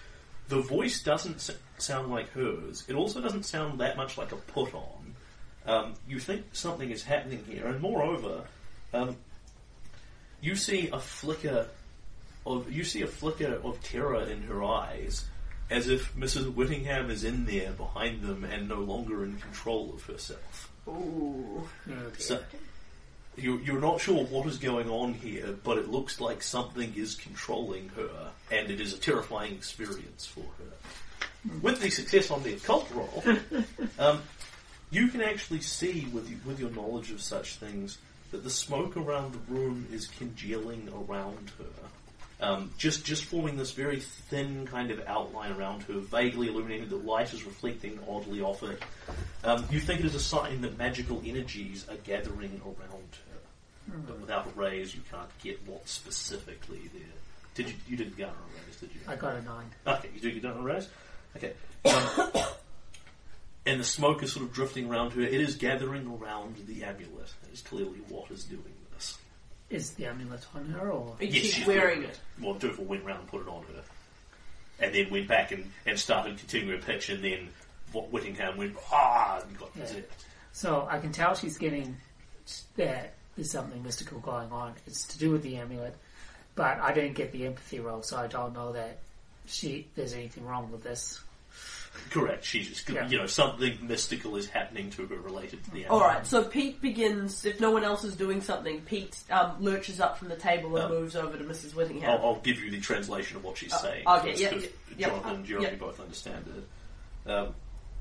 [SPEAKER 1] the voice doesn't s- sound like hers. It also doesn't sound that much like a put-on. Um, you think something is happening here, and moreover, um, you see a flicker of you see a flicker of terror in her eyes, as if Missus Whittingham is in there behind them and no longer in control of herself.
[SPEAKER 2] Ooh.
[SPEAKER 1] So, you're, you're not sure what is going on here, but it looks like something is controlling her, and it is a terrifying experience for her. With the success on the occult roll, um, you can actually see, with, you, with your knowledge of such things, that the smoke around the room is congealing around her. Um, just just forming this very thin kind of outline around her, vaguely illuminated. The light is reflecting oddly off it. Um, you think it is a sign that magical energies are gathering around her. Mm. But without a raise, you can't get what specifically there. Did you? You didn't garner a raise, did you?
[SPEAKER 8] I got a nine.
[SPEAKER 1] Okay, you do. You don't have a raise. Okay. Um, and the smoke is sort of drifting around her. It is gathering around the amulet. That is clearly what is doing this.
[SPEAKER 8] Is the amulet on her, or
[SPEAKER 2] Is
[SPEAKER 1] Yes,
[SPEAKER 2] she
[SPEAKER 1] she's
[SPEAKER 2] wearing it?
[SPEAKER 1] Well, Durful went round and put it on her. And then went back and, and started continuing her pitch, and then what Whittingham went, ah, and got
[SPEAKER 8] Yeah.
[SPEAKER 1] possessed.
[SPEAKER 8] So I can tell she's getting that there's something mystical going on. It's to do with the amulet, but I didn't get the empathy roll, so I don't know that she there's anything wrong with this.
[SPEAKER 1] Correct. She's just,
[SPEAKER 8] Yeah.
[SPEAKER 1] you know, something mystical is happening to her related to the amulet.
[SPEAKER 2] Alright, so Pete begins, if no one else is doing something, Pete um, lurches up from the table and
[SPEAKER 1] Um,
[SPEAKER 2] moves over to Missus Whittingham.
[SPEAKER 1] I'll, I'll give you the translation of what she's
[SPEAKER 2] Uh,
[SPEAKER 1] saying.
[SPEAKER 2] okay,
[SPEAKER 1] first,
[SPEAKER 2] yeah,
[SPEAKER 1] 'cause
[SPEAKER 2] yeah, yeah,
[SPEAKER 1] Jonathan and
[SPEAKER 2] uh,
[SPEAKER 1] Jeremy
[SPEAKER 2] yeah.
[SPEAKER 1] both understand it. Um,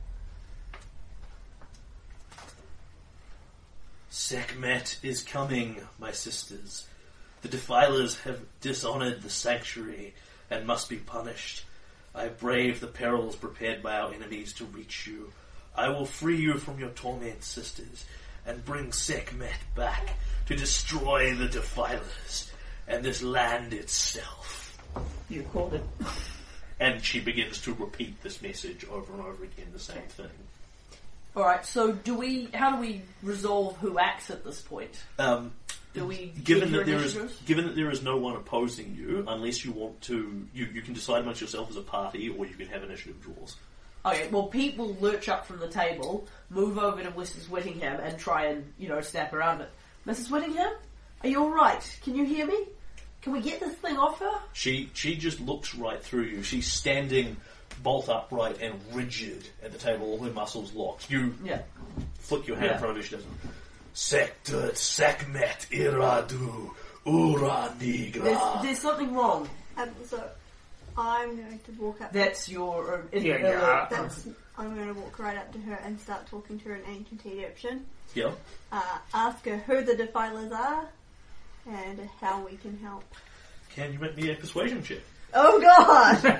[SPEAKER 1] Sekhmet is coming, my sisters. The defilers have dishonoured the sanctuary and must be punished. I brave the perils prepared by our enemies to reach you. I will free you from your torment, sisters, and bring Sekhmet back to destroy the defilers and this land itself.
[SPEAKER 8] You called it.
[SPEAKER 1] And she begins to repeat this message over and over again, the same thing.
[SPEAKER 2] Alright, so do we, how do we resolve who acts at this point?
[SPEAKER 1] Um,
[SPEAKER 2] Do we
[SPEAKER 1] given
[SPEAKER 2] give
[SPEAKER 1] that
[SPEAKER 2] your
[SPEAKER 1] there is,
[SPEAKER 2] initiatives?
[SPEAKER 1] given that there is no one opposing you, unless you want to, you, you can decide amongst yourself as a party, or you can have initiative draws.
[SPEAKER 2] Okay, well, Pete will lurch up from the table, move over to Missus Whittingham, and try and, you know, snap around it. Missus Whittingham? Are you alright? Can you hear me? Can we get this thing off her?
[SPEAKER 1] She she just looks right through you. She's standing bolt upright and rigid at the table, all her muscles locked. You
[SPEAKER 2] Yeah.
[SPEAKER 1] flick your hand
[SPEAKER 2] Yeah.
[SPEAKER 1] in front of her, she doesn't. Sector Sekhmet Iradu Ura Nigra.
[SPEAKER 2] There's, there's something wrong.
[SPEAKER 6] Um, so I'm going to walk up.
[SPEAKER 2] That's your... Uh,
[SPEAKER 8] Yeah,
[SPEAKER 2] uh,
[SPEAKER 8] yeah.
[SPEAKER 6] That's, I'm going to walk right up to her and start talking to her in ancient Egyptian.
[SPEAKER 1] Yeah.
[SPEAKER 6] Uh, ask her who the defilers are and how we can help.
[SPEAKER 1] Can you make me a persuasion check?
[SPEAKER 6] Oh God!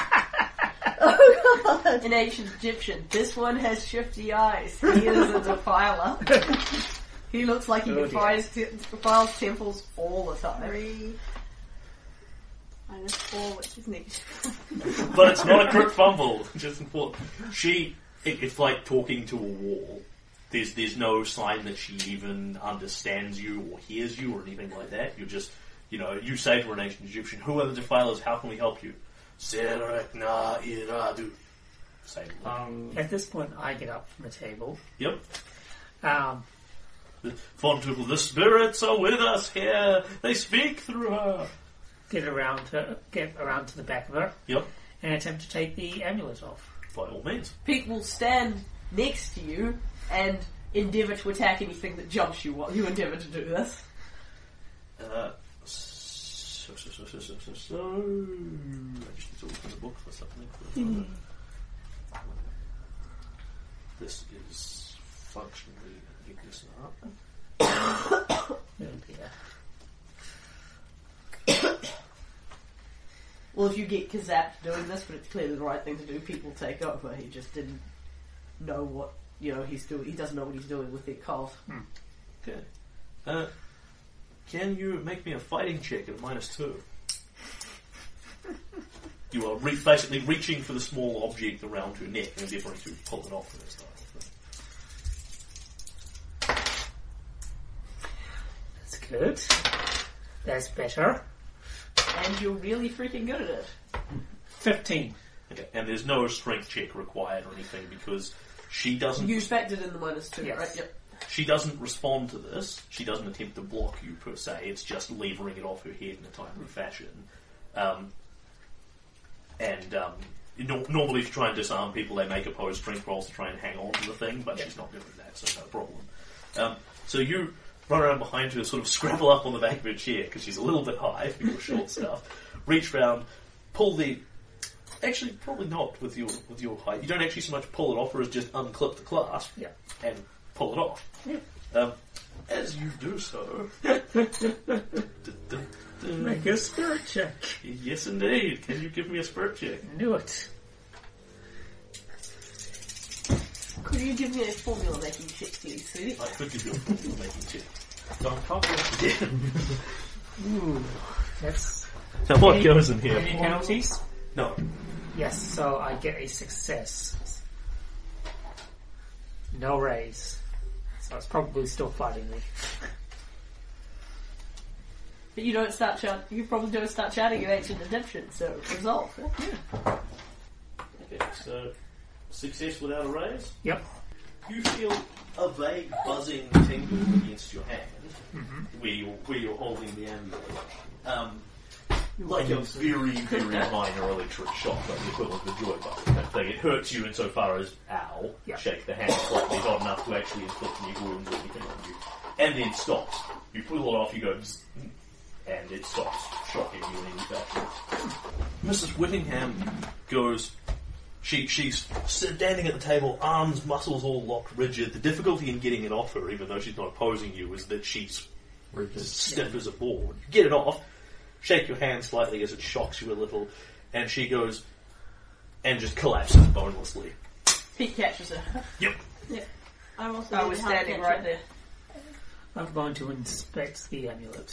[SPEAKER 6] oh God!
[SPEAKER 2] In ancient Egyptian, this one has shifty eyes. He is a defiler. He looks like he
[SPEAKER 8] Oh,
[SPEAKER 2] defiles, te- defiles temples all the time.
[SPEAKER 6] Three minus four, which is negative.
[SPEAKER 1] But it's not a crit fumble. Just important. She, it, it's like talking to a wall. There's there's no sign that she even understands you or hears you or anything like that. You're just, you know, you say to her in ancient Egyptian, "Who are the defilers? How can we help you?" Serek na iradu. Say it.
[SPEAKER 8] Um, at this point, I get up from the table.
[SPEAKER 1] Yep.
[SPEAKER 8] Um,
[SPEAKER 1] The font of the spirits are with us here. They speak through her.
[SPEAKER 8] get around to get around to the back of her
[SPEAKER 1] Yep.
[SPEAKER 8] and attempt to take the amulet off.
[SPEAKER 1] By all means.
[SPEAKER 2] Pete will stand next to you and endeavour to attack anything that jumps you while you endeavour to do this.
[SPEAKER 1] Uh, so, so, so, so, so, so, so. I just need to open the book for something. For mm. This is functionally. Pick this up.
[SPEAKER 8] Oh dear.
[SPEAKER 2] Well, if you get Kazap doing this, but it's clearly the right thing to do, Pete will take over. He just didn't know what, you know, he's doing. He doesn't know what he's doing with the cult.
[SPEAKER 8] Hmm.
[SPEAKER 1] Okay. Uh, can you make me a fighting check at minus two? You are re- basically reaching for the small object around her neck and therefore to pull it off. And stuff.
[SPEAKER 8] That's good. That's better.
[SPEAKER 2] And you're really freaking good at it.
[SPEAKER 8] Fifteen.
[SPEAKER 1] Okay, and there's no strength check required or anything because she doesn't.
[SPEAKER 2] You factored in the minus two,
[SPEAKER 8] Yes.
[SPEAKER 2] right? Yep.
[SPEAKER 1] She doesn't respond to this. She doesn't attempt to block you per se. It's just levering it off her head in a timely fashion. Um, and um, no, normally, if you try and disarm people, they make opposed strength rolls to try and hang on to the thing, but she's not doing that, so no problem. Um, so you run around behind her, sort of scramble up on the back of her chair because she's a little bit high for your short stuff. Reach round, pull the. Actually, probably not with your with your height. You don't actually so much pull it off, or as just unclip the clasp
[SPEAKER 8] Yeah.
[SPEAKER 1] and pull it off.
[SPEAKER 8] Yeah.
[SPEAKER 1] Um, as you do so,
[SPEAKER 8] Make a spirit check.
[SPEAKER 1] yes, indeed. Can you give me a spirit check?
[SPEAKER 8] Knew it.
[SPEAKER 2] Could you give me a formula making check, please, Sue?
[SPEAKER 1] I could give you a formula making check.
[SPEAKER 4] Don't cover.
[SPEAKER 8] Ooh, that's
[SPEAKER 1] Now, what
[SPEAKER 8] Any-
[SPEAKER 1] goes in here?
[SPEAKER 8] any penalties?
[SPEAKER 1] No.
[SPEAKER 8] Yes, so I get a success. No raise. So it's probably still fighting me.
[SPEAKER 2] But you don't start shout. You probably don't start shouting your ancient redemption. So resolve.
[SPEAKER 1] Okay, so success without a raise.
[SPEAKER 8] Yep.
[SPEAKER 1] You feel a vague buzzing tingle against your hand
[SPEAKER 8] Mm-hmm.
[SPEAKER 1] where you're where you're holding the amulet. Um, like a very, very minor electric shock, like the equivalent of a joy button kind of thing. It hurts you insofar as, ow,
[SPEAKER 8] Yeah.
[SPEAKER 1] shake the hand slightly, not enough to actually inflict any wounds or anything on you. And then stops. You pull it off, you go, zzz, and it stops shocking you in any fashion. Missus Whittingham goes, she she's standing at the table, arms, muscles all locked rigid. The difficulty in getting it off her, even though she's not opposing you, is that she's
[SPEAKER 4] Rigid.
[SPEAKER 1] stiff as a board. You get it off, shake your hand slightly as it shocks you a little, and she goes and just collapses bonelessly.
[SPEAKER 2] Pete catches her.
[SPEAKER 1] Yep.
[SPEAKER 6] I'm also
[SPEAKER 2] I
[SPEAKER 6] going
[SPEAKER 2] was
[SPEAKER 6] to help
[SPEAKER 2] standing
[SPEAKER 6] catch
[SPEAKER 2] right
[SPEAKER 6] her.
[SPEAKER 2] there.
[SPEAKER 8] I'm going to inspect the amulet.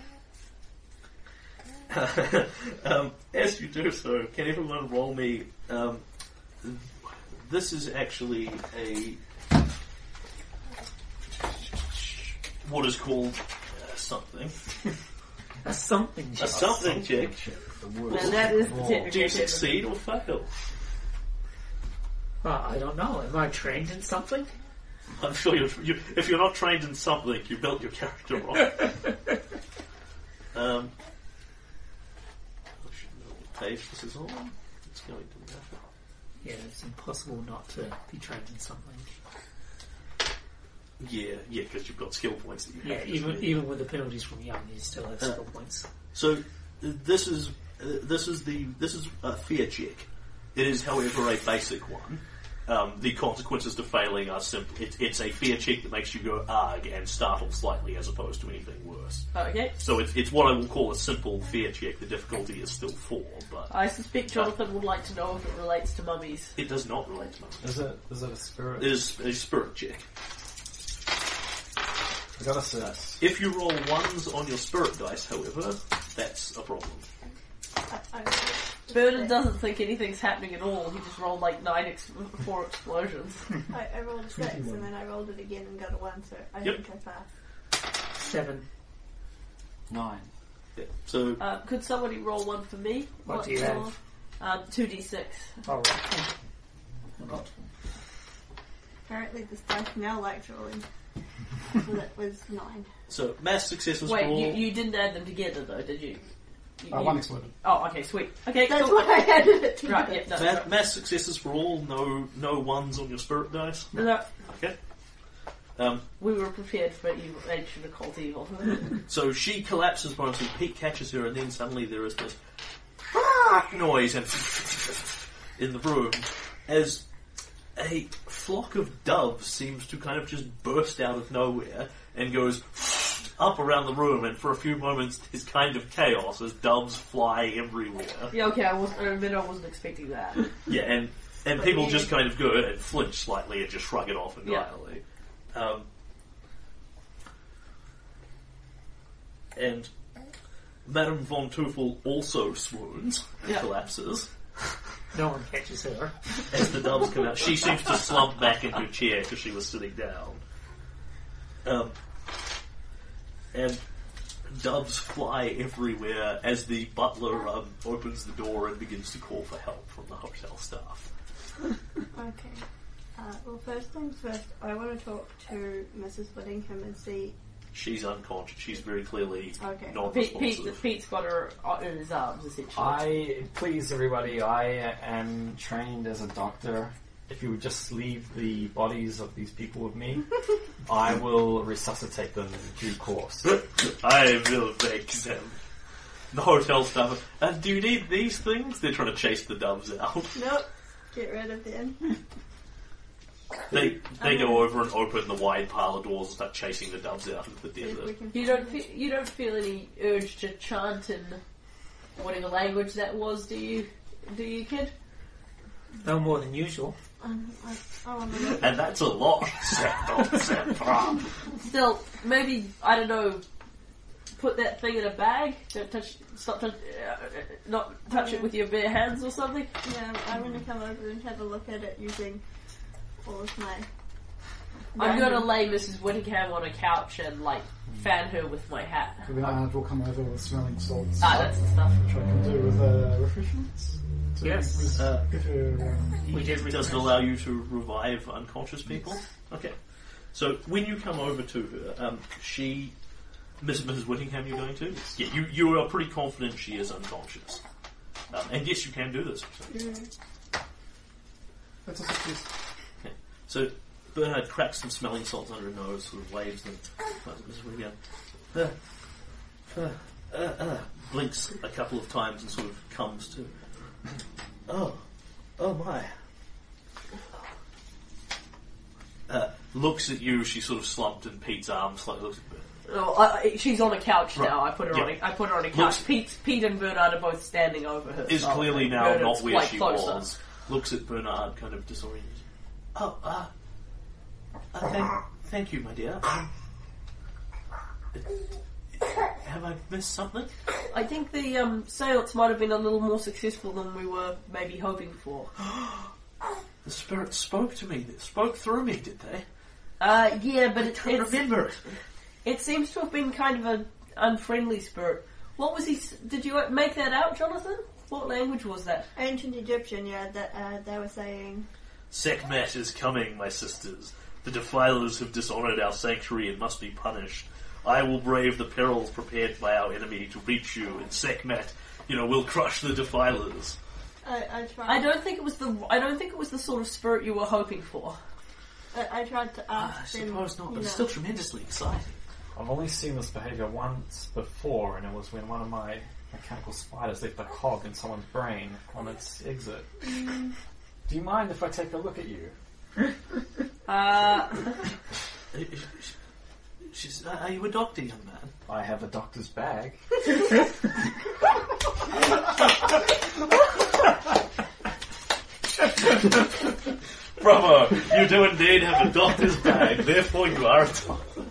[SPEAKER 1] um, as you do so, can everyone roll me? Um, this is actually a what is called uh, something.
[SPEAKER 8] A something
[SPEAKER 1] A
[SPEAKER 8] check.
[SPEAKER 1] something check.
[SPEAKER 2] And that is the technical
[SPEAKER 1] Do you
[SPEAKER 2] term.
[SPEAKER 1] succeed or fail?
[SPEAKER 8] Uh, I don't know. Am I trained in something?
[SPEAKER 1] I'm sure you're, you, if you're not trained in something, you built your character wrong. um, I should know what page this is on. It's going to matter.
[SPEAKER 8] Yeah, it's impossible not to be trained in something.
[SPEAKER 1] Yeah, yeah, because you've got skill points that you
[SPEAKER 8] Yeah,
[SPEAKER 1] have.
[SPEAKER 8] even even with the penalties from young, you still have
[SPEAKER 1] Uh,
[SPEAKER 8] skill points.
[SPEAKER 1] So uh, this is uh, this is the this is a fear check. It is, however, a basic one. Um, the consequences to failing are simple. It, it's a fear check that makes you go arg and startle slightly, as opposed to anything worse.
[SPEAKER 2] Okay.
[SPEAKER 1] So it's it's what I will call a simple fear check. The difficulty is still four, but
[SPEAKER 2] I suspect Jonathan would like to know if it relates to mummies.
[SPEAKER 1] it does not relate to money.
[SPEAKER 4] Is it? Is it a spirit?
[SPEAKER 1] It is a spirit check.
[SPEAKER 4] I got a six.
[SPEAKER 1] If you roll ones on your spirit dice, however, that's a problem.
[SPEAKER 6] I, I,
[SPEAKER 2] Vernon doesn't think anything's happening at all. He just rolled like nine, ex- four explosions.
[SPEAKER 6] I, I rolled a six and then I rolled it again and got a one, so I
[SPEAKER 1] Yep.
[SPEAKER 6] think I passed.
[SPEAKER 8] Seven.
[SPEAKER 7] Nine.
[SPEAKER 1] Yeah. So
[SPEAKER 2] Uh, could somebody roll one for me?
[SPEAKER 8] What do you
[SPEAKER 2] roll?
[SPEAKER 8] have?
[SPEAKER 2] Um, two d six.
[SPEAKER 8] All right.
[SPEAKER 6] Apparently this dice now likes rolling. So that was nine.
[SPEAKER 1] so mass successes
[SPEAKER 2] Wait,
[SPEAKER 1] for all.
[SPEAKER 2] you, you didn't add them together though, did you? You-
[SPEAKER 5] Uh,
[SPEAKER 2] you-
[SPEAKER 5] one exploded.
[SPEAKER 2] Oh, okay, sweet. Okay,
[SPEAKER 6] That's
[SPEAKER 2] cool.
[SPEAKER 6] why I added it together.
[SPEAKER 2] Right, yeah, no,
[SPEAKER 1] Ma- mass successes for all. No, no ones on your spirit dice.
[SPEAKER 2] no, no.
[SPEAKER 1] Okay. Um,
[SPEAKER 2] We were prepared for evil, ancient occult evil.
[SPEAKER 1] so she collapses once, and Pete catches her, and then suddenly there is this noise and in the room as a flock of doves seems to kind of just burst out of nowhere and goes up around the room, and for a few moments there's kind of chaos as doves fly everywhere.
[SPEAKER 2] Yeah, okay, I was I admit I wasn't expecting that.
[SPEAKER 1] Yeah, and and people just kind of go and flinch slightly and just shrug it off entirely. Um, and Madame von Teufel also swoons and
[SPEAKER 2] Yeah.
[SPEAKER 1] collapses
[SPEAKER 8] No one catches her.
[SPEAKER 1] as the doves come out. She seems to slump back in her chair because she was sitting down. Um, and doves fly everywhere as the butler um, opens the door and begins to call for help from the hotel staff.
[SPEAKER 6] Okay. Uh, well, first things first, I want to talk to Missus Whittingham and see.
[SPEAKER 1] She's unconscious. She's very clearly
[SPEAKER 6] Okay.
[SPEAKER 1] not
[SPEAKER 2] Pete, Pete,
[SPEAKER 1] responsive.
[SPEAKER 2] Pete's got her in his arms, essentially.
[SPEAKER 4] I please everybody. I am trained as a doctor. If you would just leave the bodies of these people with me, I will resuscitate them in due course.
[SPEAKER 1] I will make them. The hotel staff. Uh, do you need these things? They're trying to chase the doves out.
[SPEAKER 6] Nope. Get rid of them.
[SPEAKER 1] They they go over and open the wide parlour doors and start chasing the doves out into the
[SPEAKER 6] See if we
[SPEAKER 1] desert.
[SPEAKER 6] can
[SPEAKER 2] You don't feel, you don't feel any urge to chant in whatever language that was, do you? Do you, kid?
[SPEAKER 8] No more than usual.
[SPEAKER 6] Um, I, I want to look.
[SPEAKER 1] And that's a lot.
[SPEAKER 2] Still, maybe I don't know. Put that thing in a bag. Don't touch. Stop. Touch, uh, not touch it with your bare hands or something.
[SPEAKER 6] Yeah, I want to come over and have a look at it using all of my.
[SPEAKER 2] I'm going to
[SPEAKER 6] random-
[SPEAKER 2] lay Missus Whittingham on a couch and like fan her with my hat.
[SPEAKER 5] Bernard will come over with smelling salts,
[SPEAKER 2] Ah, that's the stuff.
[SPEAKER 5] which I can do with uh, refreshments. To
[SPEAKER 8] Yes.
[SPEAKER 5] re-
[SPEAKER 1] Uh,
[SPEAKER 5] give her, um,
[SPEAKER 8] We did
[SPEAKER 1] Does it allow you to revive unconscious people? Okay. So when you come over to her, um, she, Missus Missus Whittingham, you're going to? Yeah, you you are pretty confident she is unconscious. Um, and yes, you can do this.
[SPEAKER 6] Mm.
[SPEAKER 5] that's a success.
[SPEAKER 1] So Bernard cracks some smelling salts under her nose, sort of waves them. Missus Whittingham uh, uh, uh, uh, blinks a couple of times and sort of comes to. Oh, oh my. Uh, looks at you. She's sort of slumped in Pete's arms. Like looks at Bernard.
[SPEAKER 2] Oh, I, she's on a couch
[SPEAKER 1] Right.
[SPEAKER 2] now. I put her on.
[SPEAKER 1] Yeah.
[SPEAKER 2] A, I put her on a couch.
[SPEAKER 1] Looks-
[SPEAKER 2] Pete, Pete and Bernard are both standing over her.
[SPEAKER 1] Is
[SPEAKER 2] so
[SPEAKER 1] clearly now
[SPEAKER 2] Bernard's
[SPEAKER 1] not where
[SPEAKER 2] quite
[SPEAKER 1] she
[SPEAKER 2] closer.
[SPEAKER 1] was. Looks at Bernard, kind of disoriented. Oh, uh, uh thank, thank you, my dear. Um, have I missed something?
[SPEAKER 2] I think the um, seance might have been a little more successful than we were maybe hoping for.
[SPEAKER 1] The spirits spoke to me. They spoke through me, did they?
[SPEAKER 2] Uh, yeah, but
[SPEAKER 1] I
[SPEAKER 2] it,
[SPEAKER 1] can't
[SPEAKER 2] it's,
[SPEAKER 1] remember it.
[SPEAKER 2] it seems to have been kind of an unfriendly spirit. What was he? s- Did you make that out, Jonathan? What language was that?
[SPEAKER 6] Ancient Egyptian, yeah, that uh, they were saying.
[SPEAKER 1] Sekhmet is coming, my sisters. The defilers have dishonoured our sanctuary and must be punished. I will brave the perils prepared by our enemy to reach you, and Sekhmet, you know, will crush the defilers.
[SPEAKER 6] I, I tried.
[SPEAKER 2] I don't think it was the. I don't think it was the sort of spirit you were hoping for.
[SPEAKER 6] I, I tried to
[SPEAKER 1] I
[SPEAKER 6] ask them.
[SPEAKER 1] suppose not,
[SPEAKER 6] you
[SPEAKER 1] but it's
[SPEAKER 6] know,
[SPEAKER 1] still tremendously exciting.
[SPEAKER 4] I've only seen this behaviour once before, and it was when one of my mechanical spiders left a cog in someone's brain on its exit. Do you mind if I take a look at you?
[SPEAKER 2] Uh,
[SPEAKER 1] She's, uh, are you a doctor, young man?
[SPEAKER 4] I have a doctor's bag.
[SPEAKER 1] Bravo! You do indeed have a doctor's bag, therefore you are a doctor.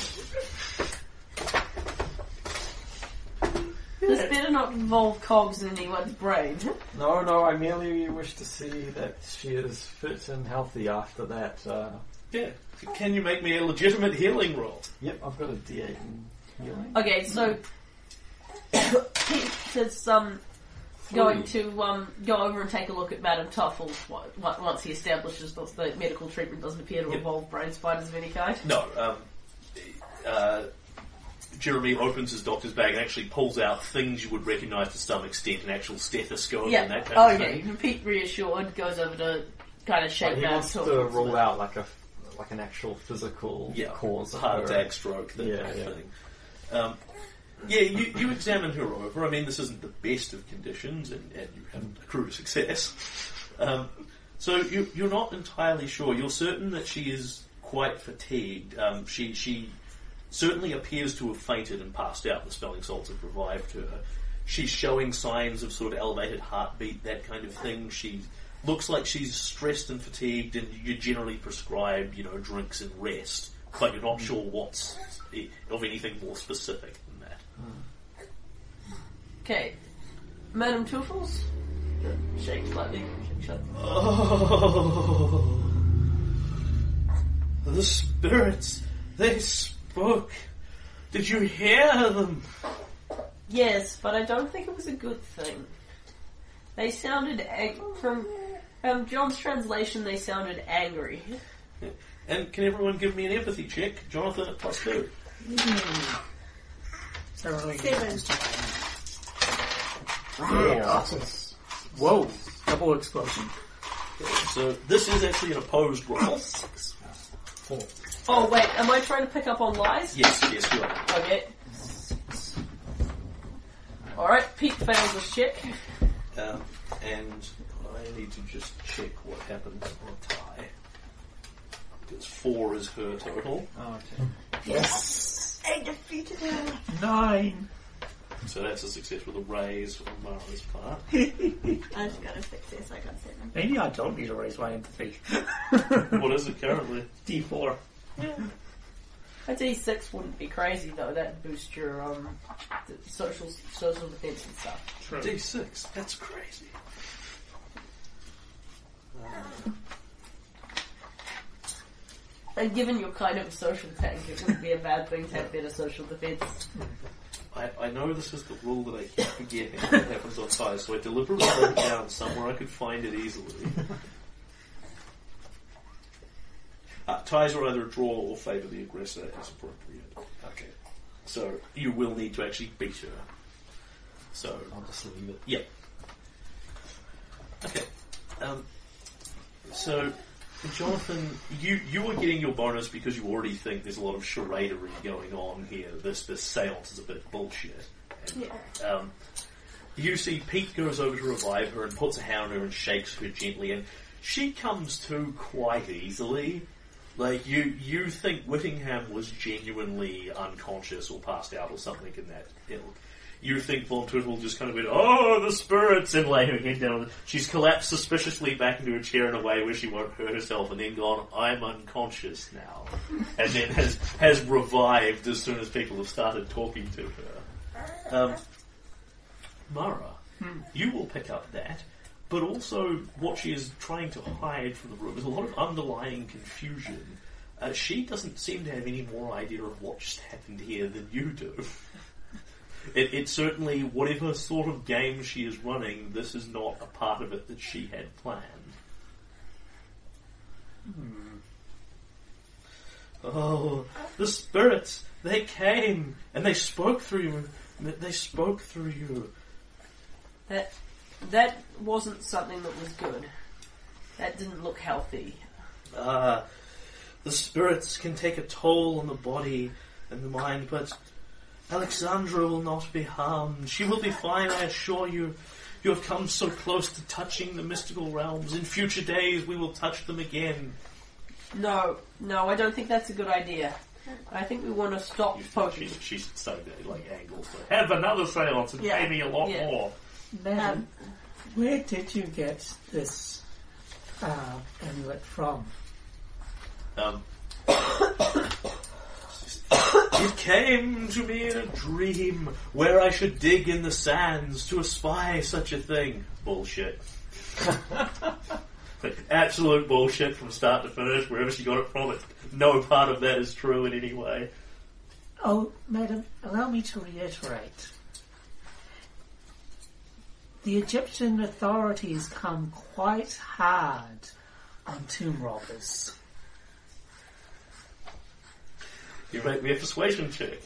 [SPEAKER 2] this better not involve cogs in anyone's brain.
[SPEAKER 4] No, no, I merely wish to see that she is fit and healthy after that. Uh,
[SPEAKER 1] Yeah. Can you make me a legitimate healing roll?
[SPEAKER 4] yep, I've got a D eight in healing.
[SPEAKER 2] Okay, so Pete is um, going to um, go over and take a look at Madame Tuffle wa- wa- once he establishes that the medical treatment doesn't appear to
[SPEAKER 1] Yep.
[SPEAKER 2] involve brain spiders of any kind.
[SPEAKER 1] No, um, uh, Jeremy opens his doctor's bag and actually pulls out things you would recognise to some extent, an actual stethoscope and
[SPEAKER 2] Yeah.
[SPEAKER 1] that kind of
[SPEAKER 2] Okay.
[SPEAKER 1] thing.
[SPEAKER 2] Pete, reassured, goes over to kind of shake
[SPEAKER 4] He
[SPEAKER 2] Madame
[SPEAKER 4] wants to
[SPEAKER 2] Tuffle's
[SPEAKER 4] rule
[SPEAKER 2] lip.
[SPEAKER 4] out like a like an actual physical
[SPEAKER 1] Yeah,
[SPEAKER 4] cause of
[SPEAKER 1] heart
[SPEAKER 4] her.
[SPEAKER 1] attack, stroke, that
[SPEAKER 4] Yeah,
[SPEAKER 1] kind of
[SPEAKER 4] yeah.
[SPEAKER 1] thing. Um, yeah, you, you examine her over. I mean, this isn't the best of conditions, and, and you haven't accrued success. Um, so you, you're not entirely sure. You're certain that she is quite fatigued. Um, she she certainly appears to have fainted and passed out. The smelling salts have revived her. She's showing signs of sort of elevated heartbeat, that kind of thing. She looks like she's stressed and fatigued, and you generally prescribe, you know, drinks and rest, but you're not sure what's of anything more specific than that.
[SPEAKER 2] Okay. Madame Tuffles? Shake slightly. Shake slightly.
[SPEAKER 1] Oh, the spirits, they spoke. Did you hear them?
[SPEAKER 2] Yes, but I don't think it was a good thing. They sounded ag- from um, John's translation. They sounded angry.
[SPEAKER 1] And can everyone give me an empathy check? Jonathan at plus two.
[SPEAKER 8] So really
[SPEAKER 6] Seven.
[SPEAKER 8] Whoa! Double explosion.
[SPEAKER 1] So this is actually an opposed roll.
[SPEAKER 4] Four.
[SPEAKER 2] Oh wait, am I trying to pick up on lies?
[SPEAKER 1] Yes, yes, you are.
[SPEAKER 2] Okay. Alright, Pete fails this check.
[SPEAKER 1] Um, and I need to just check what happened on tie. Because four is her total.
[SPEAKER 7] Oh, okay.
[SPEAKER 8] Yes!
[SPEAKER 6] I defeated her.
[SPEAKER 8] Nine!
[SPEAKER 1] So that's a success with a raise on Mara's part.
[SPEAKER 6] I just got a success. I got seven.
[SPEAKER 8] Maybe I don't need to raise my empathy.
[SPEAKER 1] What is it currently?
[SPEAKER 8] D four.
[SPEAKER 2] A D six wouldn't be crazy though. That'd boost your um, social social defense and stuff.
[SPEAKER 8] True.
[SPEAKER 1] D six, that's crazy. Uh,
[SPEAKER 2] And given you're kind of a social tank, it wouldn't be a bad thing to have better social defense.
[SPEAKER 1] I, I know this is the rule that I keep forgetting what happens on ties, so I deliberately wrote it down somewhere I could find it easily. Uh, ties are either a draw or favour the aggressor as appropriate. Okay. So you will need to actually beat her. So
[SPEAKER 4] I'll just leave it.
[SPEAKER 1] yeah. Okay. Um, so Jonathan, you you are getting your bonus because you already think there's a lot of charadery going on here. This this seance is a bit bullshit. And,
[SPEAKER 6] Yeah.
[SPEAKER 1] um, you see Pete goes over to revive her and puts a hand on her and shakes her gently, and she comes to quite easily. Like, you you think Whittingham was genuinely unconscious or passed out or something in that ilk. You think Von Twiddle just kind of went, oh, the spirits, and lay her head down. She's collapsed suspiciously back into a chair in a way where she won't hurt herself, and then gone, I'm unconscious now. And then has has revived as soon as people have started talking to her. Um, Mara,
[SPEAKER 8] Hmm.
[SPEAKER 1] you will pick up that, but also what she is trying to hide from the room is a lot of underlying confusion. Uh, she doesn't seem to have any more idea of what just happened here than you do. It, it certainly, whatever sort of game she is running, this is not a part of it that she had planned.
[SPEAKER 8] Hmm.
[SPEAKER 1] Oh, the spirits, they came, and they spoke through you. They spoke through you.
[SPEAKER 2] That that wasn't something that was good. That didn't look healthy.
[SPEAKER 1] Ah, the spirits can take a toll on the body and the mind, but Alexandra will not be harmed. She will be fine, I assure you. You have come so close to touching the mystical realms. In future days, we will touch them again.
[SPEAKER 2] No, no, I don't think that's a good idea. I think we want to stop
[SPEAKER 1] You think
[SPEAKER 2] poking.
[SPEAKER 1] she, she's so good, like angles. Like, have another seance and
[SPEAKER 2] Yeah,
[SPEAKER 1] pay me a lot
[SPEAKER 2] yeah.
[SPEAKER 1] more.
[SPEAKER 8] Madam,
[SPEAKER 2] Um,
[SPEAKER 8] where did you get this uh, amulet from?
[SPEAKER 1] Um, it came to me in a dream where I should dig in the sands to espy such a thing. Bullshit. Like, absolute bullshit from start to finish. Wherever she got it from, it, no part of that is true in any way.
[SPEAKER 8] Oh, madam, allow me to reiterate. The Egyptian authorities come quite hard on tomb robbers.
[SPEAKER 1] You make me a persuasion check.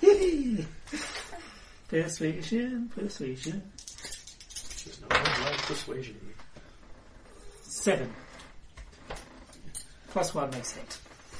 [SPEAKER 8] Persuasion, persuasion.
[SPEAKER 1] There's no one like persuasion.
[SPEAKER 8] Seven. Plus one makes eight.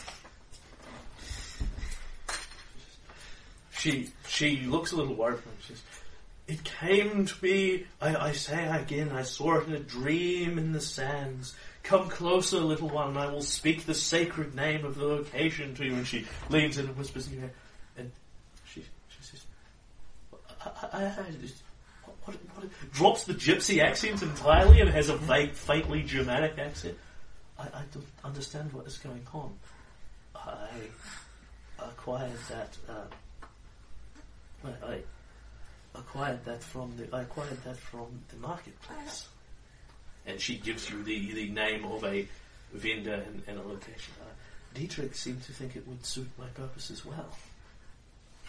[SPEAKER 1] She she looks a little worried. She says, "It came to me. I, I say again. I saw it in a dream in the sands. Come closer, little one, and I will speak the sacred name of the location to you." And she leans in and whispers in your ear, and she she says, I, I, I, what, what, drops the gypsy accent entirely and has a vague, faintly Germanic accent. I, I don't understand what is going on. I acquired that. Uh, I, I acquired that from the. I acquired that from the marketplace. And she gives you the, the name of a vendor and, and a location. Uh, Dietrich seemed to think it would suit my purpose as well.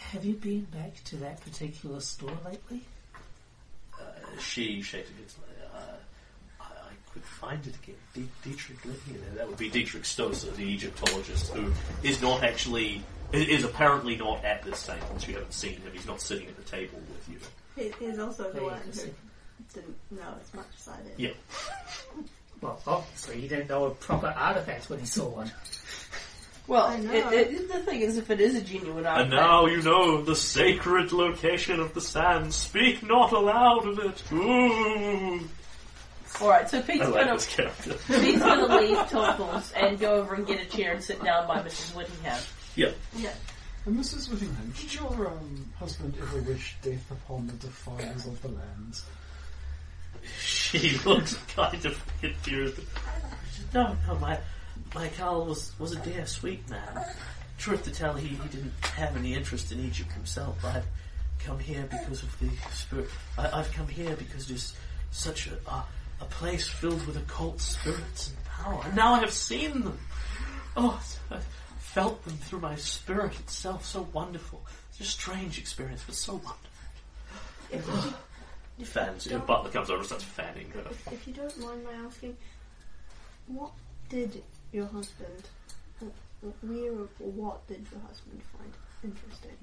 [SPEAKER 3] Have you been back to that particular store lately?
[SPEAKER 1] Uh, she shakes her head. Uh, I, I could find it again. D- Dietrich lived here. That would be Dietrich Stoser, the Egyptologist, who is not actually, is apparently not at this table. You haven't seen him. He's not sitting at the table with you.
[SPEAKER 6] He, he's also the
[SPEAKER 3] Wait
[SPEAKER 6] one
[SPEAKER 3] a
[SPEAKER 6] who
[SPEAKER 3] second.
[SPEAKER 6] didn't know as much as I did.
[SPEAKER 1] Yeah.
[SPEAKER 8] Well, obviously he didn't know a proper artifact when he saw one.
[SPEAKER 2] Well,
[SPEAKER 6] I know.
[SPEAKER 2] it, it, the thing is, if it is a genuine artifact,
[SPEAKER 1] And now you know the sacred location of the sand. Speak not aloud of it. Ooh.
[SPEAKER 2] all right. So Pete's
[SPEAKER 1] I like
[SPEAKER 2] gonna
[SPEAKER 1] this character.
[SPEAKER 2] Pete's gonna leave Topples and go over and get a chair and sit down by Missus Whittingham.
[SPEAKER 1] Yeah.
[SPEAKER 6] Yeah.
[SPEAKER 5] And Missus Whittingham, did your um, husband ever wish death upon the defilers of the lands?
[SPEAKER 1] She looks kind of confused. No, no, my my Carl was, was a dear, sweet man. Truth to tell, he, he didn't have any interest in Egypt himself. I've come here because of the spirit. I, I've come here because there's such a, a a place filled with occult spirits and power. And now I have seen them. Oh, I felt them through my spirit itself. So wonderful. It's a strange experience, but so wonderful. Fans. The butler comes over and starts fanning her.
[SPEAKER 6] If, if you don't mind my asking, what did your husband, where or what did your husband find interesting?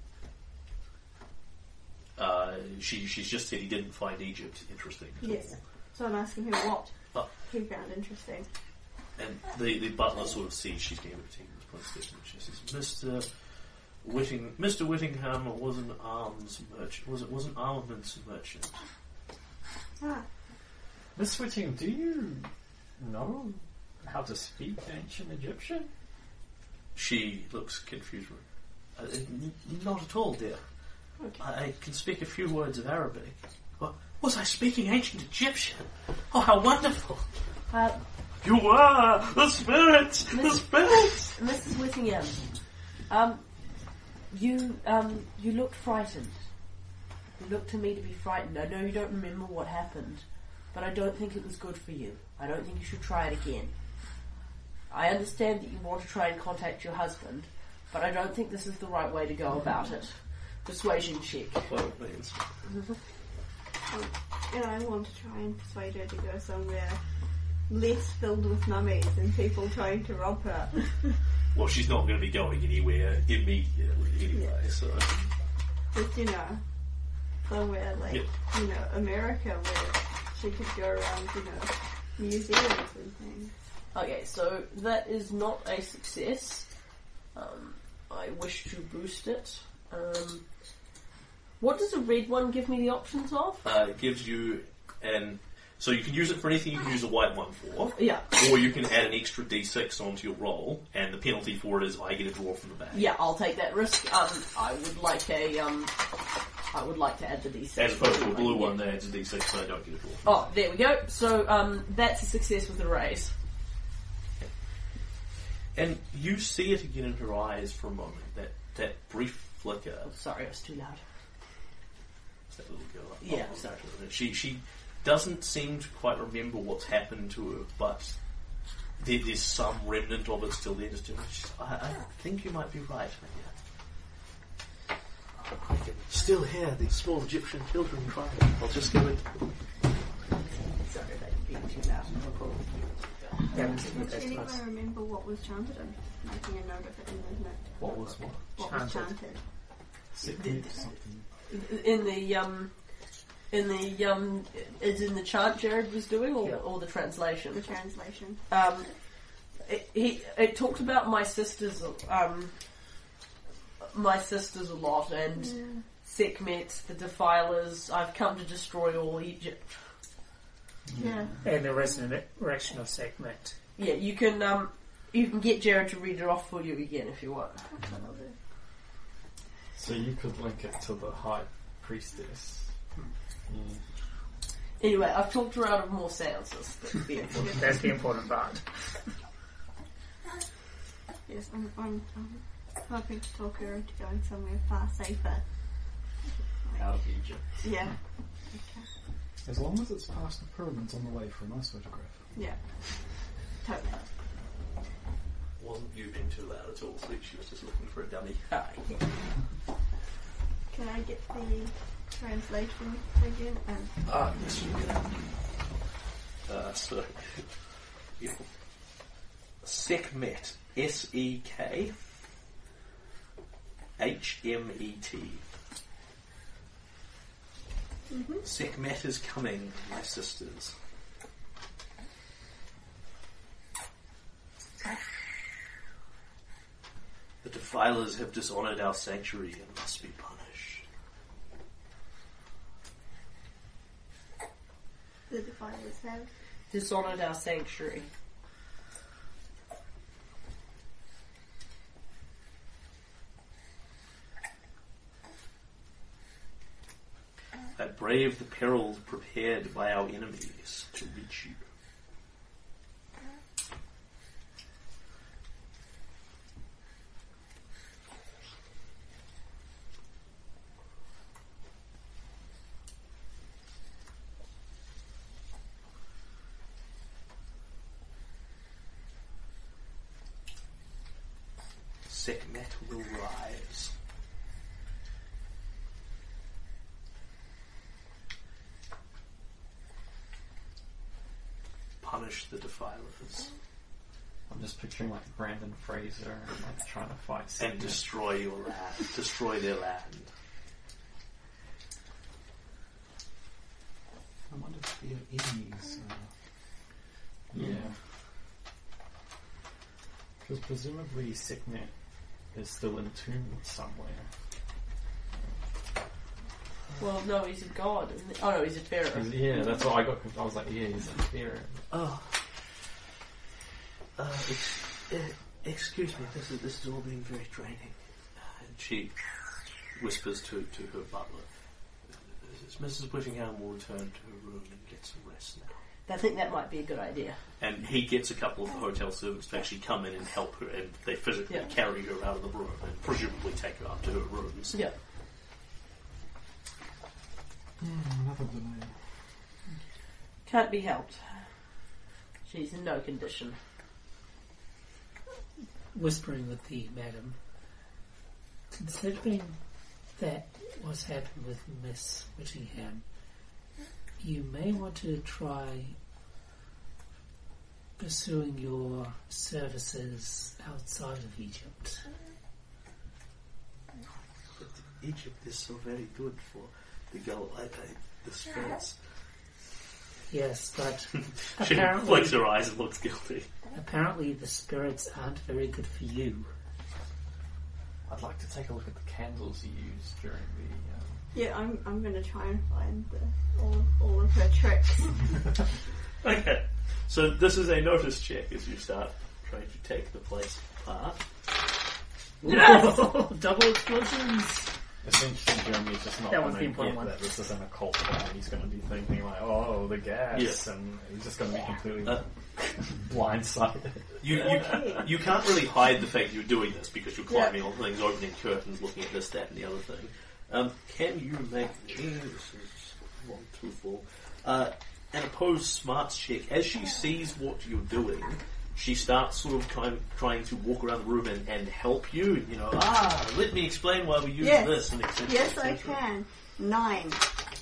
[SPEAKER 1] Uh, she she's just said he didn't find Egypt interesting at
[SPEAKER 6] Yes.
[SPEAKER 1] all.
[SPEAKER 6] So I'm asking him what
[SPEAKER 1] Oh.
[SPEAKER 6] he found interesting.
[SPEAKER 1] And the, the butler sort of sees she's getting a bit team. She says, Mister Whitting, Mister Whittingham was an arms merchant. Was it was an armaments merchant?
[SPEAKER 6] Ah,
[SPEAKER 4] Miss Whittingham, do you know how to speak ancient Egyptian?
[SPEAKER 1] She looks confused. Uh, n- not at all, dear.
[SPEAKER 6] okay.
[SPEAKER 1] I, I can speak a few words of Arabic. What, was I speaking ancient Egyptian? Oh, how wonderful!
[SPEAKER 2] Uh,
[SPEAKER 1] You were the spirit, the spirit.
[SPEAKER 2] Missus Whittingham, um, you um, you looked frightened. You looked to me to be frightened. I know you don't remember what happened, but I don't think it was good for you. I don't think you should try it again. I understand that you want to try and contact your husband, but I don't think this is the right way to go about it. Persuasion check.
[SPEAKER 1] By all means.
[SPEAKER 6] Um, and I want to try and persuade her to go somewhere less filled with mummies and people trying to rob her.
[SPEAKER 1] Well, she's not going to be going anywhere immediately anyway, so...
[SPEAKER 6] Just, you know, somewhere like,
[SPEAKER 1] Yeah.
[SPEAKER 6] you know, America where she could go around, you know, museums and things.
[SPEAKER 2] Okay, so that is not a success. Um, I wish to boost it. Um, what does a red one give me the options of?
[SPEAKER 1] Uh, it gives you an... So you can use it for anything you can use a white one for,
[SPEAKER 2] Yeah.
[SPEAKER 1] or you can add an extra d six onto your roll, and the penalty for it is I get a draw from the bag.
[SPEAKER 2] Yeah, I'll take that risk. Um, I would like a um, I would like to add the d six.
[SPEAKER 1] As opposed to a blue one that adds a d six, so I don't get a draw.
[SPEAKER 2] Oh, there we go. So um, that's a success with a raise.
[SPEAKER 1] And you see it again in her eyes for a moment, that, that brief flicker.
[SPEAKER 2] Oh, sorry, I was too loud.
[SPEAKER 1] That little girl.
[SPEAKER 2] Yeah.
[SPEAKER 1] Oh, sorry. She, she doesn't seem to quite remember what's happened to her, but there, there's some remnant of it still there. Just to, she's, I, I think you might be right, Lydia. I can still hear the small Egyptian children crying. I'll just go in.
[SPEAKER 2] Sorry about being too loud.
[SPEAKER 8] That was the
[SPEAKER 6] Does
[SPEAKER 8] best
[SPEAKER 6] anyone
[SPEAKER 8] one.
[SPEAKER 6] remember what was chanted? I'm making a note of it in the note.
[SPEAKER 4] What was what?
[SPEAKER 6] What was
[SPEAKER 8] Chanted.
[SPEAKER 6] chanted?
[SPEAKER 5] Sickness, something.
[SPEAKER 2] In the um, in the um, is in the chant Jared was doing, or,
[SPEAKER 8] Yeah.
[SPEAKER 2] or the translation.
[SPEAKER 6] The translation.
[SPEAKER 2] Um, it, he it talked about my sisters, um, my sisters a lot, and
[SPEAKER 6] Yeah.
[SPEAKER 2] Sekhmet, the defilers. I've come to destroy all Egypt.
[SPEAKER 6] Yeah.
[SPEAKER 8] And the resurrection of Sekhmet.
[SPEAKER 2] Yeah, you can um, you can get Jared to read it off for you again if you want.
[SPEAKER 6] That's what I'll do.
[SPEAKER 4] So you could link it to the High Priestess. Mm.
[SPEAKER 2] Anyway, I've talked her out of more seances. That's the important.
[SPEAKER 8] That's the important part.
[SPEAKER 6] Yes, I'm, I'm, I'm hoping to talk her into going somewhere far safer.
[SPEAKER 1] Out of Egypt.
[SPEAKER 6] Yeah. Okay.
[SPEAKER 5] As long as it's past the pyramids on the way for a nice photograph.
[SPEAKER 6] Yeah. Totally.
[SPEAKER 1] Wasn't you being too loud at all, sweet. She was just looking for a dummy.
[SPEAKER 2] Alright.
[SPEAKER 6] Can I get the translation again? Um,
[SPEAKER 1] Ah, yes, you can. Uh, so, yeah. Sekhmet, S E K H M E T.
[SPEAKER 6] mm-hmm.
[SPEAKER 1] Sekhmet is coming, my sisters. The defilers have dishonored our sanctuary and must be punished.
[SPEAKER 6] The defilers have.
[SPEAKER 2] Dishonored our sanctuary.
[SPEAKER 1] I brave the perils prepared by our enemies to reach you. Sekhmet will rise. Punish the defilers
[SPEAKER 4] I'm just picturing like Brandon Fraser like trying to fight
[SPEAKER 1] and
[SPEAKER 4] Satan.
[SPEAKER 1] destroy your land, destroy their land.
[SPEAKER 5] I wonder if their enemies. Uh,
[SPEAKER 4] Yeah. Because presumably Sekhmet is still entombed somewhere.
[SPEAKER 2] Well, no, he's a god, isn't he? Oh no, he's a pharaoh.
[SPEAKER 4] He's- yeah, that's what I got. I was like, yeah, he's a pharaoh.
[SPEAKER 1] Oh. Uh, ex- uh, excuse me, this is, this is all being very draining. Uh, and she whispers to, to her butler, Missus Whittingham will return to her room and get some rest now.
[SPEAKER 2] I think that might be a good idea.
[SPEAKER 1] And he gets a couple of the hotel servants to actually come in and help her, and they physically
[SPEAKER 2] Yeah.
[SPEAKER 1] carry her out of the room and presumably take her up to her rooms.
[SPEAKER 2] Yeah.
[SPEAKER 5] hmm, another delay.
[SPEAKER 2] Can't be helped. She's in no condition.
[SPEAKER 3] Whispering with the madam, considering that what's happened with Miss Whittingham, you may want to try pursuing your services outside of Egypt.
[SPEAKER 1] But Egypt is so very good for the girl, I, I, the spirits.
[SPEAKER 3] Yes, but
[SPEAKER 1] She
[SPEAKER 3] apparently,
[SPEAKER 1] flicks her eyes and looks guilty.
[SPEAKER 3] apparently the spirits aren't very good for you.
[SPEAKER 4] I'd like to take a look at the candles you used during the. Um,
[SPEAKER 6] Yeah, I'm. I'm going to try and find the, all all of her tricks.
[SPEAKER 1] Okay, so this is a notice check as you start trying to take the place apart.
[SPEAKER 3] Double explosions!
[SPEAKER 4] essentially, Jeremy's just not
[SPEAKER 3] That
[SPEAKER 4] going
[SPEAKER 3] was
[SPEAKER 4] to
[SPEAKER 3] the important
[SPEAKER 4] get
[SPEAKER 3] one.
[SPEAKER 4] that this is an occult plan. He's going to be thinking like, oh, the gas,
[SPEAKER 1] Yeah.
[SPEAKER 4] and he's just going to be completely
[SPEAKER 1] Uh,
[SPEAKER 4] blindsided.
[SPEAKER 1] You you, you can't really hide the fact you're doing this because you're climbing on things, opening curtains, looking at this, that, and the other thing. Um, can you make this is one, two, four, uh, an opposed smarts check as she sees what you're doing? She starts sort of trying trying to walk around the room and, and help you. You know, ah, let me explain why we use
[SPEAKER 6] Yes.
[SPEAKER 1] this. And et cetera,
[SPEAKER 6] Yes,
[SPEAKER 1] et
[SPEAKER 6] I
[SPEAKER 1] cetera.
[SPEAKER 6] can. Nine.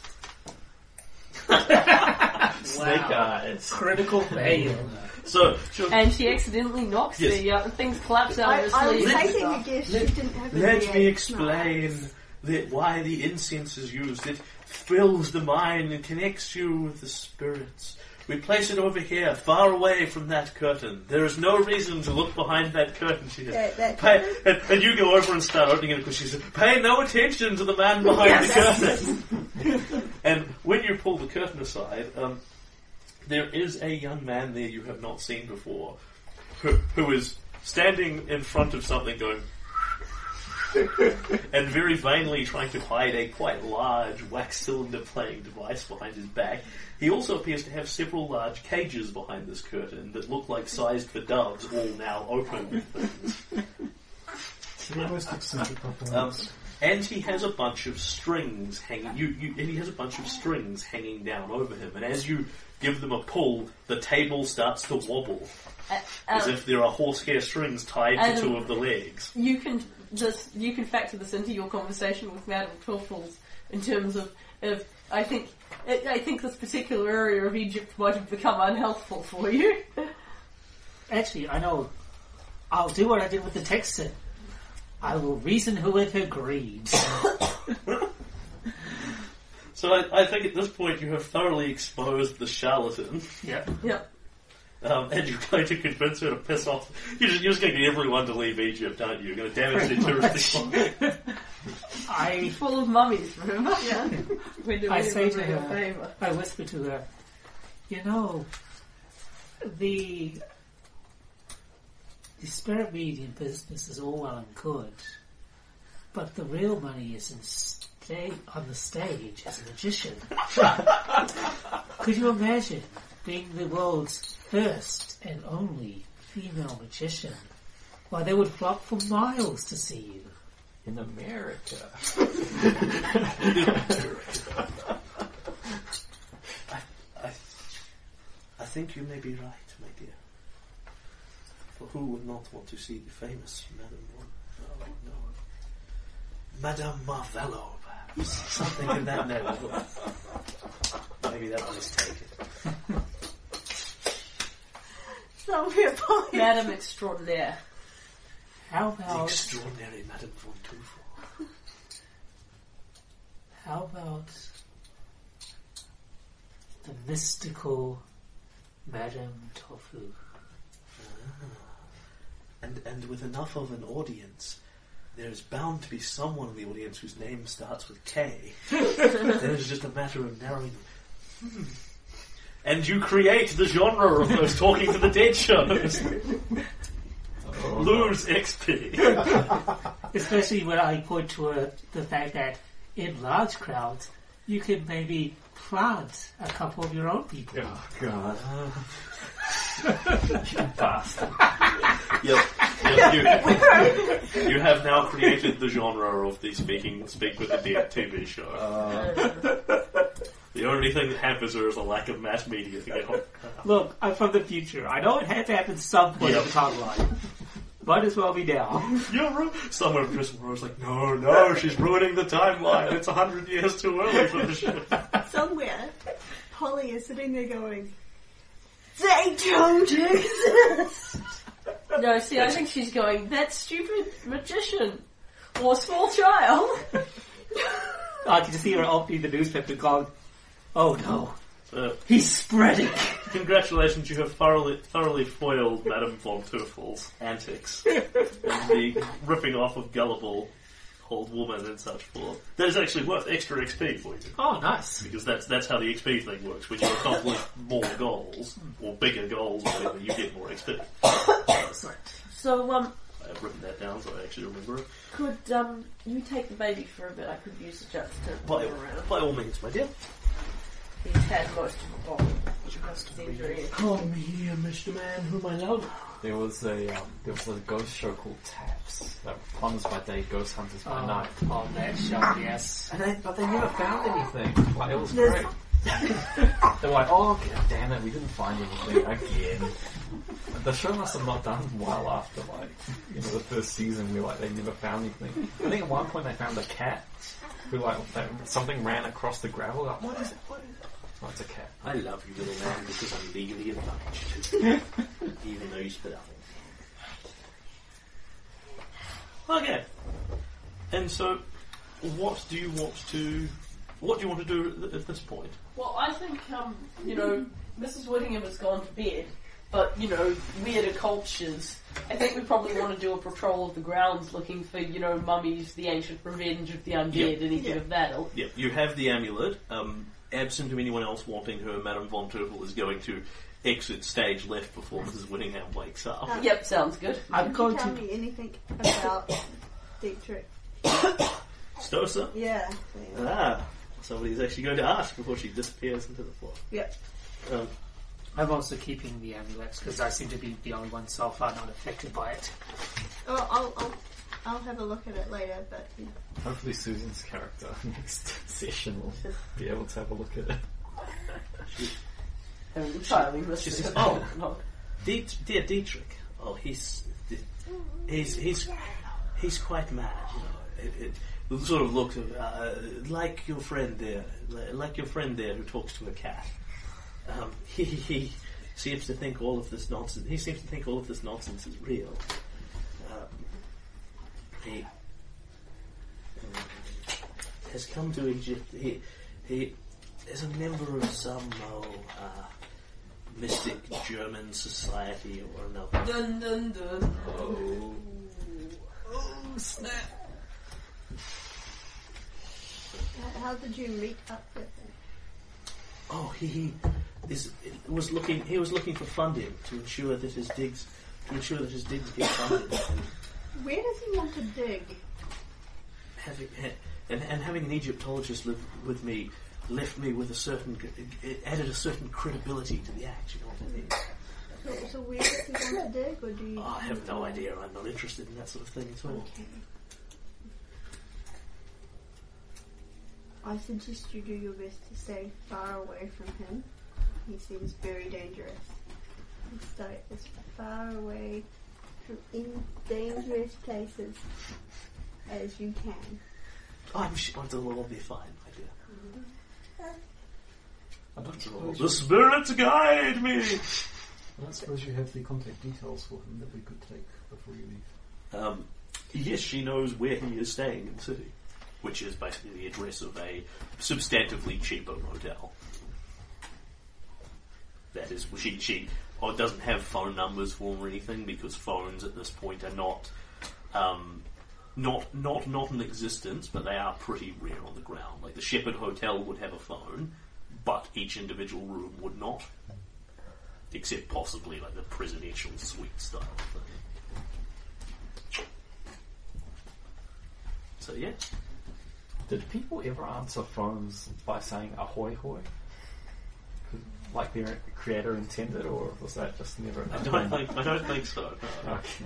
[SPEAKER 4] Snake eyes.
[SPEAKER 3] Critical fail.
[SPEAKER 1] So, she'll,
[SPEAKER 2] And she accidentally knocks
[SPEAKER 1] Yes.
[SPEAKER 2] the uh, things collapse out
[SPEAKER 6] I,
[SPEAKER 2] of her
[SPEAKER 6] I was
[SPEAKER 2] sleeve.
[SPEAKER 6] taking a guess. She didn't have the
[SPEAKER 1] let
[SPEAKER 6] V
[SPEAKER 1] me
[SPEAKER 6] eight.
[SPEAKER 1] explain that why the incense is used. It fills the mind and connects you with the spirits. We place it over here, far away from that curtain. There is no reason to look behind that curtain. She says,
[SPEAKER 6] That, that
[SPEAKER 1] pay,
[SPEAKER 6] curtain?
[SPEAKER 1] and, and you go over and start opening it because she says, pay no attention to the man behind
[SPEAKER 6] Yes.
[SPEAKER 1] the curtain. And when you pull the curtain aside, um, there is a young man there you have not seen before who, who is standing in front of something going and very vainly trying to hide a quite large wax cylinder playing device behind his back. He also appears to have several large cages behind this curtain that look like sized for doves, all now open with things.
[SPEAKER 5] It's the most eccentric
[SPEAKER 1] Um,
[SPEAKER 5] performance.
[SPEAKER 1] and he has a bunch of strings hanging. You, you, and he has a bunch of strings hanging down over him. And as you give them a pull, the table starts to wobble,
[SPEAKER 2] Uh,
[SPEAKER 1] as
[SPEAKER 2] uh,
[SPEAKER 1] if there are horsehair strings tied to
[SPEAKER 2] and-
[SPEAKER 1] two of the legs.
[SPEAKER 2] You can this you can factor this into your conversation with Madame Twilfels in terms of, of I think I I think this particular area of Egypt might have become unhealthful for you.
[SPEAKER 8] Actually, I know. I'll do what I did with the Texan. I will reason with her greed.
[SPEAKER 1] So I, I think at this point you have thoroughly exposed the charlatan,
[SPEAKER 8] Yeah.
[SPEAKER 2] Yep.
[SPEAKER 1] um, and you're going to convince her to piss off. You're just, you're just going to get everyone to leave Egypt, aren't you? You're going to damage their touristic spot.
[SPEAKER 8] I
[SPEAKER 2] Full of mummies, remember?
[SPEAKER 6] Yeah.
[SPEAKER 2] We're doing
[SPEAKER 8] I say to
[SPEAKER 2] everybody a
[SPEAKER 8] her-
[SPEAKER 2] favour.
[SPEAKER 8] I whisper to her, you know, the the spirit medium business is all well and good, but the real money is in sta- on the stage as a magician. Could you imagine being the world's first and only female magician? Why, they would flock for miles to see you.
[SPEAKER 4] In America.
[SPEAKER 1] I, I think you may be right, my dear. For who would not want to see the famous Madame Von... Oh, no. Madame Marvello, perhaps. Something in that neighborhood. Maybe that one is taken.
[SPEAKER 6] Somewhere by
[SPEAKER 2] Madame Extraordinaire.
[SPEAKER 8] How
[SPEAKER 1] The
[SPEAKER 8] about
[SPEAKER 1] extraordinary Madame Von Teufel.
[SPEAKER 8] how about the mystical Madame Tofu?
[SPEAKER 1] And and with enough of an audience, there's bound to be someone in the audience whose name starts with K. Then it's just a matter of narrowing them. Hmm. And you create the genre of those Talking to the Dead shows. Lose X P.
[SPEAKER 8] Especially when I point to uh, the fact that in large crowds, you can maybe plant a couple of your own people.
[SPEAKER 4] Oh, God.
[SPEAKER 1] Bastard. Yep. Yep. You, you have now created the genre of the speaking Speak with the Dead T V show. The only thing that hampers her is a lack of mass media to get on.
[SPEAKER 8] Look, I'm from the future. I know it had to happen some point
[SPEAKER 1] Yep.
[SPEAKER 8] in the timeline. Might as well be now.
[SPEAKER 1] You're ru- Someone in Prison Row was like, no, no, she's ruining the timeline. It's a hundred years too early for the show.
[SPEAKER 6] somewhere, Polly is sitting there going, "They don't exist."
[SPEAKER 2] No, see, I think she's going, that stupid magician. Or small child.
[SPEAKER 8] I can see her opening the newspaper going, oh no,
[SPEAKER 1] Uh,
[SPEAKER 8] he's spreading.
[SPEAKER 1] Congratulations, you have thoroughly, thoroughly foiled Madame Von Teufels' antics and the ripping off of gullible old woman and such forth. That is actually worth extra X P for you.
[SPEAKER 8] Oh, nice.
[SPEAKER 1] Because that's that's how the X P thing works. When you accomplish more goals, or bigger goals, or whatever, you get more X P.
[SPEAKER 8] Excellent.
[SPEAKER 2] So, um,
[SPEAKER 1] I've written that down so I actually remember it.
[SPEAKER 2] could, um, you take the baby for a bit? I could use the judge to
[SPEAKER 1] By,
[SPEAKER 2] move around.
[SPEAKER 1] by all means, my dear.
[SPEAKER 2] He's had most of the body. Most of the injury.
[SPEAKER 9] Come here, Mister Man, whom I love.
[SPEAKER 4] There was a um, there was a ghost show called Taps that Plumbers by Day, Ghost Hunters by
[SPEAKER 8] Oh,
[SPEAKER 4] Night.
[SPEAKER 8] oh, that show, yes.
[SPEAKER 4] And they, but they never found anything. Like, it was great. They were like, oh, God damn it, we didn't find anything again. The show must have not done well after, like, you know, the first season where, like, they never found anything. I think at one point they found a cat who, like, they, something ran across the gravel. Like, what is it? What is it? Oh, it's a cat.
[SPEAKER 1] I love you, little man, because I'm legally obliged. Even though you spit out. Okay. And so, what do you want to... What do you want to do at, at this point?
[SPEAKER 2] Well, I think, um, you know, Missus Whittingham has gone to bed, but, you know, weirder cultures. I think we probably want to do a patrol of the grounds looking for, you know, mummies, the ancient revenge of the undead,
[SPEAKER 1] Yep.
[SPEAKER 2] anything of that ilk.
[SPEAKER 1] Yep, you have the amulet. Um, absent of anyone else wanting her, Madame Von Teufel is going to exit stage left before Missus Whittingham wakes up.
[SPEAKER 6] Um,
[SPEAKER 2] Yep, sounds good.
[SPEAKER 8] I'm
[SPEAKER 6] Did
[SPEAKER 8] going
[SPEAKER 6] you tell
[SPEAKER 8] to...
[SPEAKER 6] me anything about Dietrich?
[SPEAKER 1] Stosa?
[SPEAKER 6] Yeah.
[SPEAKER 1] Ah, somebody's actually going to ask before she disappears into the floor.
[SPEAKER 6] Yep.
[SPEAKER 1] Um,
[SPEAKER 8] I'm also keeping the amulets because I seem to be the only one so far not affected by it.
[SPEAKER 6] Oh, I'll, I'll, I'll have a look at it later, but yeah.
[SPEAKER 4] Hopefully Susan's character next session will be able to have a look at it.
[SPEAKER 2] And entirely missed
[SPEAKER 1] she
[SPEAKER 2] it.
[SPEAKER 1] says, oh, no, Diet- dear Dietrich. Oh, he's, he's, he's, he's quite mad, you know. It, it sort of looks uh, like your friend there, like your friend there who talks to a cat. Um, he, he seems to think all of this nonsense. He seems to think all of this nonsense is real. Um, he um, has come to Egypt. He he is a member of some oh, uh, mystic German society or another.
[SPEAKER 2] Dun dun dun.
[SPEAKER 1] Oh.
[SPEAKER 8] Oh, snap.
[SPEAKER 6] How did you meet up with him?
[SPEAKER 1] Oh, he, he is was looking. He was looking for funding to ensure that his digs, to ensure that his digs get funded.
[SPEAKER 6] Where does he want to dig?
[SPEAKER 1] Having and, and having an Egyptologist live with me left me with a certain. It added a certain credibility to the act. You know what I mean?
[SPEAKER 6] So, so where does he want to dig, or do you?
[SPEAKER 1] Oh, I have no idea. I'm not interested in that sort of thing at all.
[SPEAKER 6] Okay. I suggest you do your best to stay far away from him. He seems very dangerous. And stay as far away from any dangerous places as you can.
[SPEAKER 1] I'm sure it will all be fine, my dear.
[SPEAKER 5] I don't
[SPEAKER 1] Oh,
[SPEAKER 5] suppose
[SPEAKER 1] the
[SPEAKER 5] you,
[SPEAKER 1] spirits guide me.
[SPEAKER 5] I don't suppose you have the contact details for him that we could take before you leave.
[SPEAKER 1] Um, yes, she knows where he is staying in the city, which is basically the address of a substantively cheaper motel. That is, she she or doesn't have phone numbers for him or anything because phones at this point are not um, not not not in existence, but they are pretty rare on the ground. Like the Shepherd Hotel would have a phone, but each individual room would not, except possibly like the presidential suite style thing. So yeah.
[SPEAKER 4] Did people ever answer phones by saying ahoy hoy? Like their creator intended, or was that just never
[SPEAKER 1] I
[SPEAKER 4] enough?
[SPEAKER 1] don't think I don't think so. No.
[SPEAKER 4] Okay.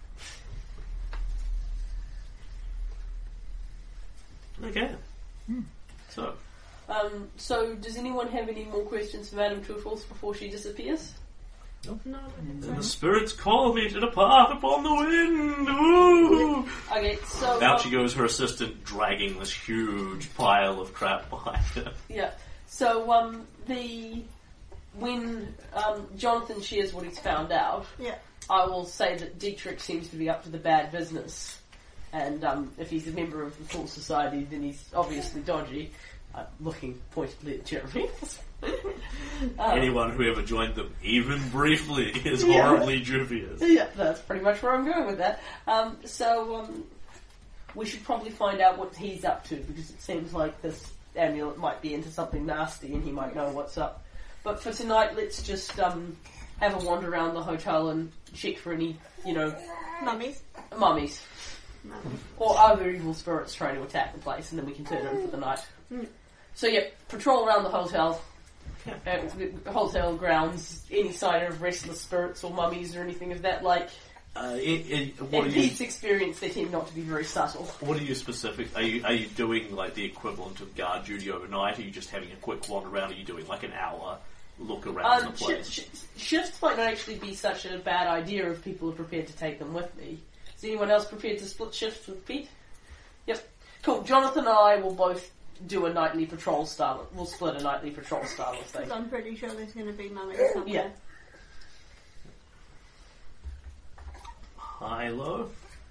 [SPEAKER 1] Okay. So
[SPEAKER 2] Um, so, does anyone have any more questions for Madame Truffles before she disappears?
[SPEAKER 6] No,
[SPEAKER 1] and the spirits call me to depart upon the wind. Ooh.
[SPEAKER 2] Okay, so
[SPEAKER 1] Out
[SPEAKER 2] um,
[SPEAKER 1] she goes, her assistant dragging this huge pile of crap behind her.
[SPEAKER 2] yeah. So um, the when um, Jonathan shares what he's found out,
[SPEAKER 6] yeah.
[SPEAKER 2] I will say that Dietrich seems to be up to the bad business, and um, if he's a member of the Full Society, then he's obviously dodgy. Uh, looking pointedly at Jeremy. um,
[SPEAKER 1] Anyone who ever joined them, even briefly, is
[SPEAKER 2] Yeah.
[SPEAKER 1] horribly dubious.
[SPEAKER 2] Yeah, that's pretty much where I'm going with that. Um, so, um, we should probably find out what he's up to, because it seems like this amulet might be into something nasty and he might know what's up. But for tonight, let's just um, have a wander around the hotel and check for any, you know,
[SPEAKER 6] Mummies.
[SPEAKER 2] mummies
[SPEAKER 6] Mummies.
[SPEAKER 2] or other evil spirits trying to attack the place, and then we can turn it in for the night.
[SPEAKER 6] Mm.
[SPEAKER 2] So, yeah, patrol around the hotel.
[SPEAKER 1] Yeah.
[SPEAKER 2] Uh, the hotel grounds, any sign of restless spirits or mummies or anything of that like.
[SPEAKER 1] Uh, it, it, what,
[SPEAKER 2] In
[SPEAKER 1] are you,
[SPEAKER 2] Pete's experience, they tend not to be very subtle.
[SPEAKER 1] what are you specific? Are you are you doing like the equivalent of guard duty overnight? Are you just having a quick wander around? Are you doing like an hour look around
[SPEAKER 2] Um,
[SPEAKER 1] the
[SPEAKER 2] sh-
[SPEAKER 1] place?
[SPEAKER 2] sh- shifts might not actually be such a bad idea if people are prepared to take them with me. Is anyone else prepared to split shifts with Pete? Yep. Cool. Jonathan and I will both do a nightly patrol style. We'll split a nightly patrol style of thing.
[SPEAKER 6] Because I'm pretty sure there's going to be mummies somewhere.
[SPEAKER 2] Yeah.
[SPEAKER 1] High, low.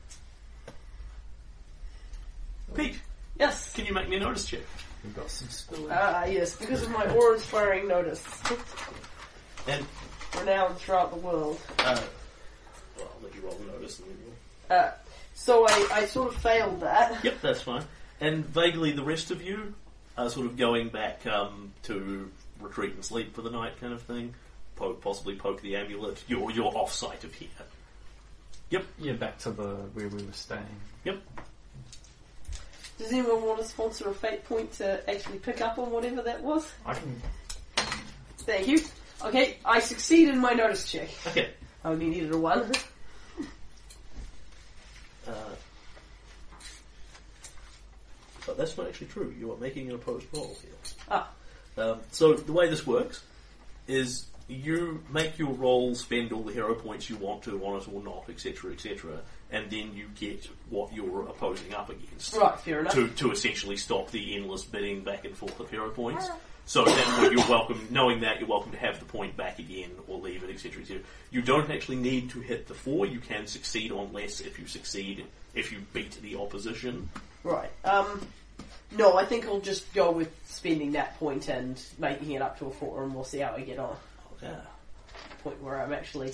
[SPEAKER 1] Pete,
[SPEAKER 2] Yes.
[SPEAKER 1] can you make me a notice check?
[SPEAKER 4] We've got some spillage.
[SPEAKER 2] Ah, yes, because of my awe-inspiring notice.
[SPEAKER 1] And
[SPEAKER 2] Renowned throughout the world.
[SPEAKER 1] uh, well, I'll let you roll the notice. And then we'll...
[SPEAKER 2] Uh, so I, I sort of failed that.
[SPEAKER 1] Yep, that's fine. And vaguely, the rest of you are sort of going back um, to retreat and sleep for the night, kind of thing. Poke, possibly poke the amulet. You're you're off site of here.
[SPEAKER 4] Yeah, back to the where we were staying.
[SPEAKER 1] Yep.
[SPEAKER 2] Does anyone want to sponsor a fate point to actually pick up on whatever that was?
[SPEAKER 4] I can.
[SPEAKER 2] Thank you. Okay, I succeed in my notice check.
[SPEAKER 1] Okay.
[SPEAKER 2] I only needed a one.
[SPEAKER 1] Uh, but that's not actually true. You are making an opposed roll here.
[SPEAKER 2] Ah.
[SPEAKER 1] Um, so the way this works is you make your roll spend all the hero points you want to on it or not, et cetera, et cetera, and then you get what you're opposing up against.
[SPEAKER 2] Right, fair enough.
[SPEAKER 1] To, to essentially stop the endless bidding back and forth of hero points. So then you're welcome, knowing that, you're welcome to have the point back again or leave it, et cetera, et cetera. You don't actually need to hit the four. You can succeed on less if you succeed, if you beat the opposition.
[SPEAKER 2] Right. Um, no, I think I'll just go with spending that point and making it up to a four, and we'll see how I get on.
[SPEAKER 1] Okay.
[SPEAKER 2] Point where I'm actually...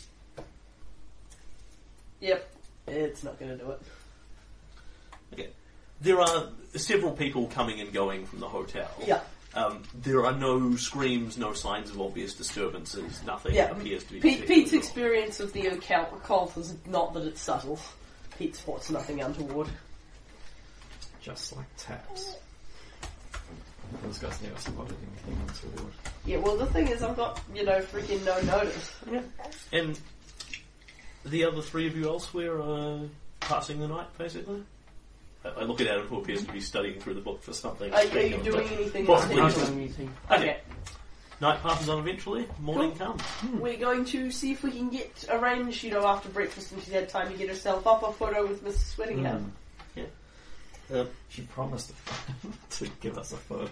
[SPEAKER 2] Yep, it's not going to do it.
[SPEAKER 1] Okay. There are several people coming and going from the hotel.
[SPEAKER 2] Yeah.
[SPEAKER 1] Um, there are no screams, no signs of obvious disturbances, nothing
[SPEAKER 2] Yeah,
[SPEAKER 1] appears to be...
[SPEAKER 2] Pete, Pete's
[SPEAKER 1] detectable.
[SPEAKER 2] experience of the occult, occult is not that it's subtle. Pete spots nothing untoward.
[SPEAKER 4] Just like taps. Those guys never spotted anything untoward.
[SPEAKER 2] Yeah, well the thing is I've got, you know, freaking no notice.
[SPEAKER 1] Yeah. And the other three of you elsewhere are passing the night, basically? I look at Adam, who appears to be studying through the book for something.
[SPEAKER 2] Are, are you doing anything?
[SPEAKER 1] Possibly.
[SPEAKER 8] Not
[SPEAKER 2] else?
[SPEAKER 8] doing anything.
[SPEAKER 2] Okay.
[SPEAKER 1] Night passes on eventually, morning
[SPEAKER 2] Cool.
[SPEAKER 1] comes.
[SPEAKER 2] We're going to see if we can get arranged, you know, after breakfast and she's had time to get herself up, a photo with Missus Whittingham.
[SPEAKER 1] Uh,
[SPEAKER 4] She promised to give us a photo.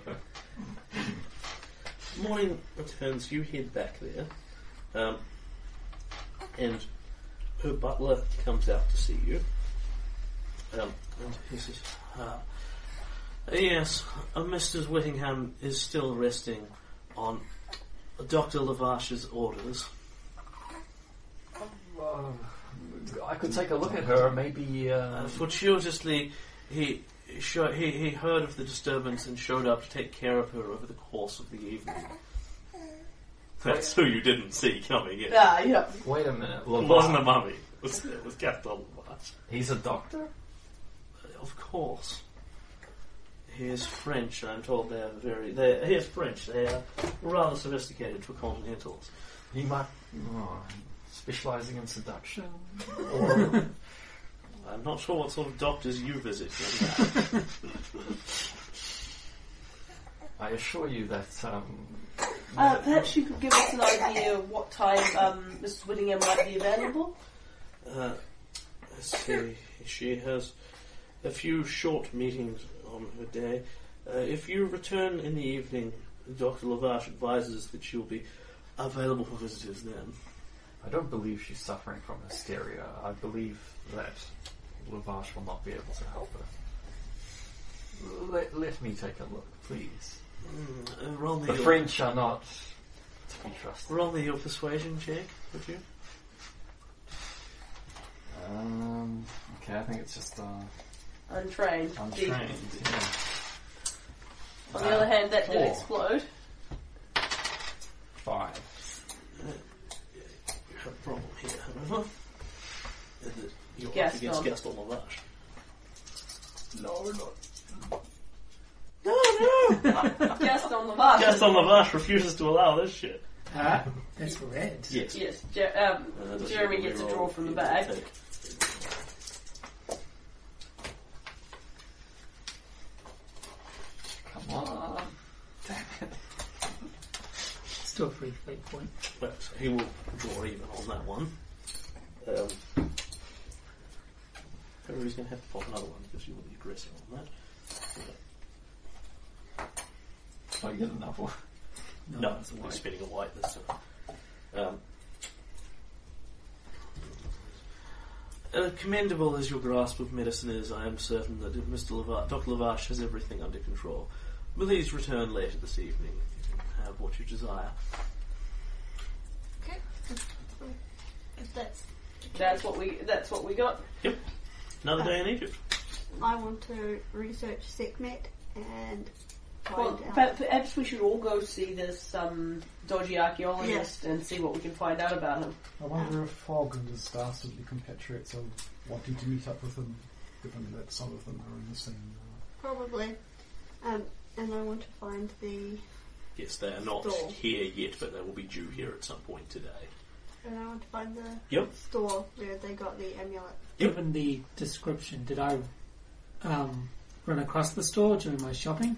[SPEAKER 1] morning returns, you head back there, um, and her butler comes out to see you. Um, and he says, uh, yes, uh, Missus Whittingham is still resting on Doctor Lavash's orders.
[SPEAKER 4] Uh, I could take a look at her, maybe... Uh,
[SPEAKER 1] Uh, fortuitously, he, sho- he he heard of the disturbance and showed up to take care of her over the course of the evening. That's who you didn't see coming in.
[SPEAKER 2] Ah, yeah.
[SPEAKER 4] Wait a minute.
[SPEAKER 1] It wasn't a mummy. It was, it was Gaston Lavash.
[SPEAKER 4] He's a doctor?
[SPEAKER 1] Of course. He is French, I'm told they are very... They, he is French. They are rather sophisticated for continentals.
[SPEAKER 4] He might... Oh, specialising in seduction? Or...
[SPEAKER 1] I'm not sure what sort of doctors you visit.
[SPEAKER 4] I assure you that... Um,
[SPEAKER 2] Uh, perhaps you could give us an idea of what time um, Missus Whittingham might be available?
[SPEAKER 1] Uh, let's see. She has a few short meetings on her day. Uh, if you return in the evening, Doctor Lavash advises that she'll be available for visitors then.
[SPEAKER 4] I don't believe she's suffering from hysteria. I believe that Lavash will not be able to help her. Let, let me take a look, please.
[SPEAKER 1] Mm, uh, roll me
[SPEAKER 4] The
[SPEAKER 1] your,
[SPEAKER 4] French are not to be trusted.
[SPEAKER 1] roll me your persuasion check, would you?
[SPEAKER 7] Um, okay, I think it's just uh,
[SPEAKER 2] Untrained.
[SPEAKER 7] untrained. Yeah.
[SPEAKER 2] On the other hand, that did
[SPEAKER 7] Four.
[SPEAKER 2] explode.
[SPEAKER 7] Five.
[SPEAKER 1] You have a problem here, however. Is that you're up
[SPEAKER 2] Gaston.
[SPEAKER 1] against Gaston Lavash.
[SPEAKER 7] No, not.
[SPEAKER 1] No, no!
[SPEAKER 2] Gaston Lavash.
[SPEAKER 1] Gaston Lavash refuses to allow this shit.
[SPEAKER 8] Ah, that's red.
[SPEAKER 1] Yes.
[SPEAKER 2] Yes, Jer- um,
[SPEAKER 1] Uh, does
[SPEAKER 2] Jeremy
[SPEAKER 1] he
[SPEAKER 2] gets a
[SPEAKER 1] reroll?
[SPEAKER 2] draw from the
[SPEAKER 1] He
[SPEAKER 2] bag.
[SPEAKER 1] will take.
[SPEAKER 4] Come on. Damn it.
[SPEAKER 8] Still free fate point.
[SPEAKER 1] But he will draw even on that one. Um, however, he's going to have to pop another one because you will be aggressive on that.
[SPEAKER 4] I get another one.
[SPEAKER 1] No, he's spinning a white this time. Um, uh, commendable as your grasp of medicine is, I am certain that if Mister Lavash, Doctor Lavash has everything under control. Please return later this evening. You can have what you desire.
[SPEAKER 6] Okay. If that's
[SPEAKER 2] That's what we. That's what we got.
[SPEAKER 1] Another day in Egypt.
[SPEAKER 6] I want to research Sekhmet and
[SPEAKER 2] Well,
[SPEAKER 6] find out.
[SPEAKER 2] per- perhaps we should all go see this um, dodgy archaeologist and see what we can find out about him.
[SPEAKER 5] I wonder if Fogg and his dastardly compatriots are wanting to meet up with him, given that some of them are in the same... Uh,
[SPEAKER 6] Probably. Um, and I want to find the...
[SPEAKER 1] Yes, they are not
[SPEAKER 6] Store.
[SPEAKER 1] here yet, but they will be due here at some point today.
[SPEAKER 6] And I want to find the
[SPEAKER 1] Yep.
[SPEAKER 6] store where they got the amulet.
[SPEAKER 8] Given the description, did I um, run across the store during my shopping?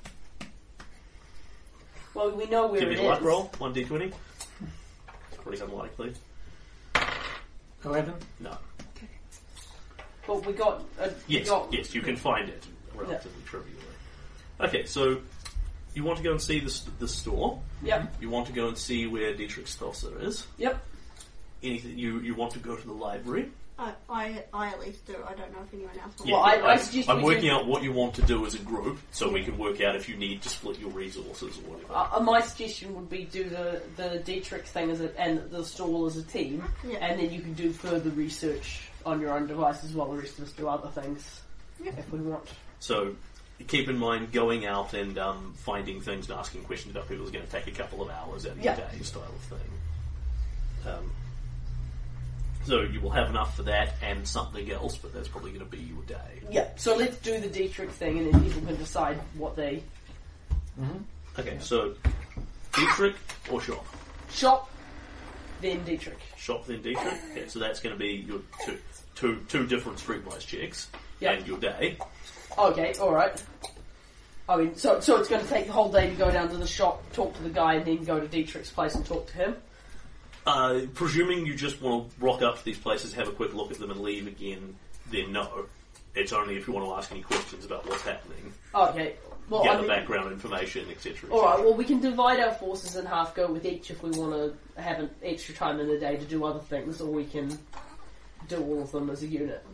[SPEAKER 2] Well, we know where
[SPEAKER 1] Give me
[SPEAKER 2] it
[SPEAKER 1] a luck
[SPEAKER 2] is.
[SPEAKER 1] roll, one d twenty. It's pretty unlikely.
[SPEAKER 8] Eleven.
[SPEAKER 1] No.
[SPEAKER 2] But we got. A,
[SPEAKER 1] Yes,
[SPEAKER 2] we got,
[SPEAKER 1] yes, you can find it relatively trivially. Okay, so you want to go and see the, st- the store.
[SPEAKER 2] Yep.
[SPEAKER 1] You want to go and see where Dietrich Stosser is.
[SPEAKER 2] Yep.
[SPEAKER 1] Anything you you want to go to the library.
[SPEAKER 6] I, I, I at least do. I don't know if anyone else will.
[SPEAKER 1] Yeah,
[SPEAKER 2] Well, I- I
[SPEAKER 1] I'm-
[SPEAKER 2] suggest
[SPEAKER 1] I'm
[SPEAKER 2] we
[SPEAKER 1] working
[SPEAKER 2] do-
[SPEAKER 1] out what you want to do as a group, so we can work out if you need to split your resources or whatever.
[SPEAKER 2] Uh, my suggestion would be do the, the Dietrich thing as a, and the stall as a team,
[SPEAKER 6] Yeah.
[SPEAKER 2] and then you can do further research on your own devices while the rest of us do other things,
[SPEAKER 6] Yeah.
[SPEAKER 2] if we want.
[SPEAKER 1] So keep in mind, going out and um, finding things and asking questions about people is going to take a couple of hours out of
[SPEAKER 2] Yeah.
[SPEAKER 1] your day, style of thing. Um, so you will have enough for that and something else, but that's probably going to be your day.
[SPEAKER 2] Yeah, so let's do the Dietrich thing, and then people can decide what they...
[SPEAKER 1] Okay, so Dietrich or shop?
[SPEAKER 2] Shop, then Dietrich.
[SPEAKER 1] Shop then Dietrich. Okay, so that's going to be your two, two, two different streetwise checks
[SPEAKER 2] Yeah.
[SPEAKER 1] and your day.
[SPEAKER 2] Okay, alright. I mean, so so it's going to take the whole day to go down to the shop, talk to the guy, and then go to Dietrich's place and talk to him?
[SPEAKER 1] Uh, presuming you just want to rock up to these places, have a quick look at them, and leave again, then no. It's only if you want to ask any questions about what's happening,
[SPEAKER 2] Okay, well, I
[SPEAKER 1] gather
[SPEAKER 2] mean...
[SPEAKER 1] background information, et cetera.
[SPEAKER 2] Alright, well we can divide our forces in half, go with each if we want to have an extra time in the day to do other things, or we can do all of them as a unit.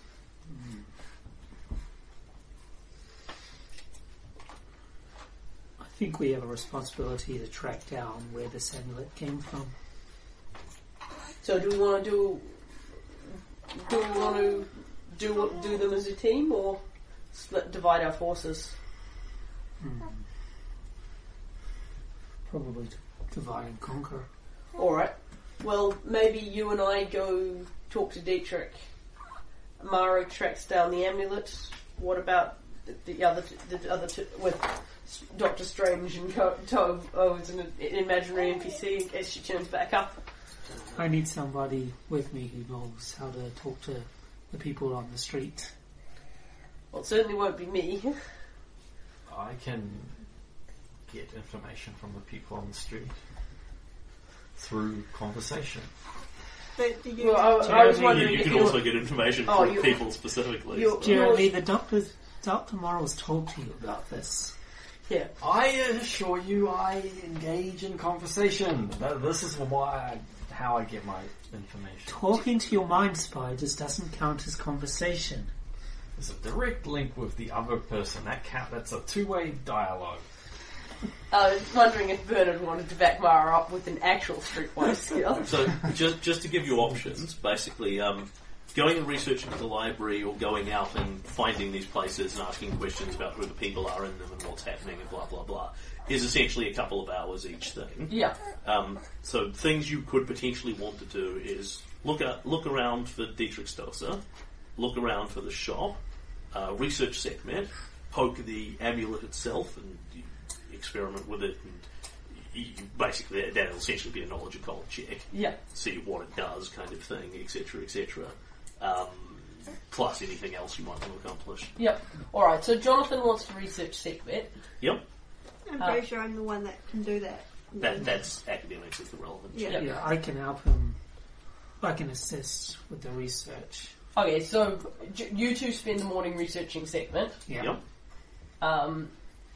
[SPEAKER 8] I think we have a responsibility to track down where this amulet came from.
[SPEAKER 2] So do we want to do... Do we want to do do them as a team, or split, divide our forces?
[SPEAKER 8] Probably to divide and conquer.
[SPEAKER 2] Alright, well maybe you and I go talk to Dietrich. Mara tracks down the amulet. What about the, the other t- the other two, with Doctor Strange and Co- Tove? Oh, it's an, an imaginary N P C in case she turns back up.
[SPEAKER 8] I need somebody with me who knows how to talk to the people on the street.
[SPEAKER 2] Well, it certainly won't be me.
[SPEAKER 4] I can get information from the people on the street through conversation.
[SPEAKER 6] But do you
[SPEAKER 2] Well, I, I was
[SPEAKER 8] Jeremy,
[SPEAKER 2] wondering
[SPEAKER 1] You, you
[SPEAKER 2] if
[SPEAKER 1] can
[SPEAKER 2] you're-
[SPEAKER 1] also get information
[SPEAKER 2] Oh,
[SPEAKER 1] from
[SPEAKER 2] you-
[SPEAKER 1] people specifically.
[SPEAKER 2] you-
[SPEAKER 8] Jeremy, the doctor, Doctor Morrow's told to you about this.
[SPEAKER 2] Yeah.
[SPEAKER 4] I assure you, I engage in conversation. That- This is why, I, how I get my information.
[SPEAKER 8] Talking to your mind spy just doesn't count as conversation.
[SPEAKER 4] There's a direct link with the other person. That count. That's a two-way dialogue.
[SPEAKER 2] I was wondering if Bernard wanted to back Mara up with an actual streetwise skill.
[SPEAKER 1] So, just just to give you options, basically, um, going and researching at the library or going out and finding these places and asking questions about who the people are in them and what's happening and blah blah blah is essentially a couple of hours each thing.
[SPEAKER 2] Yeah.
[SPEAKER 1] Um, so, things you could potentially want to do is look at look around for Dietrich Stosser, look around for the shop, uh, research Sekhmet, poke the amulet itself, and you experiment with it, and you, you basically that'll essentially be a knowledge occult check.
[SPEAKER 2] Yeah.
[SPEAKER 1] See what it does, kind of thing, et cetera, et cetera. Um, plus anything else you might want to accomplish.
[SPEAKER 2] Yep. Alright, so Jonathan wants to research Sekhmet.
[SPEAKER 1] Yep,
[SPEAKER 6] I'm
[SPEAKER 2] Uh,
[SPEAKER 6] pretty sure I'm the one that can do that.
[SPEAKER 1] that that's academics is the relevant.
[SPEAKER 6] Yeah.
[SPEAKER 2] Yep.
[SPEAKER 8] Yeah, I can help him. I can assist with the research.
[SPEAKER 2] Okay, so j- you two spend the morning researching Sekhmet.
[SPEAKER 8] Yeah.
[SPEAKER 1] Yep.
[SPEAKER 2] Um,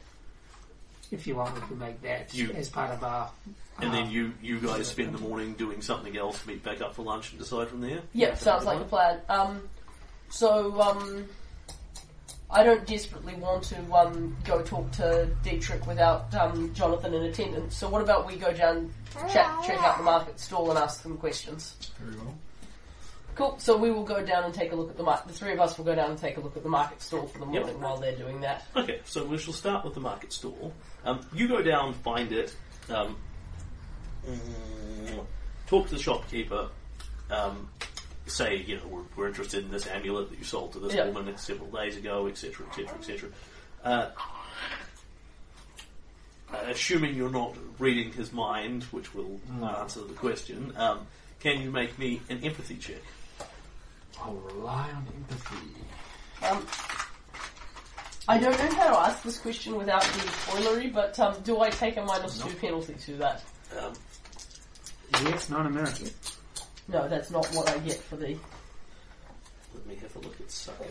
[SPEAKER 8] If you want, we can make that
[SPEAKER 1] You-
[SPEAKER 8] as part of our.
[SPEAKER 1] And
[SPEAKER 8] uh,
[SPEAKER 1] then you, you guys spend the morning doing something else, meet back up for lunch and decide from there?
[SPEAKER 2] yeah, sounds like a plan. Um, so, um, I don't desperately want to um, go talk to Dietrich without um, Jonathan in attendance. So what about we go down, chat, check out the market stall and ask them questions?
[SPEAKER 5] Very well.
[SPEAKER 2] Cool. So we will go down and take a look at the market. The three of us will go down and take a look at the market stall for the
[SPEAKER 1] Yep.
[SPEAKER 2] morning while they're doing that.
[SPEAKER 1] Okay, so we shall start with the market stall. Um, you go down, find it, um, mm, talk to the shopkeeper, um, say, you know, we're, we're interested in this amulet that you sold to this
[SPEAKER 2] Yeah.
[SPEAKER 1] woman several days ago, et cetera, et cetera, et cetera. Uh, assuming you're not reading his mind, which will
[SPEAKER 4] No.
[SPEAKER 1] answer the question, um, can you make me an empathy check?
[SPEAKER 4] I'll rely on empathy.
[SPEAKER 2] Um, I don't know how to ask this question without being spoilery, but um, do I take a minus two penalty to that?
[SPEAKER 1] Um,
[SPEAKER 8] Yes, non-American.
[SPEAKER 2] No, that's not what I get for the...
[SPEAKER 1] let me have a look at Sucker.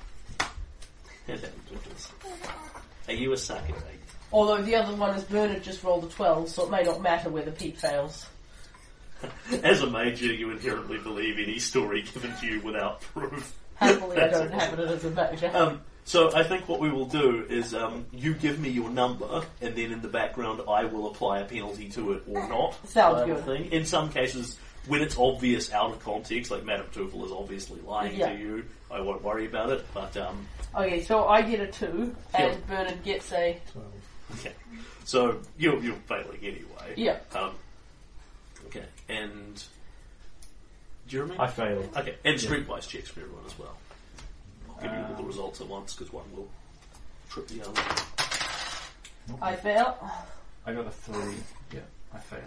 [SPEAKER 1] Are you a Sucker?
[SPEAKER 2] Although the other one is Bernard just rolled a twelve, so it may not matter whether Pete fails.
[SPEAKER 1] As a major, you inherently believe any story given to you without proof.
[SPEAKER 2] Happily, I
[SPEAKER 1] That's
[SPEAKER 2] don't have it as a major.
[SPEAKER 1] Um, so I think what we will do is um, you give me your number, and then in the background I will apply a penalty to it or not.
[SPEAKER 2] Sounds
[SPEAKER 1] kind of
[SPEAKER 2] good.
[SPEAKER 1] Thing. In some cases, when it's obvious out of context, like Madame Tufel is obviously lying
[SPEAKER 2] Yeah.
[SPEAKER 1] to you, I won't worry about it. But um,
[SPEAKER 2] Okay, so I get a two, and
[SPEAKER 1] Yep.
[SPEAKER 2] Bernard gets a...
[SPEAKER 5] twelve.
[SPEAKER 1] okay, so you're you're failing anyway.
[SPEAKER 2] Yeah.
[SPEAKER 1] Um, okay, and Jeremy.
[SPEAKER 4] I failed.
[SPEAKER 1] Okay, and streetwise checks for everyone as well. I'll give you all the results at once because one will trip the other.
[SPEAKER 2] I fail.
[SPEAKER 4] I got a three. Yeah, I failed.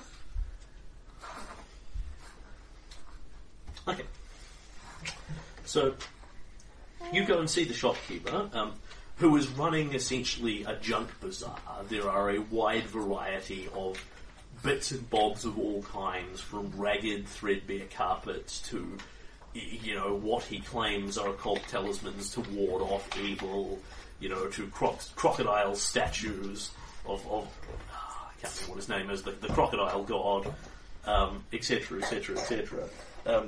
[SPEAKER 1] Okay. So, you go and see the shopkeeper, um, who is running essentially a junk bazaar. There are a wide variety of bits and bobs of all kinds, from ragged, threadbare carpets to, y- you know, what he claims are occult talismans to ward off evil, you know, to croc- crocodile statues of, of ah, I can't remember what his name is, the, the crocodile god, um, et cetera, et cetera, et cetera. Um,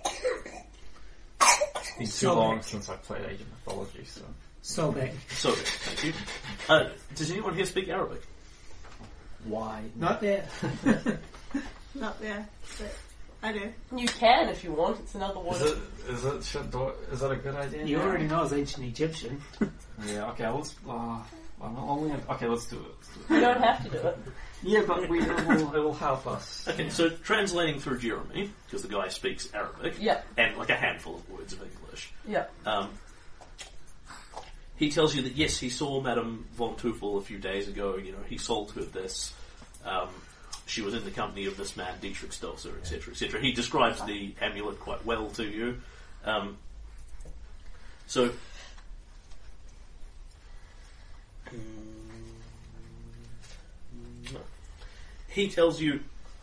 [SPEAKER 4] It's been too long since I played Age of Mythology, so...
[SPEAKER 8] So big.
[SPEAKER 1] so, thank you. Uh, does anyone here speak Arabic?
[SPEAKER 4] Why?
[SPEAKER 8] Not there.
[SPEAKER 6] Not there, but I do.
[SPEAKER 2] You can if you want. It's another one.
[SPEAKER 4] Is it, is it, should, do, is that a good idea?
[SPEAKER 8] You already know it's ancient Egyptian.
[SPEAKER 4] Yeah, okay, let's, uh, I'm only, okay, let's do it. Let's do it.
[SPEAKER 2] You don't have to do it.
[SPEAKER 4] Yeah, but we, it, will, it will help us.
[SPEAKER 1] Okay, so translating through Jeremy, because the guy speaks Arabic,
[SPEAKER 2] Yeah.
[SPEAKER 1] and like a handful of words of English.
[SPEAKER 2] Yeah.
[SPEAKER 1] Um, he tells you that yes, he saw Madame von Tufel a few days ago. You know, he sold her this. Um, she was in the company of this man, Dietrich Stolzer, et cetera, et cetera. He describes the amulet quite well to you. Um, so, he tells you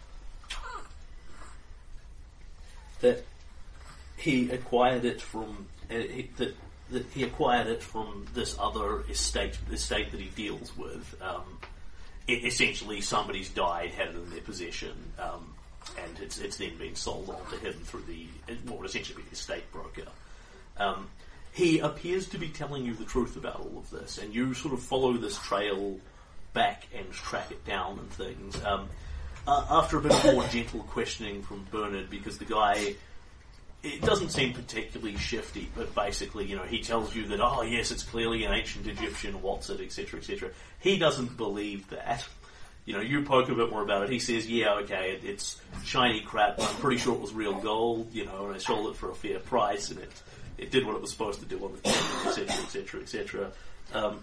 [SPEAKER 1] that he acquired it from uh, he, that that he acquired it from this other estate estate that he deals with. Um, it, essentially, somebody's died, had it in their possession, um, and it's it's then been sold on to him through the what would essentially be the estate broker. Um, he appears to be telling you the truth about all of this, and you sort of follow this trail back and track it down and things. Um, uh, after a bit of more gentle questioning from Bernard, because the guy, it doesn't seem particularly shifty, but basically, you know, he tells you that, oh yes, it's clearly an ancient Egyptian, what's it, et cetera, et cetera. He doesn't believe that. You know, you poke a bit more about it, he says, yeah, okay, it, it's shiny crap, but I'm pretty sure it was real gold, you know, and I sold it for a fair price, and it, it did what it was supposed to do on the table, et cetera, et cetera, et cetera. Um,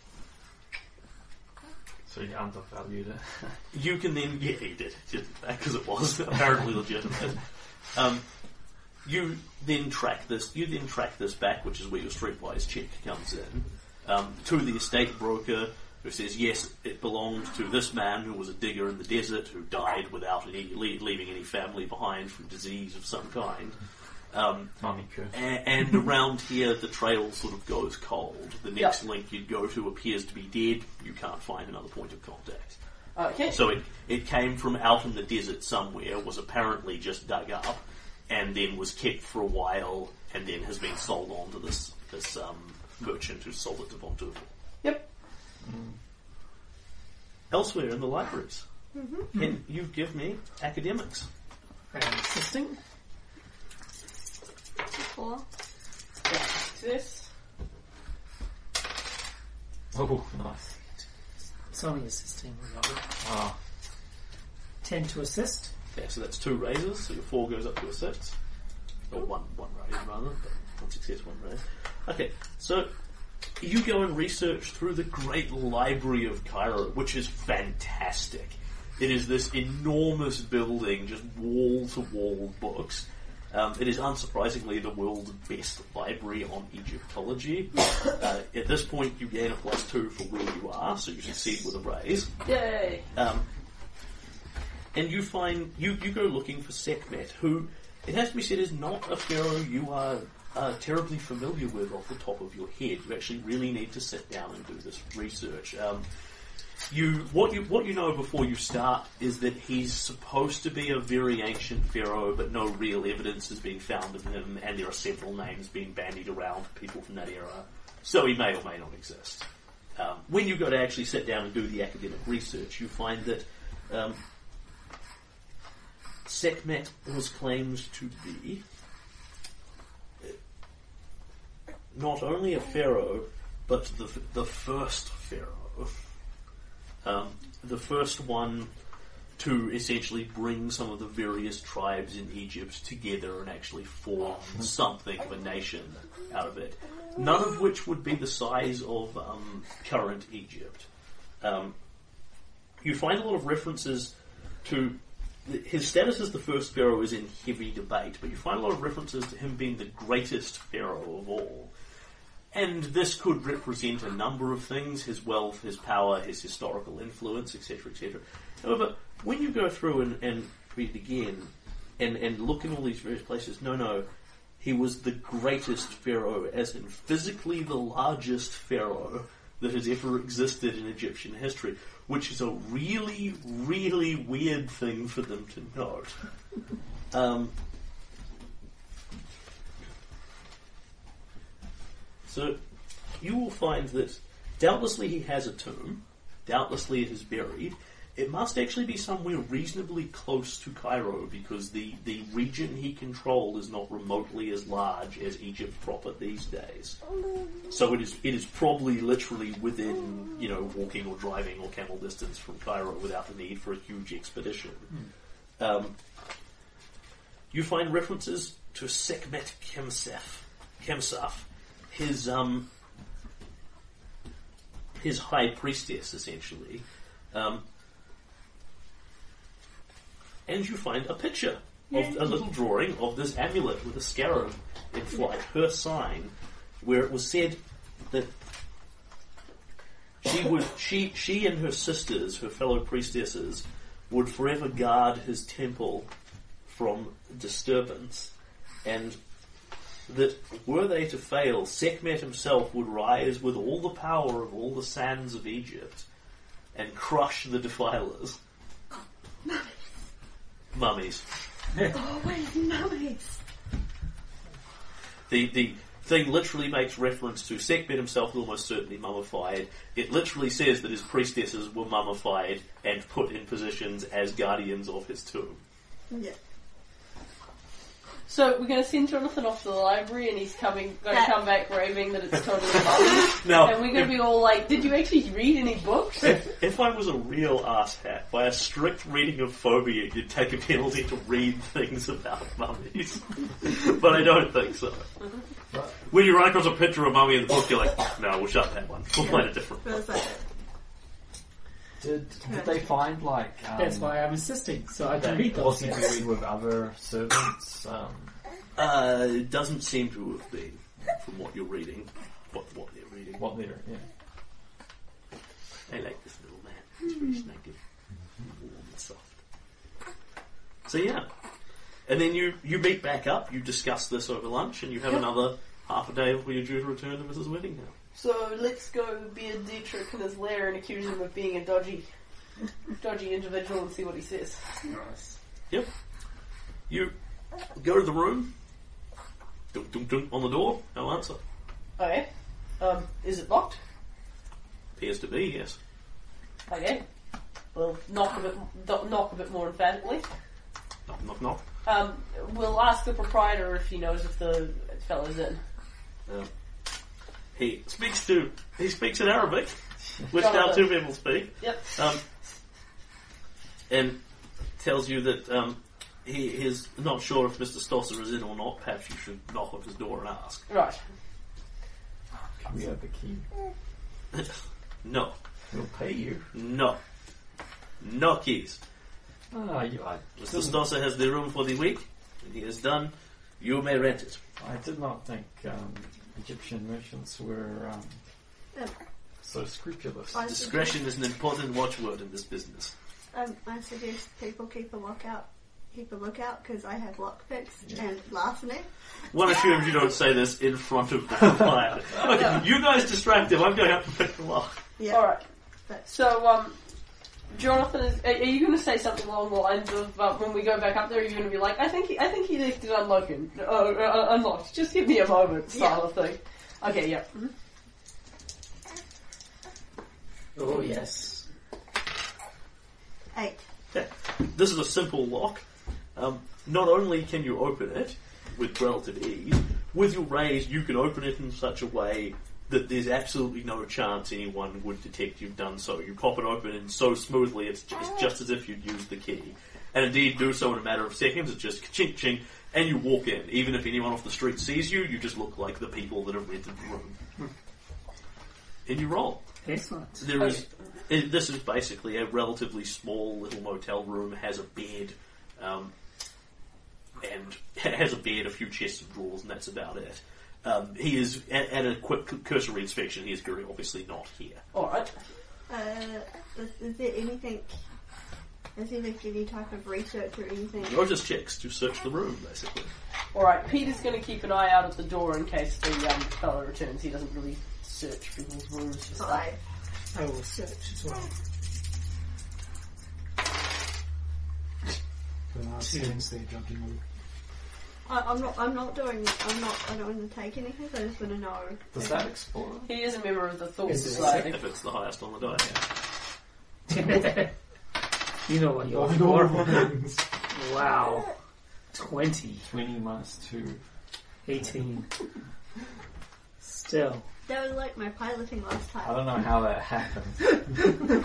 [SPEAKER 4] So you undervalued it.
[SPEAKER 1] you can then, yeah, he did, because it was apparently legitimate. Um, you then track this. You then track this back, which is where your streetwise check comes in, um, to the estate broker, who says yes, it belonged to this man who was a digger in the desert who died without any le- leaving any family behind from disease of some kind. Um,
[SPEAKER 4] Mummy curse.
[SPEAKER 1] and, and around here, the trail sort of goes cold. The next
[SPEAKER 2] Yep.
[SPEAKER 1] link you'd go to appears to be dead. You can't find another point of contact.
[SPEAKER 2] Okay.
[SPEAKER 1] So it, it came from out in the desert somewhere, was apparently just dug up, and then was kept for a while, and then has been sold on to this this um, merchant who sold it to Von Tufel.
[SPEAKER 2] Yep.
[SPEAKER 1] Elsewhere in the libraries, can you give me academics?
[SPEAKER 8] And assisting.
[SPEAKER 6] Four.
[SPEAKER 2] This.
[SPEAKER 4] Oh, nice.
[SPEAKER 8] It's only assisting. Remember.
[SPEAKER 4] Ah,
[SPEAKER 8] Ten to assist.
[SPEAKER 1] Okay, so that's two raises, so your four goes up to a six. Or one, one raise rather, but one success, one raise. Okay, so you go and research through the great library of Cairo, which is fantastic. It is this enormous building, just wall-to-wall books. Um, it is unsurprisingly the world's best library on Egyptology. Uh, at this point, you gain a plus two for where you are, so you succeed with a raise.
[SPEAKER 2] Yay.
[SPEAKER 1] Um, and you find, you, you go looking for Sekhmet, who, it has to be said, is not a pharaoh you are uh, terribly familiar with off the top of your head. You actually really need to sit down and do this research. Um, you what you what you know before you start is that he's supposed to be a very ancient pharaoh, but no real evidence has been found of him, and there are several names being bandied around for people from that era. So he may or may not exist. Um, when you go to actually sit down and do the academic research, you find that um, Sekhmet was claimed to be not only a pharaoh, but the the first pharaoh, um, the first one to essentially bring some of the various tribes in Egypt together and actually form something of a nation out of it. None of which would be the size of um, current Egypt. Um, you find a lot of references to his status as the first pharaoh is in heavy debate, but you find a lot of references to him being the greatest pharaoh of all. And this could represent a number of things: his wealth, his power, his historical influence, et cetera, et cetera. However, when you go through and, and read it again and, and look in all these various places, no, no, he was the greatest pharaoh, as in physically the largest pharaoh that has ever existed in Egyptian history, which is a really, really weird thing for them to note. Um, so you will find that doubtlessly he has a tomb, doubtlessly it is buried. It must actually be somewhere reasonably close to Cairo, because the, the region he controlled is not remotely as large as Egypt proper these days. So it is it is probably literally within, you know, walking or driving or camel distance from Cairo without the need for a huge expedition. Mm. Um, you find references to Sekhmet Kemsef, Kemsaf, his um his high priestess, essentially. Um, And you find a picture of a little drawing of this amulet with a scarab in flight, her sign, where it was said that she would, she, she and her sisters, her fellow priestesses, would forever guard his temple from disturbance, and that were they to fail, Sekhmet himself would rise with all the power of all the sands of Egypt and crush the defilers. Mummies.
[SPEAKER 6] Always mummies.
[SPEAKER 1] The the thing literally makes reference to Sekhmet himself, almost certainly mummified. It literally says that his priestesses were mummified and put in positions as guardians of his tomb.
[SPEAKER 6] Yeah.
[SPEAKER 2] So we're going to send Jonathan off to the library, and he's coming, going to
[SPEAKER 6] That-
[SPEAKER 2] come back raving that it's totally mummies.
[SPEAKER 1] Now,
[SPEAKER 2] And we're going to be all like, "Did you actually read any books?"
[SPEAKER 1] if, if I was a real asshat, by a strict reading of phobia, you'd take a penalty to read things about mummies. But I don't think so. When you run across a picture of a mummy in the book, you're like, no, we'll shut that one. We'll find a different
[SPEAKER 6] But
[SPEAKER 1] one.
[SPEAKER 6] it's like,
[SPEAKER 4] Did, did they find, like... Um,
[SPEAKER 8] That's why I'm insisting, so I can
[SPEAKER 4] that
[SPEAKER 8] read those
[SPEAKER 4] was he
[SPEAKER 8] things.
[SPEAKER 4] buried with other servants? Um,
[SPEAKER 1] Uh, it doesn't seem to have been, from what you're reading, what, what they're reading.
[SPEAKER 4] what they're... Yeah.
[SPEAKER 1] I like this little man. He's very snuggy. Warm and soft. So yeah. And then you, you meet back up, you discuss this over lunch, and you have
[SPEAKER 2] Yep.
[SPEAKER 1] another half a day before you're due to return to Missus Whittingham.
[SPEAKER 2] So let's go beard Dietrich in his lair and accuse him of being a dodgy, dodgy individual and see what he says.
[SPEAKER 7] Nice.
[SPEAKER 1] Yep. You go to the room. Dunk, dunk, dunk on the door. No answer.
[SPEAKER 2] Okay. Um, is it locked?
[SPEAKER 1] Appears to be, yes.
[SPEAKER 2] Okay. Well, knock a bit, do- knock a bit more emphatically.
[SPEAKER 1] Knock, knock, knock.
[SPEAKER 2] Um, we'll ask the proprietor if he knows if the fellow's in.
[SPEAKER 1] Um, he speaks to. He speaks in Arabic, which now
[SPEAKER 2] Jonathan.
[SPEAKER 1] two people speak.
[SPEAKER 2] Yep.
[SPEAKER 1] Um, and tells you that um, he is not sure if Mister Stosser is in or not. Perhaps you should knock on his door and ask.
[SPEAKER 2] Right.
[SPEAKER 4] Can we have the key?
[SPEAKER 1] No.
[SPEAKER 4] We'll pay you.
[SPEAKER 1] No. No keys.
[SPEAKER 4] Ah, you, I,
[SPEAKER 1] Mister
[SPEAKER 4] didn't-
[SPEAKER 1] Stosser has the room for the week. When he is done, you may rent it.
[SPEAKER 4] I did not think um, Egyptian merchants were um,
[SPEAKER 6] Um,
[SPEAKER 4] so scrupulous.
[SPEAKER 6] I
[SPEAKER 1] Discretion is an important watchword in this business.
[SPEAKER 6] Um, I suggest people keep a lookout keep a lookout because I have lockpicks and larceny.
[SPEAKER 1] One assumes you don't say this in front of the fire. Okay, you guys distract him. I'm going up to pick the lock.
[SPEAKER 6] Yeah.
[SPEAKER 2] Alright.
[SPEAKER 6] But
[SPEAKER 2] So, um, Jonathan, is, are, are you going to say something along the lines of uh, when we go back up there? Are you going to be like, I think he, I think he left it unlocked, uh, uh, unlocked. Just give me a moment, style
[SPEAKER 6] Yeah.
[SPEAKER 2] of thing. Okay, yeah. Mhm.
[SPEAKER 8] Oh, yes.
[SPEAKER 6] eight.
[SPEAKER 1] Yeah. This is a simple lock. Um, not only can you open it with relative ease, with your raise you can open it in such a way that there's absolutely no chance anyone would detect you've done so. You pop it open and so smoothly it's just, it's just as if you'd used the key. And indeed do so in a matter of seconds. It's just chink chink and you walk in. Even if anyone off the street sees you, you just look like the people that have rented the room. And you roll.
[SPEAKER 8] Excellent.
[SPEAKER 1] There is. It, this is basically a relatively small little motel room. Has a bed, um, and has a bed, a few chests of drawers, and that's about it. Um, he is at, at a quick cursory inspection. He is very obviously not here.
[SPEAKER 2] Alright.
[SPEAKER 6] Uh, is, is there anything? Has he left any type of research or anything?
[SPEAKER 1] Notice checks to search the room, basically.
[SPEAKER 2] Alright, Peter's going to keep an eye out at the door in case the um, fellow returns. He doesn't really search people's rooms for stuff.
[SPEAKER 6] Five.
[SPEAKER 3] I will search as well.
[SPEAKER 5] Bernard
[SPEAKER 3] Two.
[SPEAKER 5] stands there judgingly.
[SPEAKER 6] I, I'm not. I'm not doing. I'm not. I don't want to take anything. I just want to know.
[SPEAKER 7] Does that explode?
[SPEAKER 2] He is a member of the Thought
[SPEAKER 3] Is it
[SPEAKER 2] Society.
[SPEAKER 1] If it's the highest on the die.
[SPEAKER 8] You know what you're
[SPEAKER 5] By all
[SPEAKER 8] for.
[SPEAKER 5] means.
[SPEAKER 8] Wow. twenty.
[SPEAKER 7] twenty minus two.
[SPEAKER 8] eighteen. Still.
[SPEAKER 6] That was like my piloting last
[SPEAKER 7] I
[SPEAKER 6] time.
[SPEAKER 7] don't know how that happened.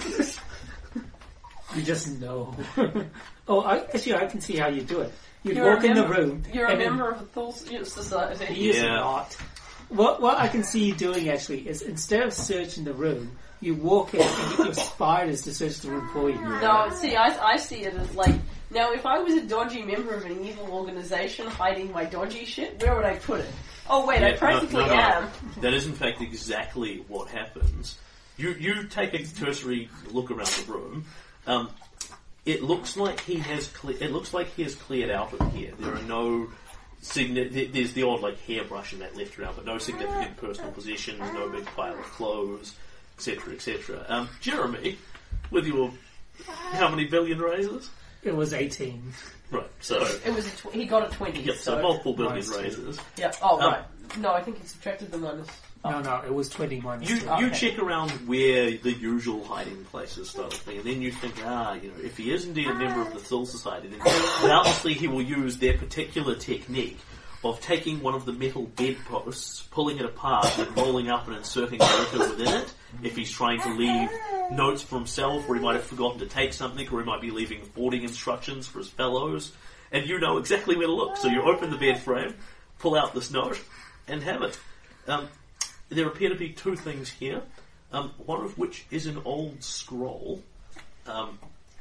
[SPEAKER 8] You just know. Oh, I, actually, I can see how you do it. You
[SPEAKER 2] You're
[SPEAKER 8] walk
[SPEAKER 2] a
[SPEAKER 8] in the
[SPEAKER 2] member-
[SPEAKER 8] room.
[SPEAKER 2] You're a
[SPEAKER 8] and then-
[SPEAKER 2] member of the Thought Society.
[SPEAKER 8] He is
[SPEAKER 1] Yeah.
[SPEAKER 8] not. What, what I can see you doing actually is instead of searching the room, you walk in and get your spiders to search the room for you.
[SPEAKER 2] No, see, I, I see it as like, now if I was a dodgy member of an evil organisation hiding my dodgy shit, where would I put it? Oh wait,
[SPEAKER 1] Yeah,
[SPEAKER 2] I practically
[SPEAKER 1] no, no, no.
[SPEAKER 2] am.
[SPEAKER 1] That is in fact exactly what happens. You you take a cursory look around the room. Um, it looks like he has cle- it looks like he has cleared out of here. There are no signi- there- there's the odd like hairbrush in that left around, but no significant personal possessions, no big pile of clothes, et cetera, et cetera. Um, Jeremy, with your how many billion raises?
[SPEAKER 8] It was eighteen.
[SPEAKER 1] Right, so
[SPEAKER 2] It was a tw- he got a twenty.
[SPEAKER 1] yep, so
[SPEAKER 2] so
[SPEAKER 1] multiple billion
[SPEAKER 8] minus two.
[SPEAKER 1] raises.
[SPEAKER 2] yeah. Oh
[SPEAKER 1] Um,
[SPEAKER 2] right. No, I think he subtracted the minus.
[SPEAKER 8] No, no, it was twenty minus
[SPEAKER 1] You
[SPEAKER 8] two.
[SPEAKER 1] you
[SPEAKER 2] Okay.
[SPEAKER 1] check around where the usual hiding places start of thing, and then you think, ah, you know, if he is indeed a member of the Soul Society, then doubtlessly he will use their particular technique of taking one of the metal bedposts, pulling it apart, and rolling up and inserting a letter within it. If he's trying to leave notes for himself, or he might have forgotten to take something, or he might be leaving boarding instructions for his fellows, and you know exactly where to look. So you open the bed frame, pull out this note, and have it. Um, There appear to be two things here, um, one of which is an old scroll um,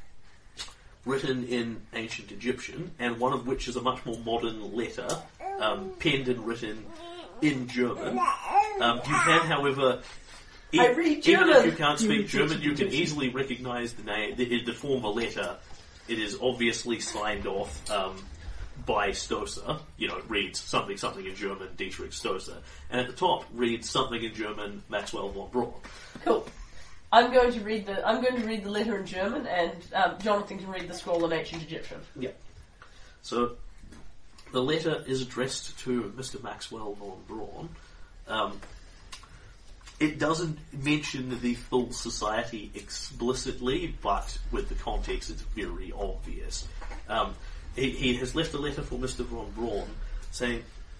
[SPEAKER 1] written in ancient Egyptian, and one of which is a much more modern letter, um, penned and written in German. Um, you can, however, e-
[SPEAKER 2] I read
[SPEAKER 1] even
[SPEAKER 2] German.
[SPEAKER 1] if you can't
[SPEAKER 8] You
[SPEAKER 1] speak
[SPEAKER 8] read
[SPEAKER 1] German, you can
[SPEAKER 8] Egyptian.
[SPEAKER 1] easily recognise the name, the, the form of a letter. It is obviously signed off um, by Stosa. You know, it reads something, something in German, Dietrich Stosa. And at the top reads something in German, Maxwell von Braun.
[SPEAKER 2] Cool. I'm going to read the I'm going to read the letter in German, and um, Jonathan can read the scroll in ancient Egyptian.
[SPEAKER 1] So, the letter is addressed to Mister Maxwell von Braun. Um, it doesn't mention the full society explicitly, but with the context it's very obvious. Um, he, he has left a letter for Mister von Braun saying,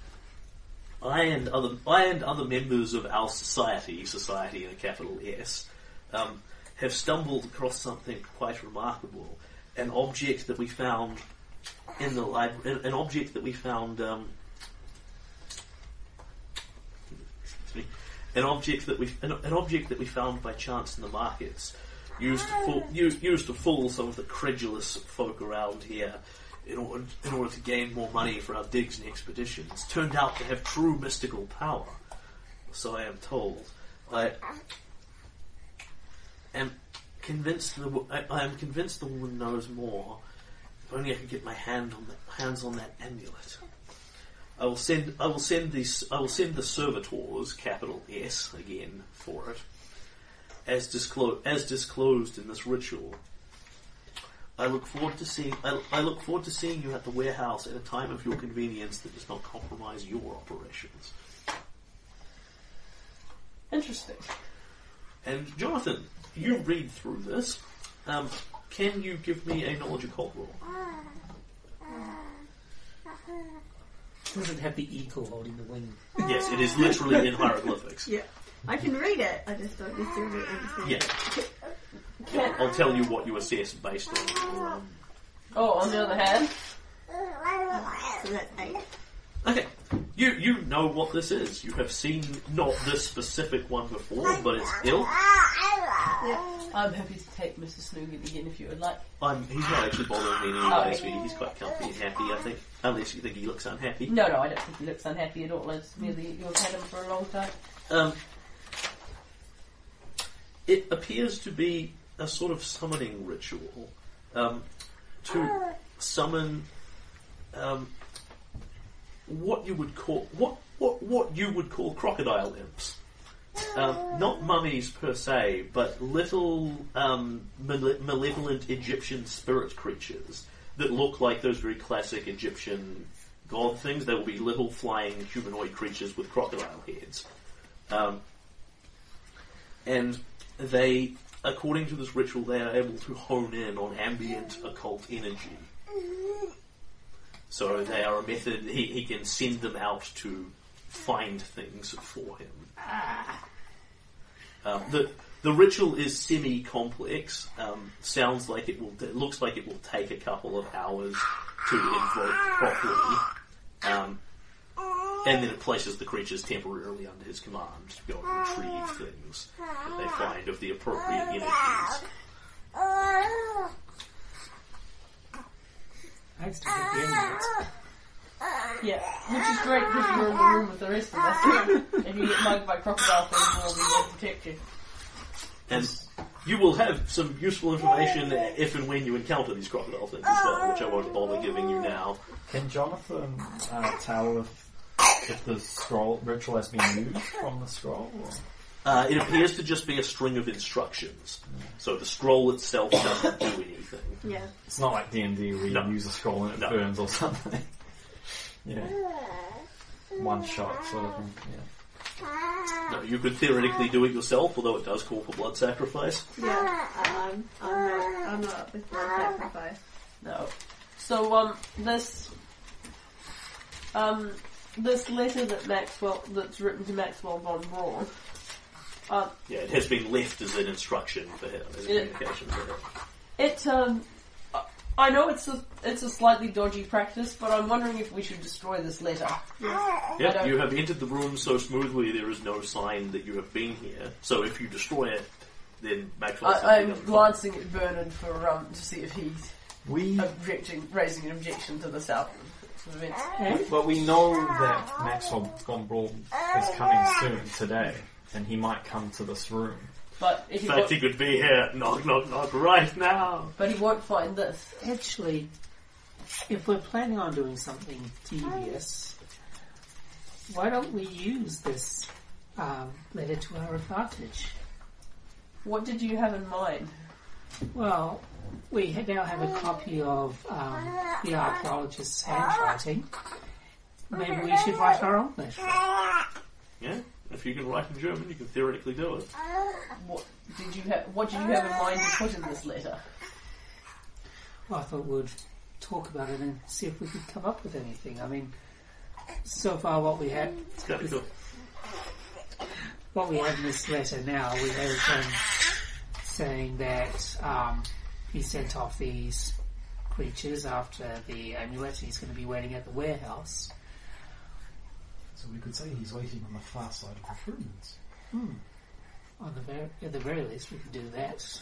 [SPEAKER 1] I and other I and other members of our society, society in a capital S, um, have stumbled across something quite remarkable. An object that we found in the library, an object that we found, um, excuse me, an object that we an, an object that we found by chance in the markets, used to fool, used, used to fool some of the credulous folk around here. In order, in order to gain more money for our digs and expeditions, turned out to have true mystical power. So I am told. I am convinced the wo- I, I am convinced the woman knows more If only I could get my hand on that, hands on that amulet. I will send. I will send these. I will send the servitors, capital S again for it, as disclosed as disclosed in this ritual. I look forward to seeing. I, I look forward to seeing you at the warehouse at a time of your convenience that does not compromise your operations.
[SPEAKER 2] Interesting.
[SPEAKER 1] And Jonathan, you read through this. Um, can you give me a knowledge occult roll?
[SPEAKER 8] Does it have the eagle holding the wing?
[SPEAKER 1] Yes, it is literally in hieroglyphics.
[SPEAKER 6] Yeah. I can read it, I just don't necessarily understand
[SPEAKER 1] Yeah.
[SPEAKER 6] it.
[SPEAKER 1] Yeah, I'll tell you what you assess based on your, um,
[SPEAKER 2] Oh, on the other hand,
[SPEAKER 6] So that's eight.
[SPEAKER 1] Okay, you you know what this is. You have seen not this specific one before, but it's ilk.
[SPEAKER 2] I'm happy to take Mister Snoogan again if you would like.
[SPEAKER 1] I'm, he's not actually bothering me anymore, actually. He's quite comfy and happy, I think. Unless you think he looks unhappy.
[SPEAKER 2] No, no, I don't think he looks unhappy at all. It's merely you've had him for a long time.
[SPEAKER 1] Um, it appears to be a sort of summoning ritual um, to summon um, what you would call what what what you would call crocodile imps. Um, not mummies per se, but little um, male- malevolent Egyptian spirit creatures that look like those very classic Egyptian god things. They will be little flying humanoid creatures with crocodile heads. Um, and they, according to this ritual, they are able to hone in on ambient occult energy. So they are a method, he, he can send them out to find things for him. Um, the the ritual is semi-complex. Um, sounds like it will. It looks like it will take a couple of hours to invoke properly, um, and then it places the creatures temporarily under his command to go and retrieve things that they find of the appropriate energies.
[SPEAKER 8] I still get the amulet.
[SPEAKER 2] Yeah, which is great because you're in the room with the rest of us. If you get mugged by crocodile things, we'll be there to protect you.
[SPEAKER 1] And you will have some useful information if and when you encounter these crocodile things as well, which I won't bother giving you now.
[SPEAKER 4] Can Jonathan uh, tell if if the scroll ritual has been used from the scroll? Or?
[SPEAKER 1] Uh, it appears to just be a string of instructions. So the scroll itself doesn't do anything.
[SPEAKER 6] Yeah.
[SPEAKER 4] It's not like D and D where you
[SPEAKER 1] No.
[SPEAKER 4] use a scroll and it
[SPEAKER 1] No.
[SPEAKER 4] burns or something. Yeah. One shot sort of thing. Yeah.
[SPEAKER 1] No, you could theoretically do it yourself, although it does call for blood sacrifice.
[SPEAKER 6] Yeah. Um, I'm not. I'm not up with blood sacrifice.
[SPEAKER 2] No. So, um, this, um, this letter that Maxwell, that's written to Maxwell von Braun, uh,
[SPEAKER 1] Yeah, it has been left as an instruction for him, as a
[SPEAKER 2] Yeah.
[SPEAKER 1] communication for him.
[SPEAKER 2] it, um, I know it's a, it's a slightly dodgy practice, but I'm wondering if we should destroy this letter. I
[SPEAKER 1] Yeah,
[SPEAKER 2] don't-
[SPEAKER 1] you have entered the room so smoothly there is no sign that you have been here. So if you destroy it, then Maxwell simply
[SPEAKER 2] I, I'm
[SPEAKER 1] doesn't
[SPEAKER 2] glancing at Vernon for, um, to see if he's
[SPEAKER 4] We,
[SPEAKER 2] objecting, raising an objection to this out of events.
[SPEAKER 4] but we know that Maxwell von Braun is coming soon today, and he might come to this room.
[SPEAKER 2] But if he
[SPEAKER 1] In fact,
[SPEAKER 2] won't,
[SPEAKER 1] he could be here. Knock, knock, knock, right now.
[SPEAKER 2] but he won't find this.
[SPEAKER 8] Actually, if we're planning on doing something devious, why don't we use this um, letter to our advantage?
[SPEAKER 2] What did you have in mind?
[SPEAKER 8] Well, we ha- now have a copy of um, the archaeologist's handwriting. Maybe we should write our own letter.
[SPEAKER 1] Yeah, if you can write in German, you can theoretically do it.
[SPEAKER 2] What did you have? What did you have in mind to put in this letter?
[SPEAKER 8] Well, I thought we'd talk about it and see if we could come up with anything. I mean, so far what we have,
[SPEAKER 1] It's kind of cool.
[SPEAKER 8] what we have in this letter now, we have um, saying that um, he sent off these creatures after the amulet. He's going to be waiting at the warehouse.
[SPEAKER 5] So we could say he's waiting on the far side of the ruins.
[SPEAKER 8] Hmm. On the very, at the very least, we could do that.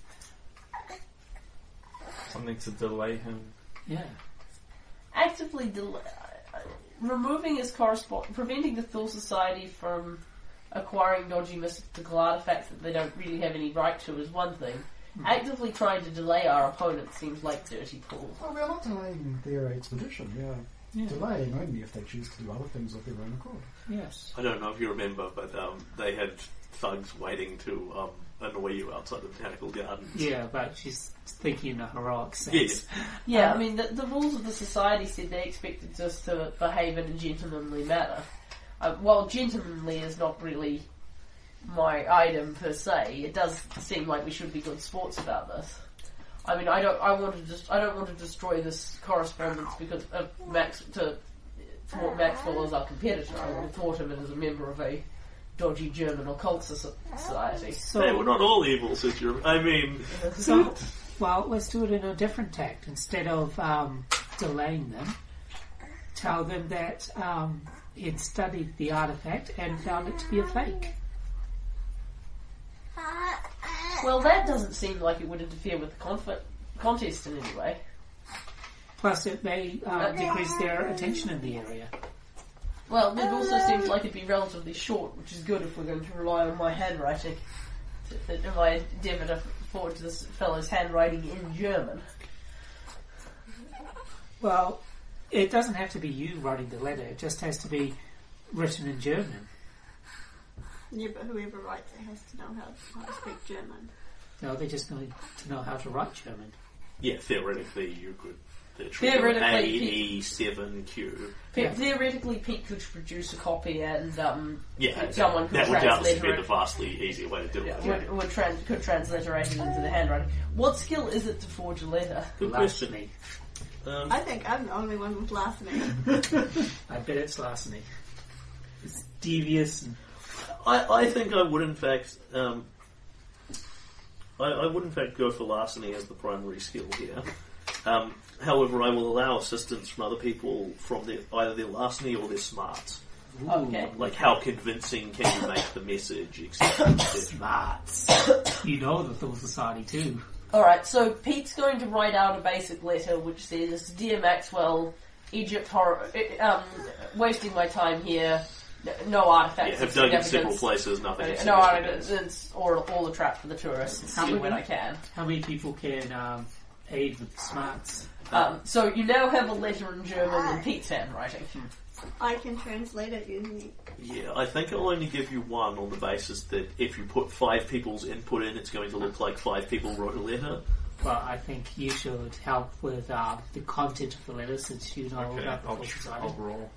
[SPEAKER 4] Something to delay him.
[SPEAKER 8] Yeah.
[SPEAKER 2] Actively del- uh, removing his correspond, preventing the Thule Society from acquiring dodgy mystical artifacts that they don't really have any right to is one thing. Actively trying to delay our opponent seems like dirty pool.
[SPEAKER 5] Oh, we are not delaying their expedition. We are
[SPEAKER 8] Yeah.
[SPEAKER 5] delaying only if they choose to do other things of their own accord.
[SPEAKER 8] Yes.
[SPEAKER 1] I don't know if you remember, but um, they had thugs waiting to um, annoy you outside the botanical gardens.
[SPEAKER 8] Yeah, but she's thinking in a heroic sense.
[SPEAKER 1] Yes.
[SPEAKER 2] Yeah,
[SPEAKER 8] Um,
[SPEAKER 2] I mean, the, the rules of the society said they expected us to behave in a gentlemanly manner. Uh, while gentlemanly is not really my item per se, it does seem like we should be good sports about this. I mean, I don't. I want to just. I don't want to destroy this correspondence because of Max to thwart Maxwell as our competitor. I want to thwart him as a member of a dodgy German occult so- society.
[SPEAKER 8] So,
[SPEAKER 1] Hey, we're not all evil, since you're. I mean,
[SPEAKER 8] so, well, let's do it in a different tact. Instead of um, delaying them, tell them that um, he'd studied the artifact and found it to be a fake.
[SPEAKER 2] Well, that doesn't seem like it would interfere with the conf- contest in any way.
[SPEAKER 8] Plus, it may uh, decrease their attention in the area.
[SPEAKER 2] Well, it also seems like it'd be relatively short, which is good if we're going to rely on my handwriting. To, to, my endeavour to forward to this fellow's handwriting in German.
[SPEAKER 8] Well, it doesn't have to be you writing the letter. It just has to be written in German.
[SPEAKER 6] Yeah, but whoever writes it has to know how, how to speak German.
[SPEAKER 8] No, they just need to know how to write German.
[SPEAKER 1] yeah, theoretically you could.
[SPEAKER 2] Theoretically,
[SPEAKER 1] A
[SPEAKER 2] Pete-
[SPEAKER 1] E seven Q.
[SPEAKER 2] Pe-
[SPEAKER 8] Yeah.
[SPEAKER 2] Theoretically, Pete could produce a copy and um,
[SPEAKER 1] Yeah,
[SPEAKER 2] uh,
[SPEAKER 1] exactly.
[SPEAKER 2] someone could
[SPEAKER 1] That would doubtlessly
[SPEAKER 2] transliterate
[SPEAKER 1] be the vastly easier way to do
[SPEAKER 2] Yeah,
[SPEAKER 1] it.
[SPEAKER 2] would, would trans- could transliterate it into the handwriting. What skill is it to forge a letter?
[SPEAKER 1] Good question.
[SPEAKER 8] Larceny.
[SPEAKER 1] Um,
[SPEAKER 6] I think I'm the only one with larceny.
[SPEAKER 8] I bet it's larceny. It's devious and
[SPEAKER 1] I, I think I would in fact um, I, I would in fact go for larceny as the primary skill here. Um, however, I will allow assistance from other people from their, either their larceny or their smarts.
[SPEAKER 2] Okay.
[SPEAKER 1] Like how convincing can you make the message, et cetera, et cetera.
[SPEAKER 8] smarts. You know the Thor Society too.
[SPEAKER 2] Alright, so Pete's going to write out a basic letter which says, Dear Maxwell, Egypt horror, um, wasting my time here, n- no artifacts
[SPEAKER 1] Yeah,
[SPEAKER 2] of
[SPEAKER 1] have dug in
[SPEAKER 2] significance.
[SPEAKER 1] several places, nothing.
[SPEAKER 2] Uh,
[SPEAKER 1] of
[SPEAKER 2] No
[SPEAKER 1] significance.
[SPEAKER 2] artifacts, or all the trap for the tourists,
[SPEAKER 8] How
[SPEAKER 2] see
[SPEAKER 8] many?
[SPEAKER 2] when I can.
[SPEAKER 8] How many people can um, aid with the smarts?
[SPEAKER 2] Um, so you now have a letter in German in Pete's handwriting.
[SPEAKER 6] I can translate it using
[SPEAKER 1] Yeah, I think I'll only give you one on the basis that if you put five people's input in, it's going to look like five people wrote a letter.
[SPEAKER 8] But I think you should help with uh, the content of the letter since you know
[SPEAKER 4] Okay,
[SPEAKER 8] about the
[SPEAKER 4] I'll,
[SPEAKER 8] Thor
[SPEAKER 4] tr-
[SPEAKER 8] Society.
[SPEAKER 4] I'll roll.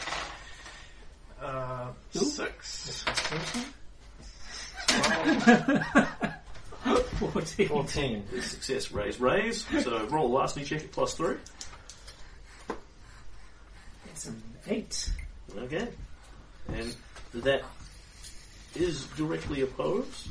[SPEAKER 4] Uh,
[SPEAKER 8] Ooh.
[SPEAKER 4] six.
[SPEAKER 8] Fourteen.
[SPEAKER 4] Fourteen.
[SPEAKER 1] Success, raise, raise. So roll a larceny check at plus three.
[SPEAKER 8] It's an eight.
[SPEAKER 1] Okay. And that is directly opposed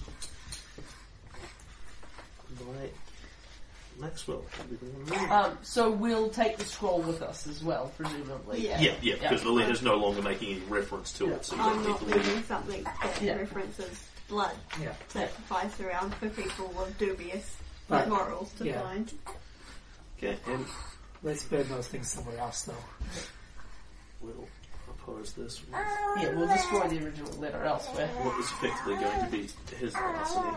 [SPEAKER 1] by Maxwell.
[SPEAKER 2] Um, so we'll take the scroll with us as well, presumably.
[SPEAKER 6] Yeah.
[SPEAKER 1] Yeah, yeah, because the letter's no longer making any reference to
[SPEAKER 2] Yeah.
[SPEAKER 1] it, so you
[SPEAKER 6] I'm
[SPEAKER 1] don't
[SPEAKER 6] not
[SPEAKER 1] need to leave.
[SPEAKER 6] leaving something that
[SPEAKER 2] Yeah.
[SPEAKER 6] references blood
[SPEAKER 8] Yeah.
[SPEAKER 6] that flies around for people with dubious
[SPEAKER 8] Right.
[SPEAKER 6] morals to
[SPEAKER 8] Yeah.
[SPEAKER 6] find.
[SPEAKER 1] Okay, and
[SPEAKER 8] Let's burn those things somewhere else, though.
[SPEAKER 1] we'll oppose this with
[SPEAKER 2] Yeah, we'll destroy the original letter elsewhere.
[SPEAKER 1] what is effectively going to be his larceny.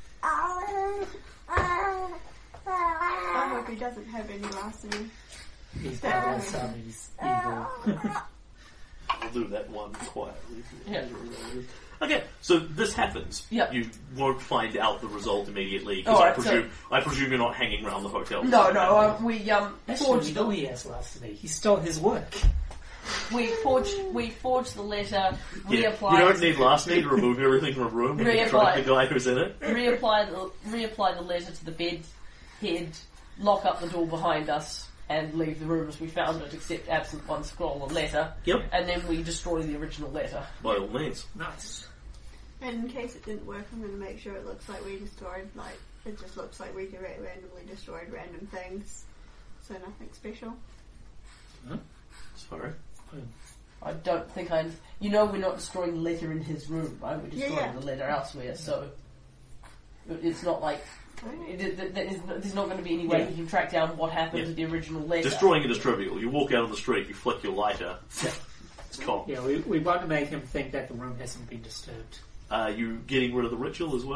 [SPEAKER 6] I hope he doesn't have any larceny.
[SPEAKER 8] He's got some, he's evil.
[SPEAKER 1] I'll do that one quietly.
[SPEAKER 2] Yeah.
[SPEAKER 1] Okay, so this happens.
[SPEAKER 2] Yeah.
[SPEAKER 1] You won't find out the result immediately because
[SPEAKER 2] All
[SPEAKER 1] I
[SPEAKER 2] right, so-
[SPEAKER 1] presume I presume you're not hanging around the hotel.
[SPEAKER 2] No, no, um, we um
[SPEAKER 8] Actually,
[SPEAKER 2] forged
[SPEAKER 8] we
[SPEAKER 2] the
[SPEAKER 8] know he has larceny. He stole his work.
[SPEAKER 2] we forged we forged the letter,
[SPEAKER 1] Yeah,
[SPEAKER 2] reapplied
[SPEAKER 1] you don't need larceny to remove everything from a room and
[SPEAKER 2] Reapply.
[SPEAKER 1] strike the guy who's in it.
[SPEAKER 2] reapply the reapply the letter to the bed head, lock up the door behind us, and leave the room as we found it, except absent one scroll and letter.
[SPEAKER 1] Yep.
[SPEAKER 2] And then we destroy the original letter.
[SPEAKER 1] By all means.
[SPEAKER 8] Nice.
[SPEAKER 6] And in case it didn't work, I'm going to make sure it looks like we destroyed, like, it just looks like we direct randomly destroyed random things. So nothing special.
[SPEAKER 1] Sorry.
[SPEAKER 2] I don't think I. You know, we're not destroying the letter in his room, right? We're destroying
[SPEAKER 6] Yeah, yeah.
[SPEAKER 2] the letter elsewhere, so it's not like it, it, it, there's, there's not going to be any way
[SPEAKER 1] Yeah.
[SPEAKER 2] you can track down what happened
[SPEAKER 1] Yeah.
[SPEAKER 2] to the original letter.
[SPEAKER 1] Destroying it is trivial. You walk out on the street, you flick your lighter.
[SPEAKER 8] Yeah.
[SPEAKER 1] It's gone.
[SPEAKER 8] Yeah, we, we want to make him think that the room hasn't been disturbed.
[SPEAKER 1] Are you getting rid of the ritual as well?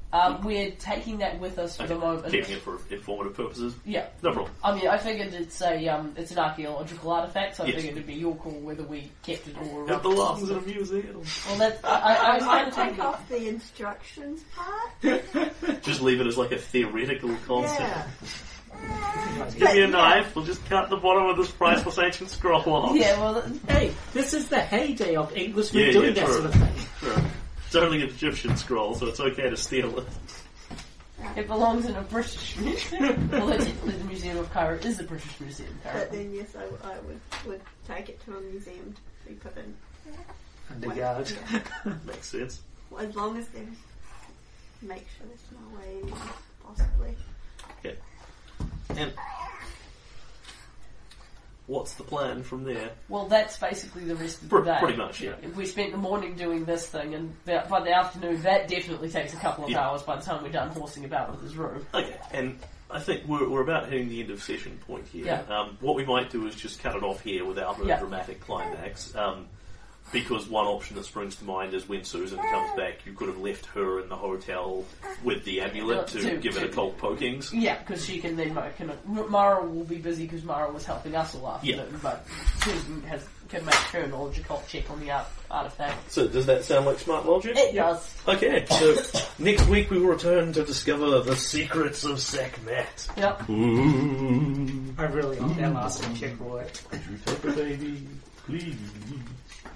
[SPEAKER 2] Um, we're taking that with us for
[SPEAKER 1] Okay.
[SPEAKER 2] the moment.
[SPEAKER 1] Keeping it for informative purposes.
[SPEAKER 2] Yeah.
[SPEAKER 1] No problem.
[SPEAKER 2] I mean, I figured it's a um, it's an archaeological artifact, so I
[SPEAKER 1] Yes.
[SPEAKER 2] figured it'd be your call whether we kept it or.
[SPEAKER 1] It belongs in a museum.
[SPEAKER 2] Well, that's I, I, I was
[SPEAKER 6] I
[SPEAKER 2] going to
[SPEAKER 6] take
[SPEAKER 2] take
[SPEAKER 6] off the instructions part.
[SPEAKER 1] Just leave it as like a theoretical concept.
[SPEAKER 6] Yeah.
[SPEAKER 1] Give me a knife, we'll just cut the bottom of this priceless ancient scroll off.
[SPEAKER 2] Yeah, well, that-
[SPEAKER 8] Hey, this is the heyday of Englishmen
[SPEAKER 1] Yeah,
[SPEAKER 8] doing
[SPEAKER 1] yeah,
[SPEAKER 8] that
[SPEAKER 1] true.
[SPEAKER 8] sort of thing.
[SPEAKER 1] Sure. It's only an Egyptian scroll, so it's okay to steal it.
[SPEAKER 2] it belongs in a British museum. Well, technically the Museum of Cairo is a British museum,
[SPEAKER 6] But
[SPEAKER 2] apparently.
[SPEAKER 6] then, yes, I, w- I would, would take it to a museum to be put in.
[SPEAKER 8] Under guard.
[SPEAKER 6] Yeah.
[SPEAKER 1] Makes sense.
[SPEAKER 6] Well, as long as they make sure there's no way, possibly.
[SPEAKER 1] And what's the plan from there?
[SPEAKER 2] Well, that's basically the rest of the
[SPEAKER 1] Pr-
[SPEAKER 2] day.
[SPEAKER 1] pretty much, yeah.
[SPEAKER 2] If we spent the morning doing this thing, and the- by the afternoon, that definitely takes a couple of
[SPEAKER 1] Yeah.
[SPEAKER 2] hours by the time we're done horsing about with his room.
[SPEAKER 1] Okay, and I think we're, we're about hitting the end of session point here.
[SPEAKER 2] Yeah.
[SPEAKER 1] Um, what we might do is just cut it off here without a
[SPEAKER 2] Yeah.
[SPEAKER 1] dramatic climax. Um, because one option that springs to mind is when Susan comes back, you could have left her in the hotel with the amulet to,
[SPEAKER 2] To-
[SPEAKER 1] give it
[SPEAKER 2] to-
[SPEAKER 1] occult pokings.
[SPEAKER 2] Yeah, because she can then make can, Mara will be busy because Mara was helping us all afternoon,
[SPEAKER 1] Yeah.
[SPEAKER 2] but Susan has can make her knowledge occult check on the art, artifact.
[SPEAKER 1] So does that sound like smart logic?
[SPEAKER 2] It does.
[SPEAKER 1] Okay, so next week we will return to discover the secrets of Sekhmet.
[SPEAKER 2] Yep.
[SPEAKER 8] I really hope that last check worked.
[SPEAKER 1] Could you take a baby, please?